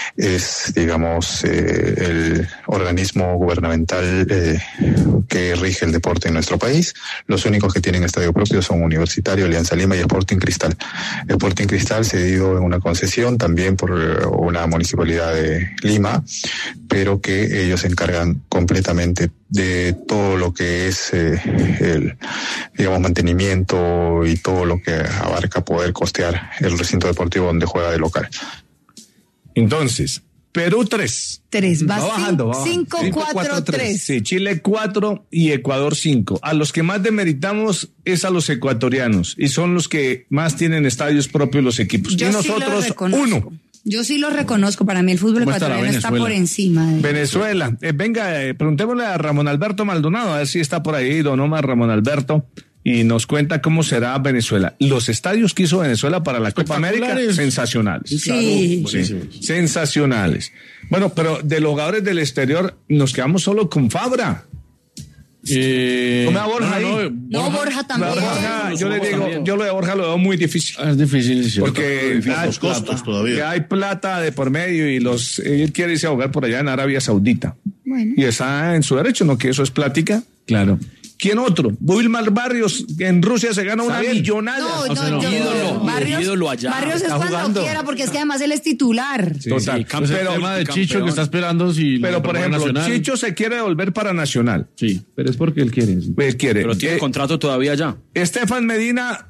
es, digamos, eh, el organismo gubernamental eh, que rige el deporte en nuestro país. Los únicos que tienen estadio propio son Universitario, Alianza Lima y Sporting Cristal. Sporting Cristal cedido en una concesión también por una municipalidad de Lima, pero que ellos se encargan completamente de todo lo que es eh, el, digamos, mantenimiento y todo lo que abarca poder costear el recinto deportivo donde juega de local. Entonces, Perú tres. Tres, va, Va bajando, va cinco, bajando. cuatro, tres. Sí, Chile cuatro y Ecuador cinco. A los que más demeritamos es a los ecuatorianos y son los que más tienen estadios propios los equipos. Yo y sí lo nosotros reconozco. uno. Yo sí lo reconozco, para mí el fútbol ecuatoriano está por encima. De... Venezuela. Eh, venga, eh, preguntémosle a Ramón Alberto Maldonado, a ver si está por ahí don Omar Ramón Alberto, y nos cuenta cómo será Venezuela. Los estadios que hizo Venezuela para la Copa América, sensacionales. Sí, claro. Sí. Sí, sensacionales. Bueno, pero de los jugadores del exterior nos quedamos solo con Fabra. Eh, ¿Cómo a Borja no, ahí? No, no, Borja también. Borja, yo le digo, yo lo de Borja lo veo muy difícil. Es difícil, sí. Porque hay los costos plata, todavía. hay plata de por medio y los él quiere irse a jugar por allá en Arabia Saudita. Bueno. Y está en su derecho, ¿no? Que eso es plática. Claro. ¿Quién otro? Wilmar Barrios, que en Rusia se gana una millonada. No, o sea, no, yo, ídolo, Barrios, ídolo allá. Barrios es Está cuando jugando. quiera, porque es que además él es titular. Sí, total. Sí, pues el tema de Chicho campeón. que está esperando si Pero, por ejemplo, Nacional. Chicho se quiere devolver para Nacional. Sí, pero es porque él quiere. Sí. Él quiere. Pero tiene Eh, contrato todavía allá. Estefan Medina.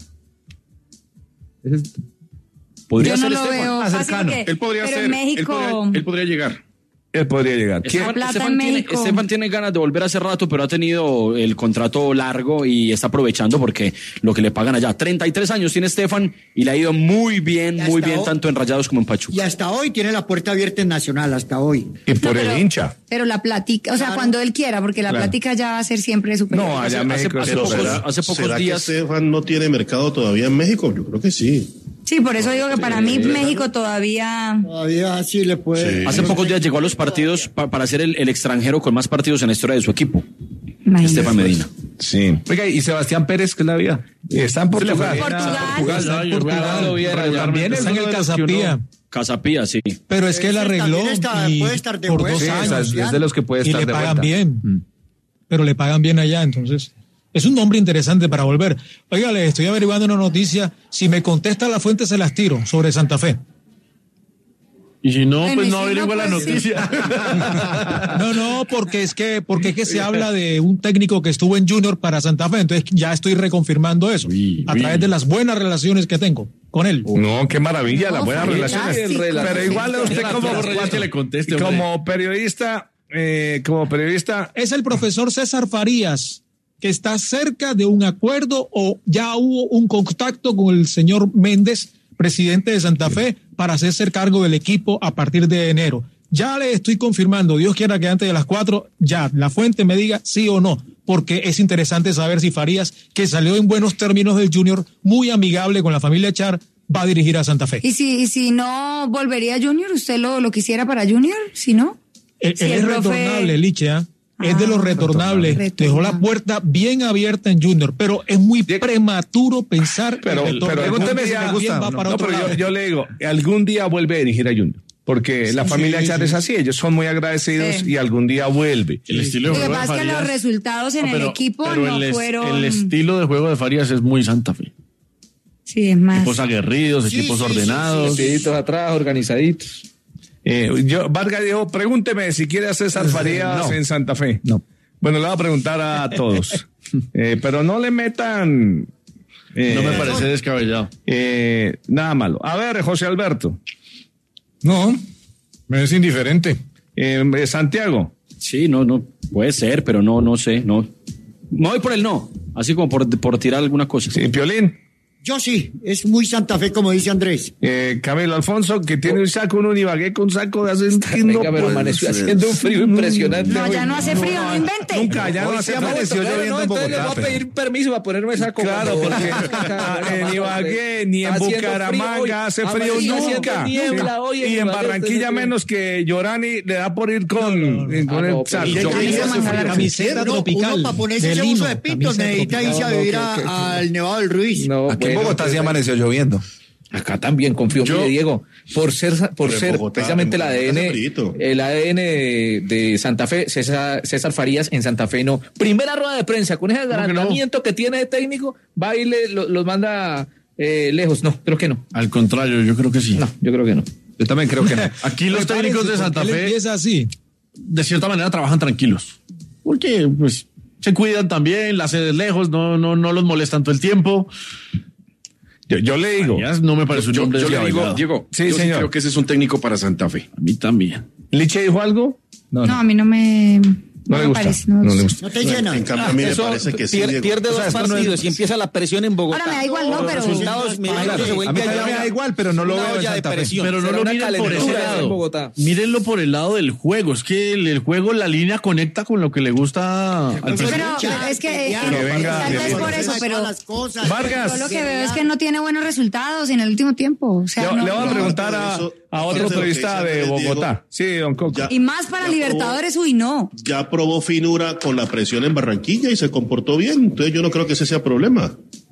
Podría Yo no ser lo Estefan. veo Ah, fácil cercano. porque- Él podría pero ser, en él México... podría, él podría llegar. Él podría llegar. ¿Quién? Estefan, plata Estefan en tiene, México. Estefan tiene ganas de volver hace rato, pero ha tenido el contrato largo y está aprovechando porque lo que le pagan allá. treinta y tres años tiene Estefan y le ha ido muy bien, Y muy hasta bien, hoy- tanto en Rayados como en Pachuca. Y hasta hoy tiene la puerta abierta en Nacional, hasta hoy. Y por No, pero- el hincha. Pero la plática, o sea, Claro. cuando él quiera, porque la Claro. plática ya va a ser siempre superior. No, allá en Hace- México hace es pocos- otra. hace pocos ¿será días- que Estefan no tiene mercado todavía en México? Yo creo que sí. Sí, por eso digo que para mí México todavía... Todavía sí le puede. Sí. Hace pocos días llegó a los partidos pa- para ser el, el extranjero con más partidos en la historia de su equipo. Imagínate. Estefan Medina. Sí. Oiga, ¿y Sebastián Pérez qué es la vida? Está en Portugal. Portugal. Está en Portugal. También está en el Casapía. Casapía, sí. Pero es que él Ese arregló también está- y puede estar de por vuelta. dos Sí, o sea, años. es de los que puede Y estar le de pagan vuelta. bien. Pero le pagan bien allá, entonces es un nombre interesante para volver. Oiga, le estoy averiguando una noticia. Si me contesta la fuente, se las tiro sobre Santa Fe. Y si no, Bueno, pues y no si averigua no, la pues sí. noticia. No, no, porque es que, porque es que se habla de un técnico que estuvo en Junior para Santa Fe, entonces ya estoy reconfirmando eso Uy, a uy. través de las buenas relaciones que tengo con él. No, qué maravilla, No, las buenas fantástico. relaciones. Pero igual a usted como, que le conteste, hombre. como periodista, eh, como periodista, Es el profesor César Farías, que está cerca de un acuerdo o ya hubo un contacto con el señor Méndez, presidente de Santa Fe, para hacerse cargo del equipo a partir de enero. Ya le estoy confirmando, Dios quiera que antes de las cuatro, ya la fuente me diga sí o no, porque es interesante saber si Farías, que salió en buenos términos del Junior, muy amigable con la familia Char, va a dirigir a Santa Fe. ¿Y si, y si no volvería Junior? ¿Usted lo, lo quisiera para Junior? Si no. Él, Sí, él el es profe- retornable, Liche, ¿ah? Es de los Ah, retornables. retornable. Dejó la puerta bien abierta en Junior, pero es muy prematuro pensar pero, que el retorno pero algún pregúnteme si día, me gusta, va no, para no, otro pero yo, lado. yo le digo, algún día vuelve a dirigir a Junior. Porque la Sí, familia sí, Char sí. es así, ellos son muy agradecidos Sí. y algún día vuelve. El estilo Lo de que juego de pasa es que los Farías. resultados en No, pero- el equipo pero no el es- fueron... El estilo de juego de Farías es muy Santa Fe. Sí, es más. Equipos aguerridos, Sí, equipos sí, sí, ordenados. Deditos atrás, organizaditos. Eh, yo, Vargas dijo, pregúnteme si quiere hacer César Farías No. en Santa Fe. No. Bueno, le voy a preguntar a todos. Eh, pero no le metan... eh, No me parece descabellado. eh, nada malo. A ver, José Alberto. No, me es indiferente. Eh, Santiago. Sí, no, no, puede ser, pero no, no sé, no. Me voy por el no, así como por, por tirar alguna cosa. Sí, Piolín. Yo sí, es muy Santa Fe, como dice Andrés. Eh, Camilo Alfonso, que tiene un saco, un Unibagué con saco de hace... Venga, pero amaneció haciendo un frío impresionante. No, hoy. ya no hace frío, no, invente. Nunca, ya no Hoy hace sí frío. amaneció Bueno, lloviendo no, en entonces Bogotá. le voy a Voy a pedir permiso para ponerme esa copa. Claro, porque en Ibagué ni en Bucaramanga hace frío nunca. Niebla hoy Y en Ibagué, Barranquilla entonces, menos que Llorani le da por ir con, eh, con Ah, el no, saco. pero- Y yo- Ahí se manda la Camiseta uno, tropical uno para ponerse de ese lino, uso de pintos camisa necesita irse a tropical. vivir No, a- que- que- al Nevado del Ruiz. No, Aquí en bueno, Bogotá pues, sí eh, amaneció lloviendo. Acá también confío en Yo- Diego, por ser por Pero en ser Bogotá, precisamente el en Bogotá hace A D N, frito. el A D N de, de Santa Fe, César, César Farías en Santa Fe no. Primera rueda de prensa con ese que no? adelantamiento que tiene de técnico, va y le, lo- los manda eh, lejos. No, creo que no. Al contrario, yo creo que sí. No, yo creo que no. Yo también creo que no. Aquí los técnicos de Santa Él Fe, empieza así. de cierta manera, trabajan tranquilos. Porque, pues, se cuidan también, la sede es lejos, no, no, no los molestan todo el tiempo. Yo, yo le digo. Farías no me parece un Yo, hombre yo le digo, descabellado. Diego, Sí, yo sí señor. creo que ese es un técnico para Santa Fe. A mí también. ¿Liche dijo algo? No, a mí no me... No, no le gusta. Parece, no, no le gusta. No te llena. En cambio, a mí me parece que sí, pierde, Diego. pierde dos O sea, esto no partidos es- y empieza la presión en Bogotá. Ahora me da igual, no, Los pero- resultados, me imagino que se A vuelve mí también allá me da igual, pero no lo una veo en olla de Santa Fe. presión. Pero no Será lo una miren por ese calentura en lado. Bogotá. Mírenlo por el lado del juego. Es que el, el juego, la línea conecta con lo que le gusta al Pero presidente. es que, Que venga, tal vez Danielito. por eso, pero las cosas. Vargas. yo lo que veo es que no tiene buenos resultados en el último tiempo. O sea, Le, no- le voy a no- preguntar a, Eso, a aparte otro de lo que periodista dice de Andrés, Diego, Bogotá. Sí, don Coco. Ya- Y más para ya Libertadores, uy, no. Ya probó finura con la presión en Barranquilla y se comportó bien. Entonces yo no creo que ese sea problema.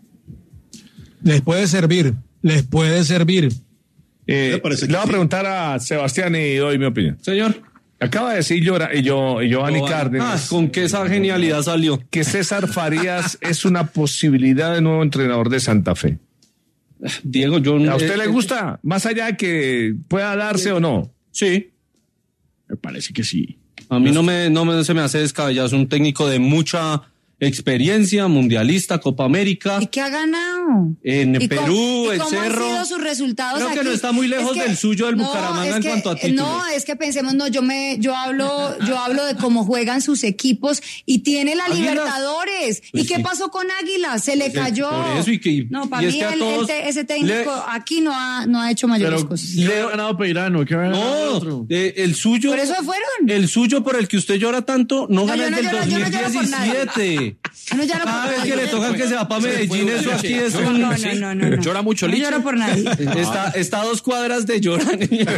Les puede servir, les puede servir. Eh, Me parece le que voy a sí. preguntar a Sebastián y doy mi opinión. Señor. Acaba de decir Llora, y yo, y Giovanni Ah, Cárdenas con que esa genialidad salió. que César Farías es una posibilidad de nuevo entrenador de Santa Fe. Diego, yo... ¿A usted eh, le gusta? Más allá de que pueda darse o no. Sí. Me parece que sí. A mí no me, no me, se me hace descabellado. Es un técnico de mucha experiencia, mundialista, Copa América. ¿Y qué ha ganado? En ¿Y Perú, cómo- y el cómo Cerro. han sido sus resultados Creo que aquí? no está muy lejos Es que- del suyo del no, Bucaramanga es en que- cuanto a eh, títulos. No, es que pensemos, no, yo me, yo hablo, yo hablo de cómo juegan sus equipos y tiene la Águilas. Libertadores. Pues ¿Y qué sí. pasó con Águilas? Se le Pues, eh, cayó. por eso y que- no, y para es mí que a el- todos el te- ese técnico le- aquí no ha, no ha hecho mayores Pero cosas. le ha ganado Peirano. ¿Qué va a ganar No, otro? eh, el suyo. Por eso fueron. El suyo por el que usted llora tanto, no, No, gana yo no desde lloro- el yo no lloro por nadie. dos mil diecisiete. Yo no lloro Cada por vez nadie. que le toca que se va para Medellín, eso aquí es No, un... no, no, no, no, no. Llora mucho, No Licho. lloro por nadie. Está, está a dos cuadras de llorar. No lloro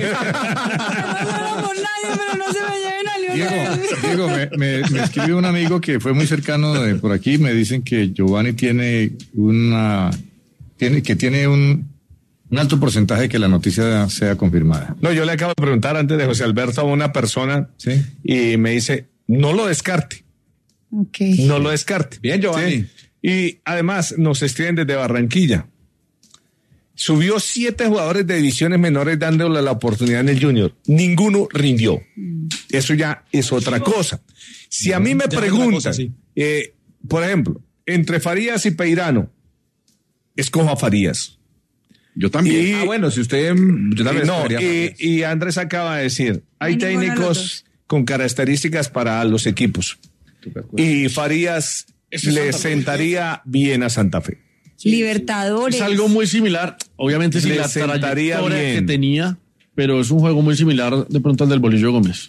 por nadie, pero no se me lleven a Lionel. Diego, Diego me, me, me escribe un amigo que fue muy cercano de por aquí. Me dicen que Giovanni tiene una. Tiene, que tiene un, un alto porcentaje de que la noticia sea confirmada. No, yo le acabo de preguntar antes de José Alberto a una persona ¿Sí? y me dice, no lo descarte, Ok. no lo descarte. Bien, Giovanni. Sí. Y además nos escriben desde Barranquilla. Subió siete jugadores de divisiones menores dándole la oportunidad en el Junior. Ninguno rindió. Eso ya es otra cosa. Si a mí me Ya es otra preguntan, cosa, sí. eh, por ejemplo, entre Farías y Peirano, escojo a Farías. Yo también. Y- Ah, bueno, si usted. Yo también no, escogería y, Farías. y Andrés acaba de decir, hay No hay ninguno de los técnicos dos. con características para los equipos. Y Farías Ese le Santa Fe. sentaría bien a Santa Fe. Libertadores. Es algo muy similar, obviamente sin Le la sentaría trayectoria que bien. tenía, pero es un juego muy similar de pronto al del Bolillo Gómez.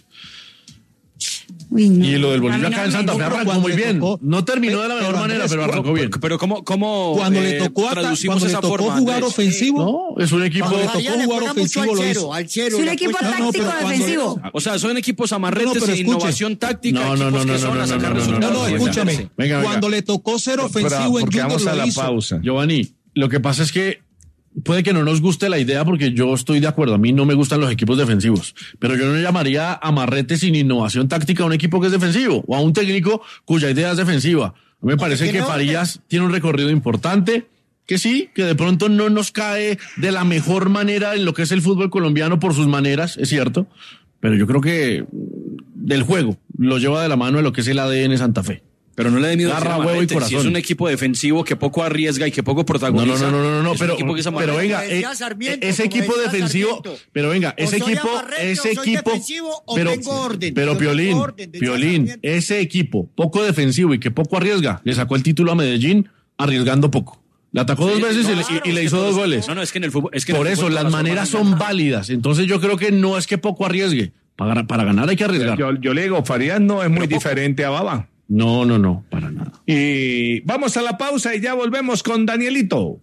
Uy, no. Y lo del A Bolillo mí acá no en me Santa Fe gusta. arrancó cuando muy le bien. tocó- No terminó de la mejor Pero manera, Andrés, pero arrancó bien. Pero ¿cómo, cómo Cuando eh, le tocó, ata- traducimos cuando le esa tocó forma, jugar Andrés? ofensivo, No, es un equipo. Cuando le tocó Farías le jugar juega mucho ofensivo al lo cero, hizo. al cero. Es un le equipo cuesta- no, táctico pero cuando- defensivo. O sea, son equipos No, amarretes no, pero e escuche. innovación táctica, No, no, equipos no, que no, son no, a no, sacar no, no, No, resultados. no, Venga, escúchame. venga, venga. Cuando le tocó ser ofensivo en porque Junior vamos a lo la hizo. pausa. Giovanni, lo que pasa es que puede que no nos guste la idea porque yo estoy de acuerdo. A mí no me gustan los equipos defensivos, pero yo no llamaría amarrete sin innovación táctica a un equipo que es defensivo o a un técnico cuya idea es defensiva. A mí me parece que que no, Farías tiene un recorrido importante, que sí, que de pronto no nos cae de la mejor manera en lo que es el fútbol colombiano por sus maneras, es cierto, pero yo creo que del juego lo lleva de la mano de lo que es el A D N Santa Fe. Pero no le dé miedo Garra, decir huevo y amarrete, corazón. si es un equipo defensivo que poco arriesga y que poco No, protagoniza. no, no, no, no, no, es un pero, equipo que es pero amarrete. venga, Como eh, decía Sarmiento, ese como equipo decía defensivo, Sarmiento. pero venga, O ese soy equipo, amarrete, ese o soy equipo, defensivo, o pero, tengo orden. pero Yo Piolín, tengo orden, decía Piolín, Sarmiento. ese equipo poco defensivo y que poco arriesga, le sacó el título a Medellín arriesgando poco. Le atacó dos veces y le- y, y le hizo dos goles. No, no, es que en el fútbol. Es que en Por el eso fútbol las todas maneras formas son ganan. válidas. Entonces yo creo que no es que poco arriesgue. Para, para ganar hay que arriesgar. Yo, yo le digo, Farías no es muy diferente a Baba. No, no, no, para nada. Y vamos a la pausa y ya volvemos con Danielito.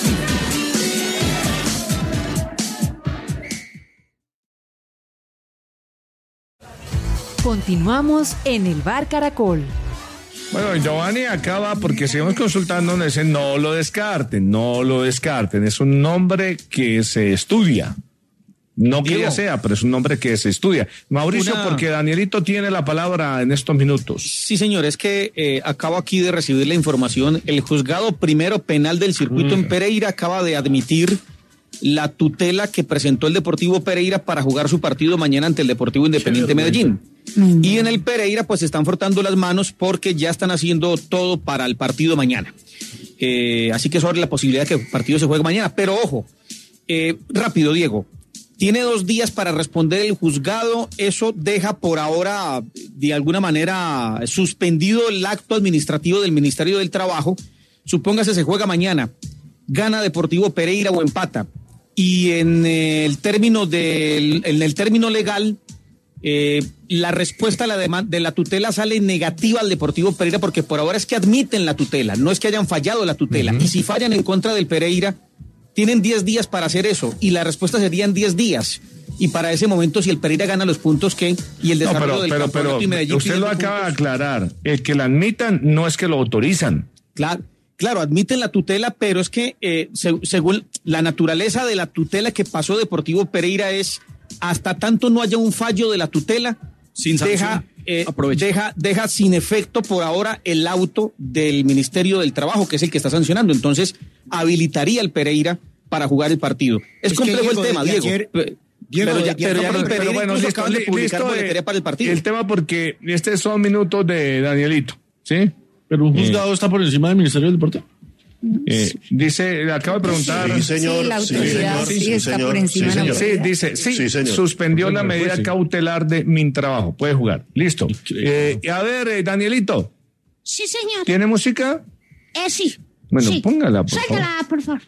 Continuamos en el Bar Caracol. Bueno, Giovanni acaba, porque seguimos consultando, donde dicen no lo descarten, no lo descarten. Es un nombre que se estudia. No que Diego. ya sea, pero es un nombre que se estudia. Mauricio, Una- porque Danielito tiene la palabra en estos minutos. Sí, señor, es que eh, acabo aquí de recibir la información. El juzgado primero penal del circuito en Pereira acaba de admitir la tutela que presentó el Deportivo Pereira para jugar su partido mañana ante el Deportivo Independiente Medellín. Y en el Pereira pues se están frotando las manos porque ya están haciendo todo para el partido mañana. Eh, así que eso abre la posibilidad de que el partido se juegue mañana. Pero ojo, eh, rápido, Diego. Tiene dos días para responder el juzgado. Eso deja por ahora, de alguna manera, suspendido el acto administrativo del Ministerio del Trabajo. Supóngase se juega mañana, gana Deportivo Pereira o empata. Y en el término, del, en el término legal, eh, la respuesta a la demanda de la tutela sale negativa al Deportivo Pereira, porque por ahora es que admiten la tutela, no es que hayan fallado la tutela. Uh-huh. Y si fallan en contra del Pereira, tienen diez días para hacer eso, y la respuesta sería en diez días. Y para ese momento, si el Pereira gana los puntos que y el desarrollo no, pero, del pero, campeonato pero, y Medellín... usted lo acaba puntos, de aclarar. El que la admitan no es que lo autorizan. Claro, claro, admiten la tutela, pero es que eh, se, según la naturaleza de la tutela que pasó Deportivo Pereira es, hasta tanto no haya un fallo de la tutela, sin deja, eh, deja, deja sin efecto por ahora el auto del Ministerio del Trabajo, que es el que está sancionando. Entonces, habilitaría al Pereira para jugar el partido. Es, es complejo el tema, Diego. Ayer, Diego, pero ya, pero ya pero, el Pereira pero bueno, listo, acaban de publicar listo, boletería para el partido. El tema porque este son minutos de Danielito, ¿sí? Pero un juzgado eh. está por encima del Ministerio del Deporte. Eh, dice, le acabo de preguntar. Sí, señor. Sí, la autoridad sí, sí, sí, está señor, por encima sí, de la Sí, autoridad. dice, sí, Sí, señor. suspendió Sí, la señor, medida pues sí. cautelar de Mintrabajo. Puede jugar. Listo. Eh, a ver, eh, Danielito, Sí, señor. ¿tiene música? Eh, sí. Bueno, sí. póngala, por favor. Suéltala, por favor.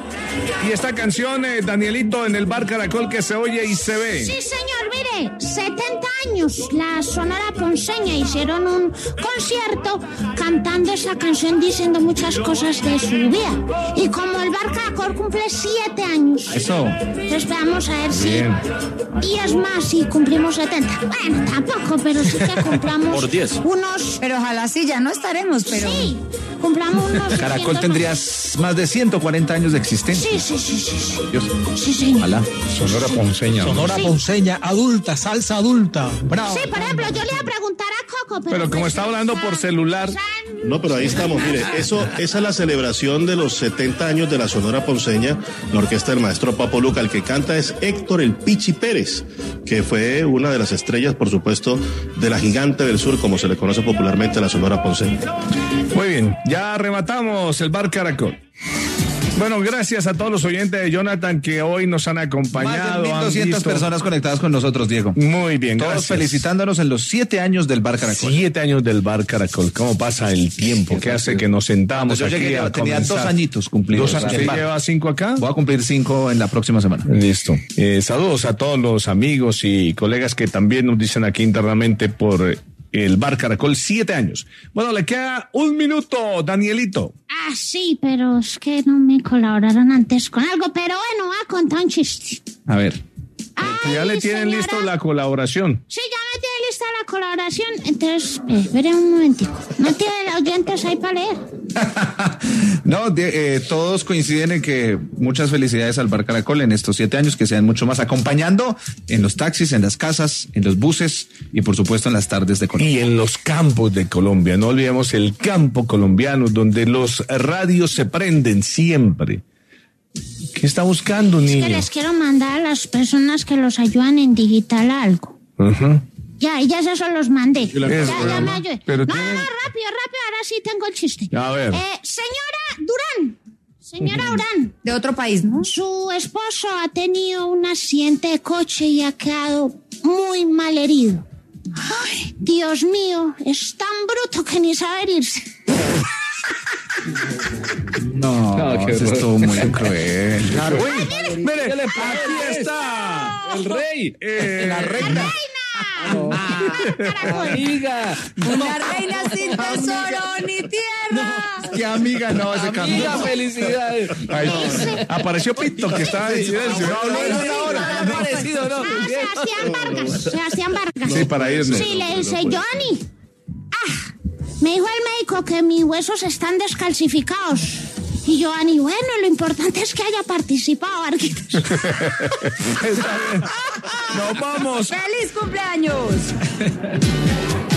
Y esta canción, eh, Danielito, en el Bar Caracol, que se oye y se ve. Sí, señor, mire, setenta años, la Sonora Ponceña hicieron un concierto cantando esa canción, diciendo muchas cosas de su vida. Y como el Bar Caracol cumple siete años, Eso. entonces vamos a ver si Bien. diez más y cumplimos setenta. Bueno, tampoco, pero sí que cumplamos Por diez. unos... Pero ojalá sí, ya no estaremos, pero... Sí, cumplamos unos... Caracol doscientos tendrías más de ciento cuarenta años de existencia. Sí, sí, sí, sí, sí. Dios. Sí, señor. Ojalá. Sonora Ponceña. Sonora Sí. Ponceña, adulta, salsa adulta. Bravo. Sí, por ejemplo, yo le iba a preguntar a Coco, pero... Pero como pues, está hablando por celular. No, pero ahí estamos, mire, eso, esa es la celebración de los setenta años de la Sonora Ponceña, la orquesta del maestro Papo Luca. El que canta es Héctor el Pichi Pérez, que fue una de las estrellas, por supuesto, de la Gigante del Sur, como se le conoce popularmente a la Sonora Ponceña. Muy bien, ya rematamos el Bar Caracol. Bueno, gracias a todos los oyentes de Jonathan que hoy nos han acompañado. Más de mil doscientas visto... personas conectadas con nosotros, Diego. Muy bien, Todos gracias. felicitándonos en los siete años del Bar Caracol. Siete años del Bar Caracol. ¿Cómo pasa el tiempo? ¿Qué hace que nos sentamos Cuando yo aquí llegué, a tenía comenzar? dos añitos cumplidos. ¿Dos años? ¿Usted lleva cinco acá? Voy a cumplir cinco en la próxima semana. Listo. Eh, saludos a todos los amigos y colegas que también nos dicen aquí internamente por el Bar Caracol, siete años. Bueno, le queda un minuto, Danielito. Ah, sí, pero es que no me colaboraron antes con algo, pero bueno, va a contar un chiste. A ver. Ya Ay, le tienen señora. listo la colaboración. Sí, ya me tiene lista la colaboración, entonces, eh, espere un momentico. ¿No tiene los oyentes ahí para leer? No, de, eh, todos coinciden en que muchas felicidades al Bar Caracol en estos siete años, que sean mucho más acompañando en los taxis, en las casas, en los buses y por supuesto en las tardes de Colombia. Y en los campos de Colombia, no olvidemos el campo colombiano donde los radios se prenden siempre. ¿Qué está buscando, Es niño? que les quiero mandar a las personas que los ayudan en digital algo. Ajá. Ya, y ya se los mandé. Ya, Eso, ya me ayudé. pero No, tiene- no, no, rápido, rápido, ahora sí tengo el chiste. A ver. Eh, señora Durán, señora Durán. De otro país, ¿no? Su esposo ha tenido un accidente de coche y ha quedado muy mal herido. Ay, Dios mío, es tan bruto que ni sabe herirse. No, No, qué eso horror. estuvo muy cruel. Uy, mire, aquí está. El rey. Eh, La reina. Amiga. Una reina sin tesoro ni tierra. Qué amiga, no, ese cambio. Amiga, felicidades. Ay, apareció Pito, que estaba en silencio. No habló en una hora. No ha aparecido, ¿no? Ah, Sebastián Vargas, Sebastián Vargas. Sí, para irnos. Sí, le dice, Johnny, ah, me dijo el médico que mis huesos están descalcificados. Y Johnny, bueno, lo importante es que haya participado, Varguitos. Está bien. Nos vamos. ¡Feliz cumpleaños!